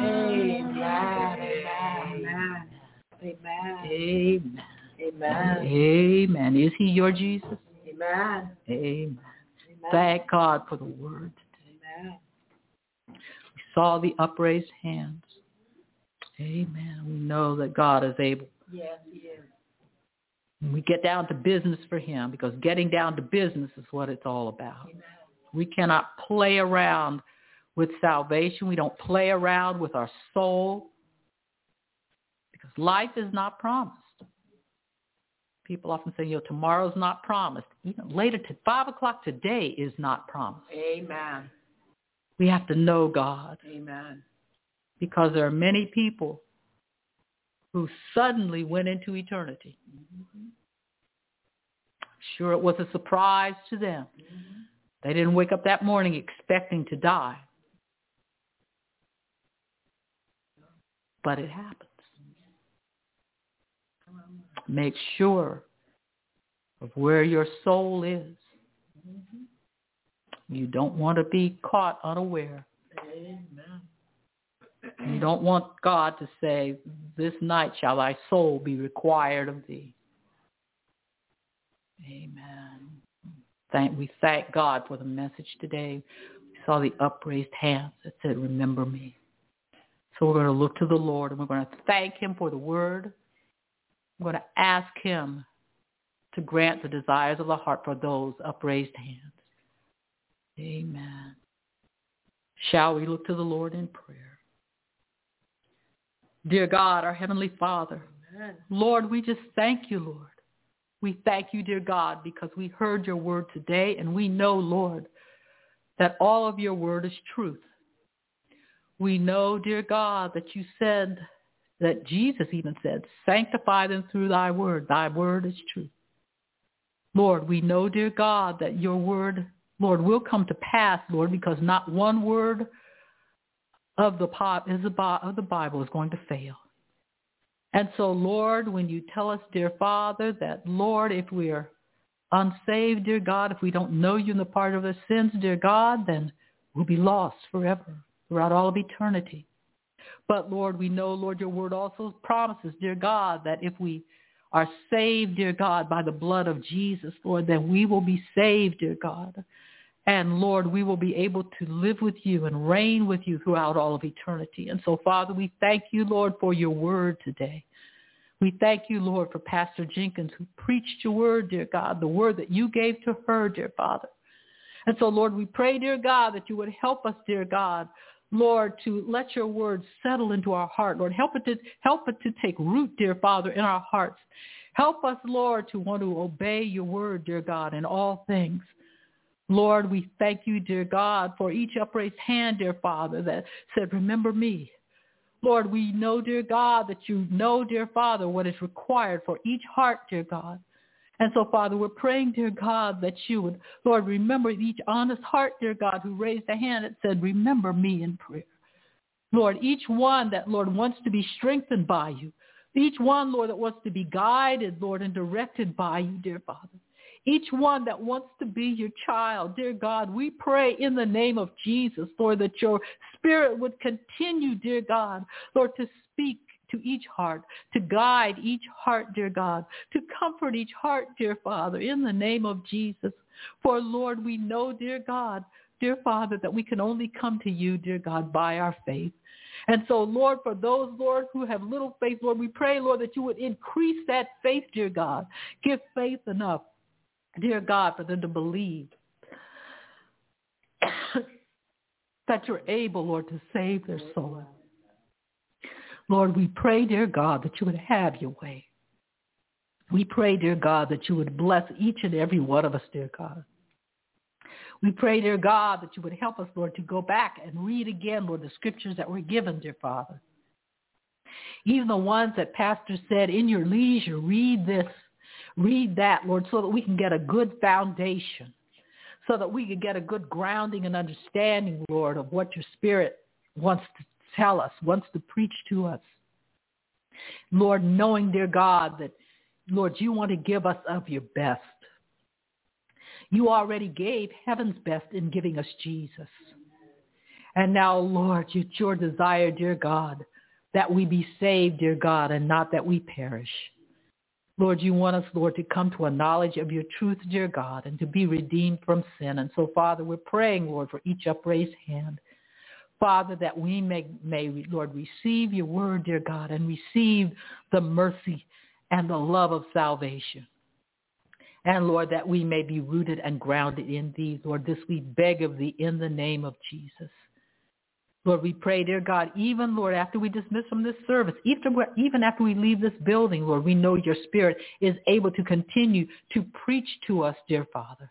Amen. Amen. Amen. Amen. Amen. Is he your Jesus? Amen. Amen. Thank God for the word today. Amen. We saw the upraised hands. Amen. We know that God is able. Yes, he is. And we get down to business for him, because getting down to business is what it's all about. Amen. We cannot play around with salvation. We don't play around with our soul, because life is not promised. People often say, tomorrow's not promised. Even later, 5 o'clock today is not promised. Amen. We have to know God, Amen. because there are many people who suddenly went into eternity. Mm-hmm. Sure, it was a surprise to them. Mm-hmm. They didn't wake up that morning expecting to die. But it happens. Make sure of where your soul is. Mm-hmm. You don't want to be caught unaware. Amen. You don't want God to say, this night shall thy soul be required of thee. Amen. We thank God for the message today. We saw the upraised hands that said, remember me. So we're going to look to the Lord, and we're going to thank him for the word. I'm going to ask him to grant the desires of the heart for those upraised hands. Amen. Shall we look to the Lord in prayer? Dear God, our Heavenly Father, Amen. Lord, we just thank you, Lord. We thank you, dear God, because we heard your word today, and we know, Lord, that all of your word is truth. We know, dear God, that you said, that Jesus even said, sanctify them through thy word. Thy word is truth. Lord, we know, dear God, that your word, Lord, will come to pass, Lord, because not one word of the Bible is going to fail. And so, Lord, when you tell us, dear Father, that, Lord, if we are unsaved, dear God, if we don't know you in the pardon of our sins, dear God, then we'll be lost forever, throughout all of eternity. But, Lord, we know, Lord, your word also promises, dear God, that if we are saved, dear God, by the blood of Jesus, Lord, then we will be saved, dear God. And, Lord, we will be able to live with you and reign with you throughout all of eternity. And so, Father, we thank you, Lord, for your word today. We thank you, Lord, for Pastor Jenkins, who preached your word, dear God, the word that you gave to her, dear Father. And so, Lord, we pray, dear God, that you would help us, dear God, Lord, to let your word settle into our heart. Lord, help it to take root, dear Father, in our hearts. Help us, Lord, to want to obey your word, dear God, in all things. Lord, we thank you, dear God, for each upraised hand, dear Father, that said, remember me. Lord, we know, dear God, that you know, dear Father, what is required for each heart, dear God. And so, Father, we're praying, dear God, that you would, Lord, remember each honest heart, dear God, who raised a hand that said, remember me in prayer. Lord, each one that, Lord, wants to be strengthened by you. Each one, Lord, that wants to be guided, Lord, and directed by you, dear Father. Each one that wants to be your child, dear God, we pray in the name of Jesus, Lord, that your spirit would continue, dear God, Lord, to speak to each heart, to guide each heart, dear God, to comfort each heart, dear Father, in the name of Jesus. For, Lord, we know, dear God, dear Father, that we can only come to you, dear God, by our faith. And so, Lord, for those, Lord, who have little faith, Lord, we pray, Lord, that you would increase that faith, dear God. Give faith enough, dear God, for them to believe that you're able, Lord, to save their soul. Lord, we pray, dear God, that you would have your way. We pray, dear God, that you would bless each and every one of us, dear God. We pray, dear God, that you would help us, Lord, to go back and read again, Lord, the scriptures that were given, dear Father. Even the ones that Pastor said, in your leisure, read this, read that, Lord, so that we can get a good foundation, so that we can get a good grounding and understanding, Lord, of what your Spirit wants to tell us, wants to preach to us. Lord, knowing, dear God, that, Lord, you want to give us of your best. You already gave heaven's best in giving us Jesus. And now, Lord, it's your desire, dear God, that we be saved, dear God, and not that we perish. Lord, you want us, Lord, to come to a knowledge of your truth, dear God, and to be redeemed from sin. And so, Father, we're praying, Lord, for each upraised hand. Father, that we may, Lord, receive your word, dear God, and receive the mercy and the love of salvation. And, Lord, that we may be rooted and grounded in thee. Lord, this we beg of thee in the name of Jesus. Lord, we pray, dear God, even, Lord, after we dismiss from this service, even after we leave this building, Lord, we know your Spirit is able to continue to preach to us, dear Father,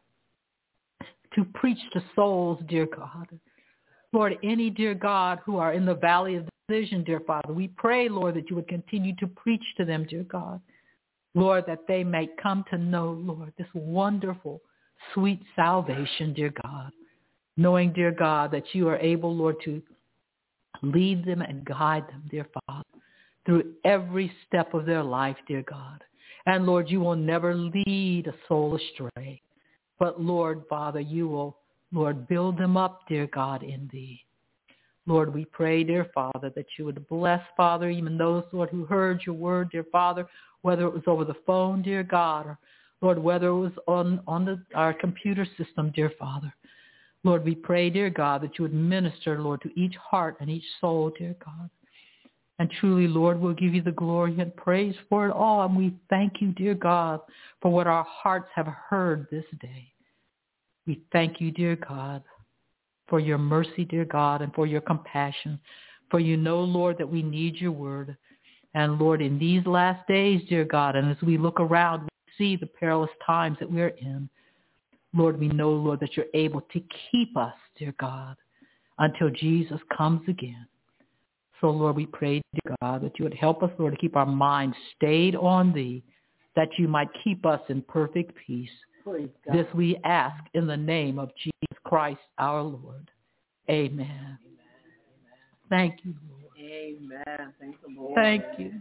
to preach to souls, dear God. Lord, any, dear God, who are in the valley of decision, dear Father, we pray, Lord, that you would continue to preach to them, dear God. Lord, that they may come to know, Lord, this wonderful, sweet salvation, dear God, knowing, dear God, that you are able, Lord, to lead them and guide them, dear Father, through every step of their life, dear God. And, Lord, you will never lead a soul astray. But, Lord, Father, you will, Lord, build them up, dear God, in thee. Lord, we pray, dear Father, that you would bless, Father, even those, Lord, who heard your word, dear Father, whether it was over the phone, dear God, or, Lord, whether it was on our computer system, dear Father. Lord, we pray, dear God, that you would minister, Lord, to each heart and each soul, dear God. And truly, Lord, we'll give you the glory and praise for it all. And we thank you, dear God, for what our hearts have heard this day. We thank you, dear God, for your mercy, dear God, and for your compassion. For you know, Lord, that we need your word. And, Lord, in these last days, dear God, and as we look around, we see the perilous times that we're in. Lord, we know, Lord, that you're able to keep us, dear God, until Jesus comes again. So, Lord, we pray, dear God, that you would help us, Lord, to keep our minds stayed on thee, that you might keep us in perfect peace. This we ask in the name of Jesus Christ, our Lord. Amen. Amen. Thank you, Lord. Amen. Thank the Lord. Thank you.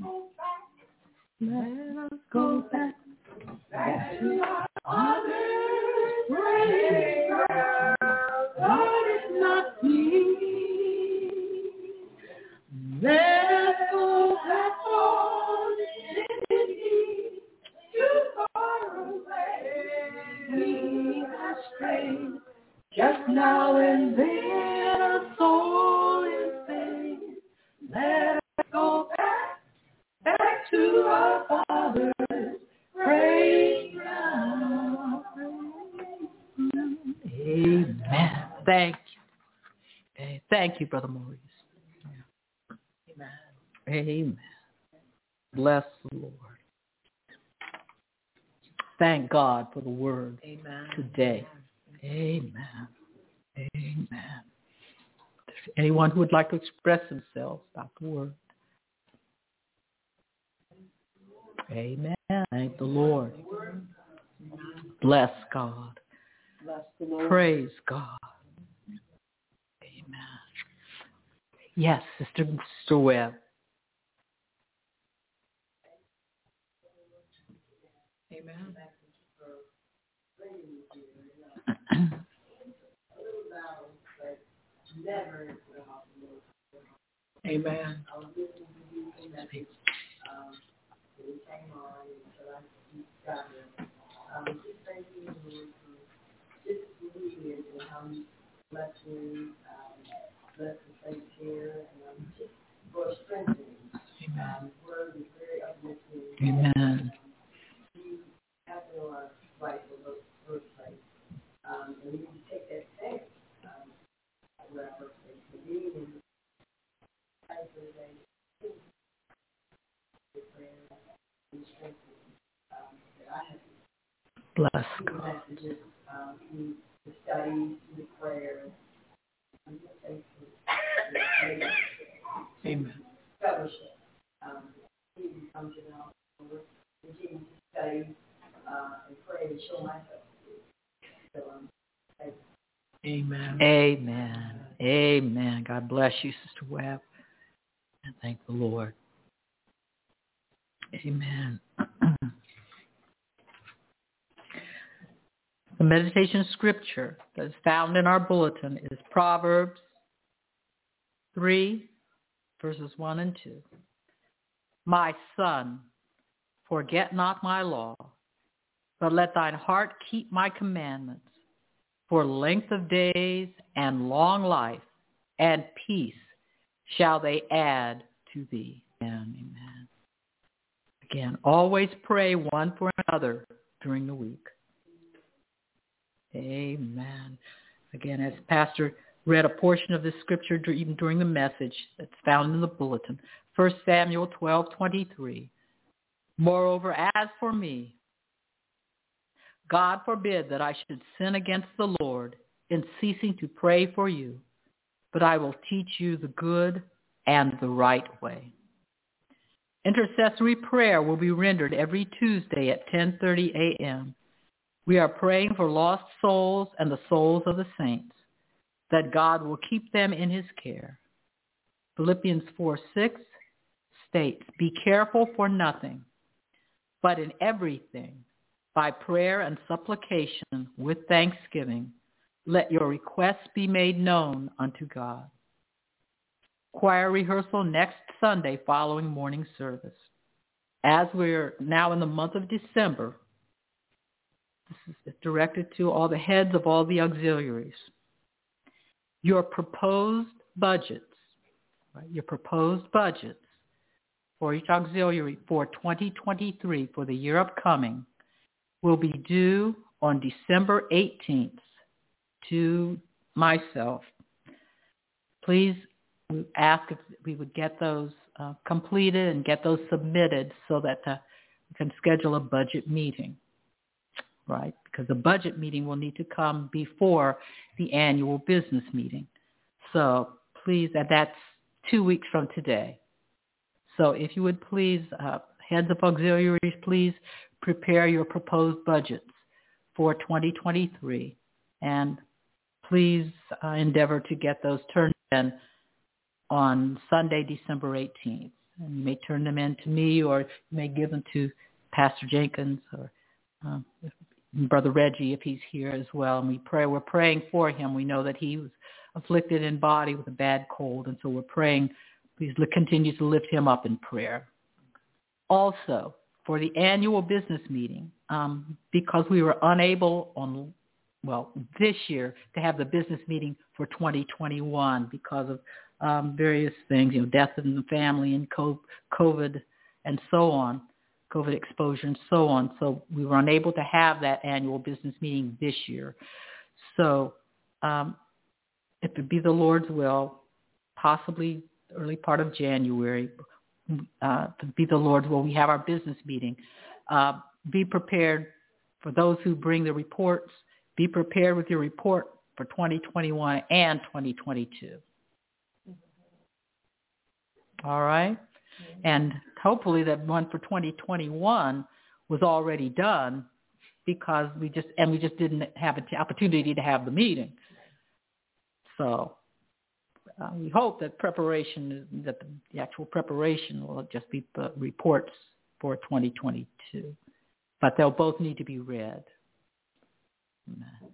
Let us go back to our prayer. God is not pleased. Let us go back on it. Too far away. We have strayed just now and then. A soul is saved. Let us go back to our Father's praise now. Amen. Thank you. Thank you, Brother Maurice. Amen. Amen. Bless the Lord. Thank God for the word today. Amen. Amen. Anyone who would like to express themselves about the word? Amen. Thank the Lord. Bless God. Bless the Lord. Praise God. Amen. Yes, Sister Webb. Amen. Amen. bless me, bless the saints here, and just for strengthening. Word is very uplifting. Amen. You have to know our life in the first place. And we need to take that stance where our first place to be and Bless God. Messages, the studies, the prayers, Amen. fellowship. He comes to know, continue to study and pray and show myself. So, Amen. Amen. Amen. God bless you, Sister Webb. And thank the Lord. Amen. The meditation scripture that is found in our bulletin is Proverbs 3, verses 1 and 2. My son, forget not my law, but let thine heart keep my commandments. For length of days and long life and peace shall they add to thee. Amen. Amen. Again, always pray one for another during the week. Amen. Again, as Pastor read a portion of this scripture even during the message that's found in the bulletin, 1 Samuel 12:23. Moreover, as for me, God forbid that I should sin against the Lord in ceasing to pray for you, but I will teach you the good and the right way. Intercessory prayer will be rendered every Tuesday at 10:30 a.m. We are praying for lost souls and the souls of the saints, that God will keep them in his care. Philippians 4:6 states, be careful for nothing, but in everything, by prayer and supplication with thanksgiving, let your requests be made known unto God. Choir rehearsal next Sunday following morning service. As we're now in the month of December, this is directed to all the heads of all the auxiliaries. Your proposed budgets, right, for each auxiliary for 2023, for the year upcoming, will be due on December 18th to myself. Please ask if we would get those completed and get those submitted so that we can schedule a budget meeting, right? Because the budget meeting will need to come before the annual business meeting. So please, that's 2 weeks from today. So if you would please, heads of auxiliaries, please prepare your proposed budgets for 2023, and please endeavor to get those turned in on Sunday, December 18th. And you may turn them in to me, or you may give them to Pastor Jenkins or Brother Reggie if he's here as well. And we're praying for him. We know that he was afflicted in body with a bad cold, and so we're praying. Please continue to lift him up in prayer. Also, for the annual business meeting, because we were unable this year to have the business meeting for 2021 because of various things, death in the family and COVID and so on, COVID exposure and so on. So we were unable to have that annual business meeting this year. So if it be the Lord's will, possibly early part of January, to be the Lord's will, we have our business meeting. Be prepared for those who bring the reports. Be prepared with your report for 2021 and 2022. All right? And hopefully that one for 2021 was already done because we just didn't have an opportunity to have the meeting. So we hope that the actual preparation will just be the reports for 2022. But they'll both need to be read. Amen.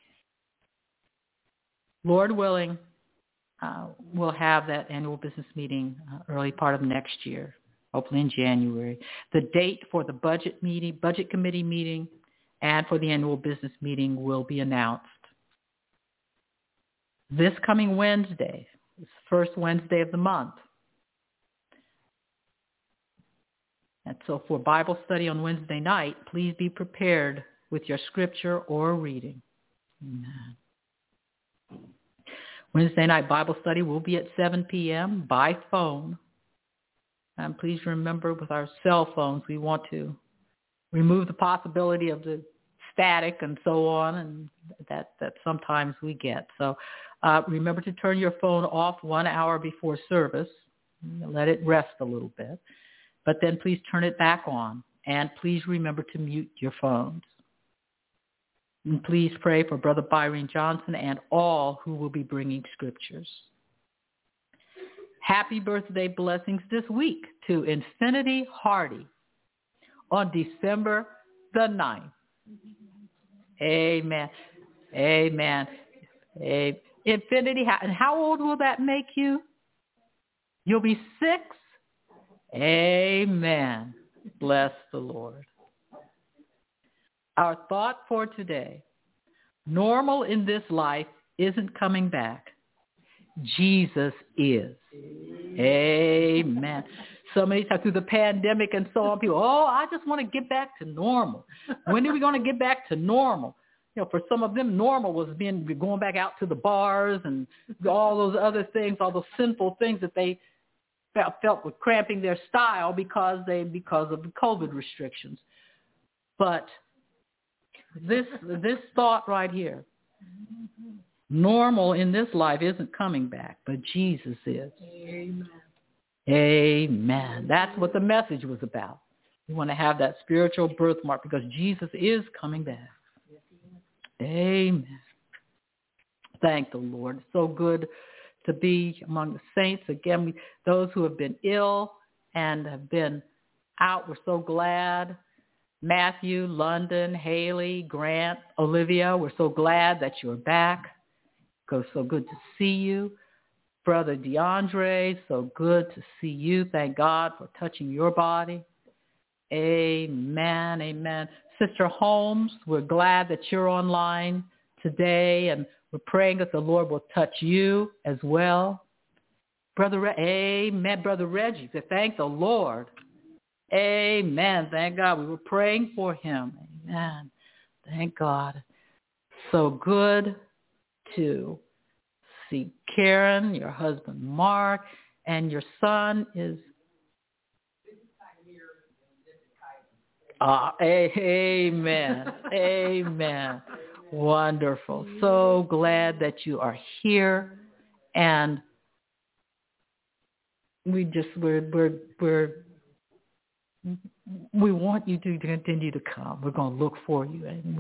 Lord willing, we'll have that annual business meeting early part of next year, hopefully in January. The date for the budget committee meeting, and for the annual business meeting will be announced. this coming Wednesday, this first Wednesday of the month. And so for Bible study on Wednesday night, please be prepared with your scripture or reading. Amen. Wednesday night Bible study will be at 7 p.m. by phone. And please remember, with our cell phones, we want to remove the possibility of the static and so on, and that sometimes we get. So remember to turn your phone off 1 hour before service. Let it rest a little bit. But then please turn it back on. And please remember to mute your phones. And please pray for Brother Byron Johnson and all who will be bringing scriptures. Happy birthday blessings this week to Infinity Hardy on December the 9th. Amen. Amen. Infinity, and how old will that make you? You'll be 6? Amen. Bless the Lord. Our thought for today: normal in this life isn't coming back. Jesus is. Amen. So many times through the pandemic and so on, people, I just want to get back to normal. When are we going to get back to normal? For some of them, normal was going back out to the bars and all those other things, all those sinful things that they felt were cramping their style because of the COVID restrictions. But this thought right here, normal in this life isn't coming back, but Jesus is. Amen. Amen. That's what the message was about. We want to have that spiritual birthmark because Jesus is coming back. Amen. Thank the Lord. It's so good to be among the saints. Again, those who have been ill and have been out, we're so glad. Matthew, London, Haley, Grant, Olivia, we're so glad that you're back. It's so good to see you. Brother DeAndre, so good to see you. Thank God for touching your body. Amen, amen. Sister Holmes, we're glad that you're online today, and we're praying that the Lord will touch you as well. Amen, Brother Reggie, thank the Lord. Amen, thank God. We were praying for him. Amen, thank God. So good to see Karen, your husband Mark, and your son is amen. Amen. Wonderful. So glad that you are here, and we want you to continue to come. We're going to look for you, and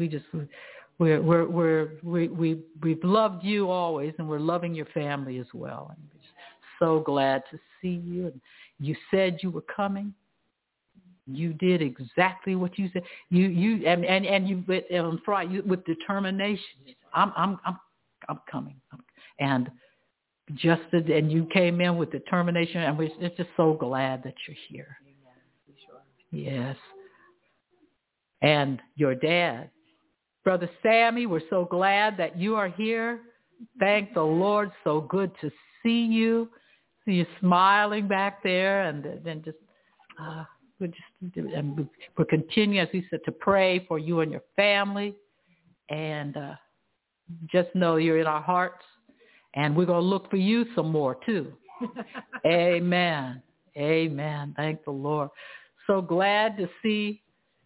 we've loved you always, and we're loving your family as well. And we're so glad to see you. And you said you were coming. You did exactly what you said. You on Friday with determination. I'm coming. And and you came in with determination, and we're just so glad that you're here. Yes. And your dad, Brother Sammy, we're so glad that you are here. Thank the Lord. So good to see you. See you smiling back there, and then just we're continuing, as we said, to pray for you and your family. And just know you're in our hearts, and we're going to look for you some more too. Amen. Amen. Thank the Lord. So glad to see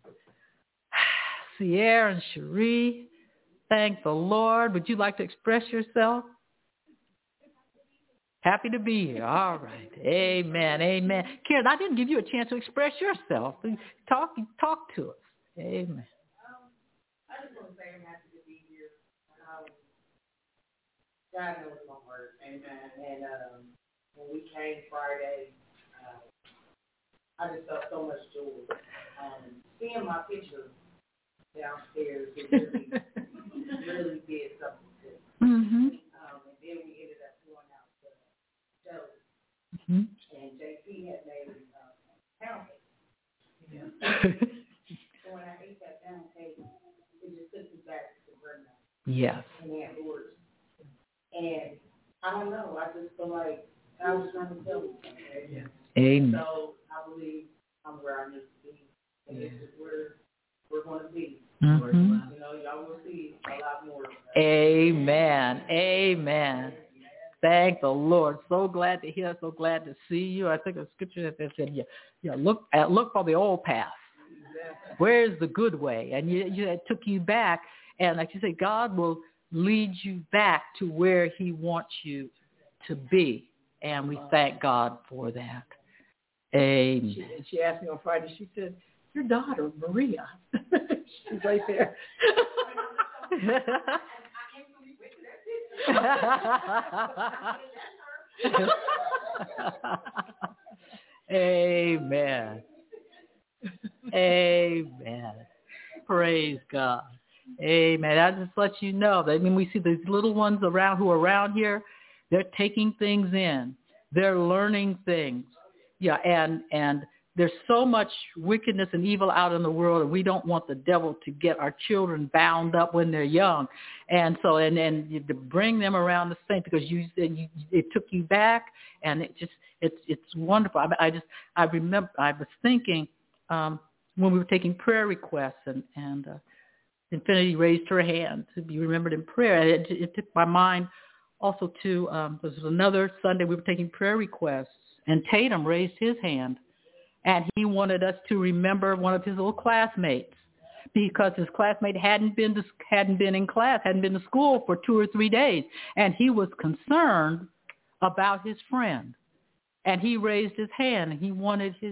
Sierra and Cherie. Thank the Lord. Would you like to express yourself? Happy to be here. All right. Amen. Amen. Karen, I didn't give you a chance to express yourself. Talk to us. Amen. I just want to say I'm happy to be here. God knows my word. Amen. And when we came Friday, I just felt so much joy. Seeing my picture downstairs, it really did something to me. Mm-hmm. And then we ended up going out to Joe's. Mm-hmm. And JP had made pound cake. Yeah. So when I ate that pound cake, it just took me back to Brenda. Yes. And Aunt Lourdes. And I don't know. I just feel like God was trying to tell me something. Yeah. Amen. So I believe I'm where I need to be. And this is where we're going to be. Mm-hmm. You know, y'all will see a lot more. Amen. Amen. Thank the Lord. So glad to hear. So glad to see you. I think a scripture that said, look for the old path. Where's the good way? And it took you back. And like you say, God will lead you back to where he wants you to be. And we thank God for that. Amen. She asked me on Friday, she said, your daughter, Maria. She's right there. Amen. Amen. Praise God. Amen. I just let you know that we see these little ones around who are around here. They're taking things in. They're learning things. Yeah, and there's so much wickedness and evil out in the world, and we don't want the devil to get our children bound up when they're young. And so, and to bring them around the saints, because it took you back, and it's wonderful. I remember I was thinking when we were taking prayer requests, and Infinity raised her hand to be remembered in prayer. And it took my mind also to there was another Sunday we were taking prayer requests, and Tatum raised his hand. And he wanted us to remember one of his little classmates because his classmate hadn't been in class, hadn't been to school for 2 or 3 days. And he was concerned about his friend. And he raised his hand and he wanted his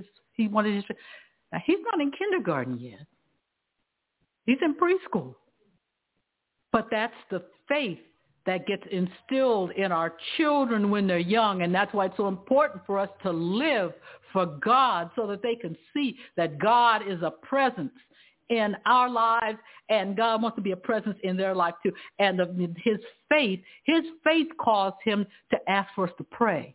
now he's not in kindergarten yet. He's in preschool. But that's the faith that gets instilled in our children when they're young. And that's why it's so important for us to live for God so that they can see that God is a presence in our lives and God wants to be a presence in their life too. And his faith caused him to ask for us to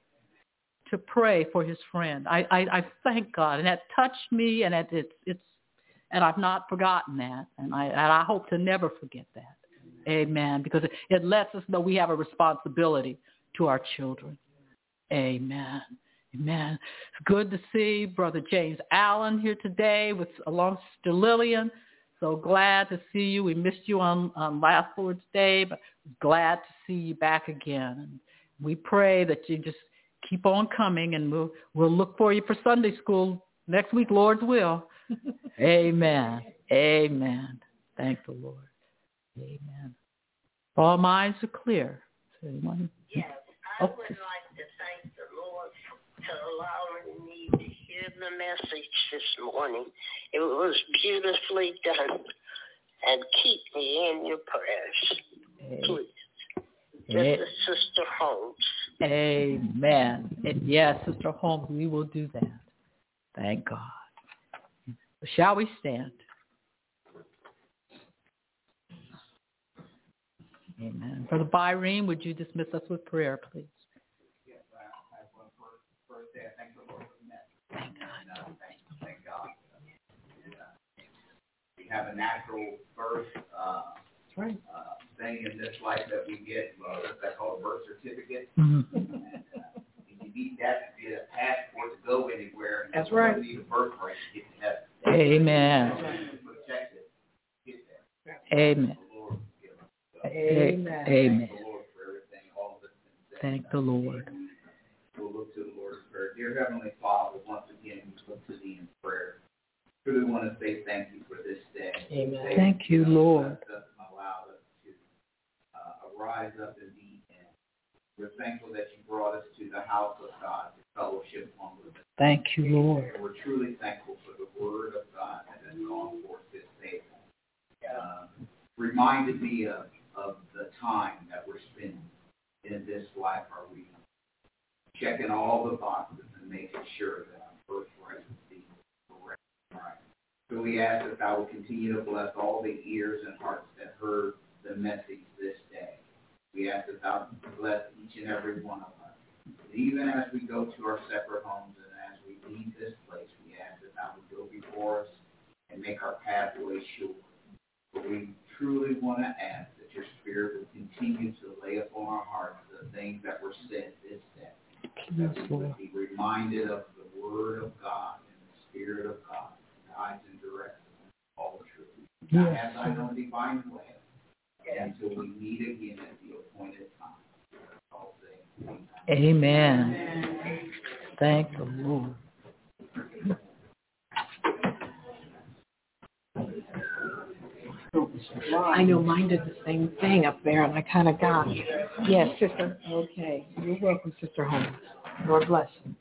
pray for his friend. I thank God, and that touched me, and and I've not forgotten that, and I hope to never forget that. Amen. Because it lets us know we have a responsibility to our children. Amen. Amen. It's good to see Brother James Allen here today along Sister Lillian. So glad to see you. We missed you on last Lord's Day, but glad to see you back again. And we pray that you just keep on coming, and we'll look for you for Sunday school next week, Lord's will. Amen. Amen. Thank the Lord. Amen. All minds are clear. Anyone? Yes, I would like to thank the Lord for allowing me to hear the message this morning. It was beautifully done. And keep me in your prayers, please. This is Sister Holmes. Amen. And yes, Sister Holmes, we will do that. Thank God. Shall we stand? Amen. Brother Byrene, would you dismiss us with prayer, please? Yes, I have one first day. I thank the Lord for the message. Thank God. Thank God. We have a natural birth thing in this life that we get, that's called a birth certificate. Mm-hmm. And you need that to be a passport to go anywhere. That's right. You need a birthright to get to heaven. Amen. Protect it. Get there. Amen. Amen. Amen. Thank the Lord for everything, all of it. Thank the Lord. We'll look to the Lord in prayer. Dear Heavenly Father, once again, we look to Thee in prayer. Truly want to say thank you for this day. Amen. Thank you, Lord. Allowed us to rise up and be in. We're thankful that you brought us to the house of God to fellowship among the. Thank you, Lord. And we're truly thankful for the word of God that has gone forth this day. Reminded me of the time that we're spending in this life arena, checking all the boxes and making sure that our birthright is being correct. Right. So we ask that Thou will continue to bless all the ears and hearts that heard the message this day. We ask that Thou bless each and every one of us. Even as we go to our separate homes and as we leave this place, we ask that Thou would go before us and make our pathway sure. But we truly want to ask that your Spirit would continue to lay upon our hearts the things that were said this day. That we would be reminded of the Word of God and the Spirit of God, guides and directs all truth. Not as I know divine plan, until we meet again at the appointed time. All things. Amen. Thank the Lord. I know mine did the same thing up there, and I kind of got it. Yes, sister. Okay. You're welcome, Sister Holmes. Lord bless you.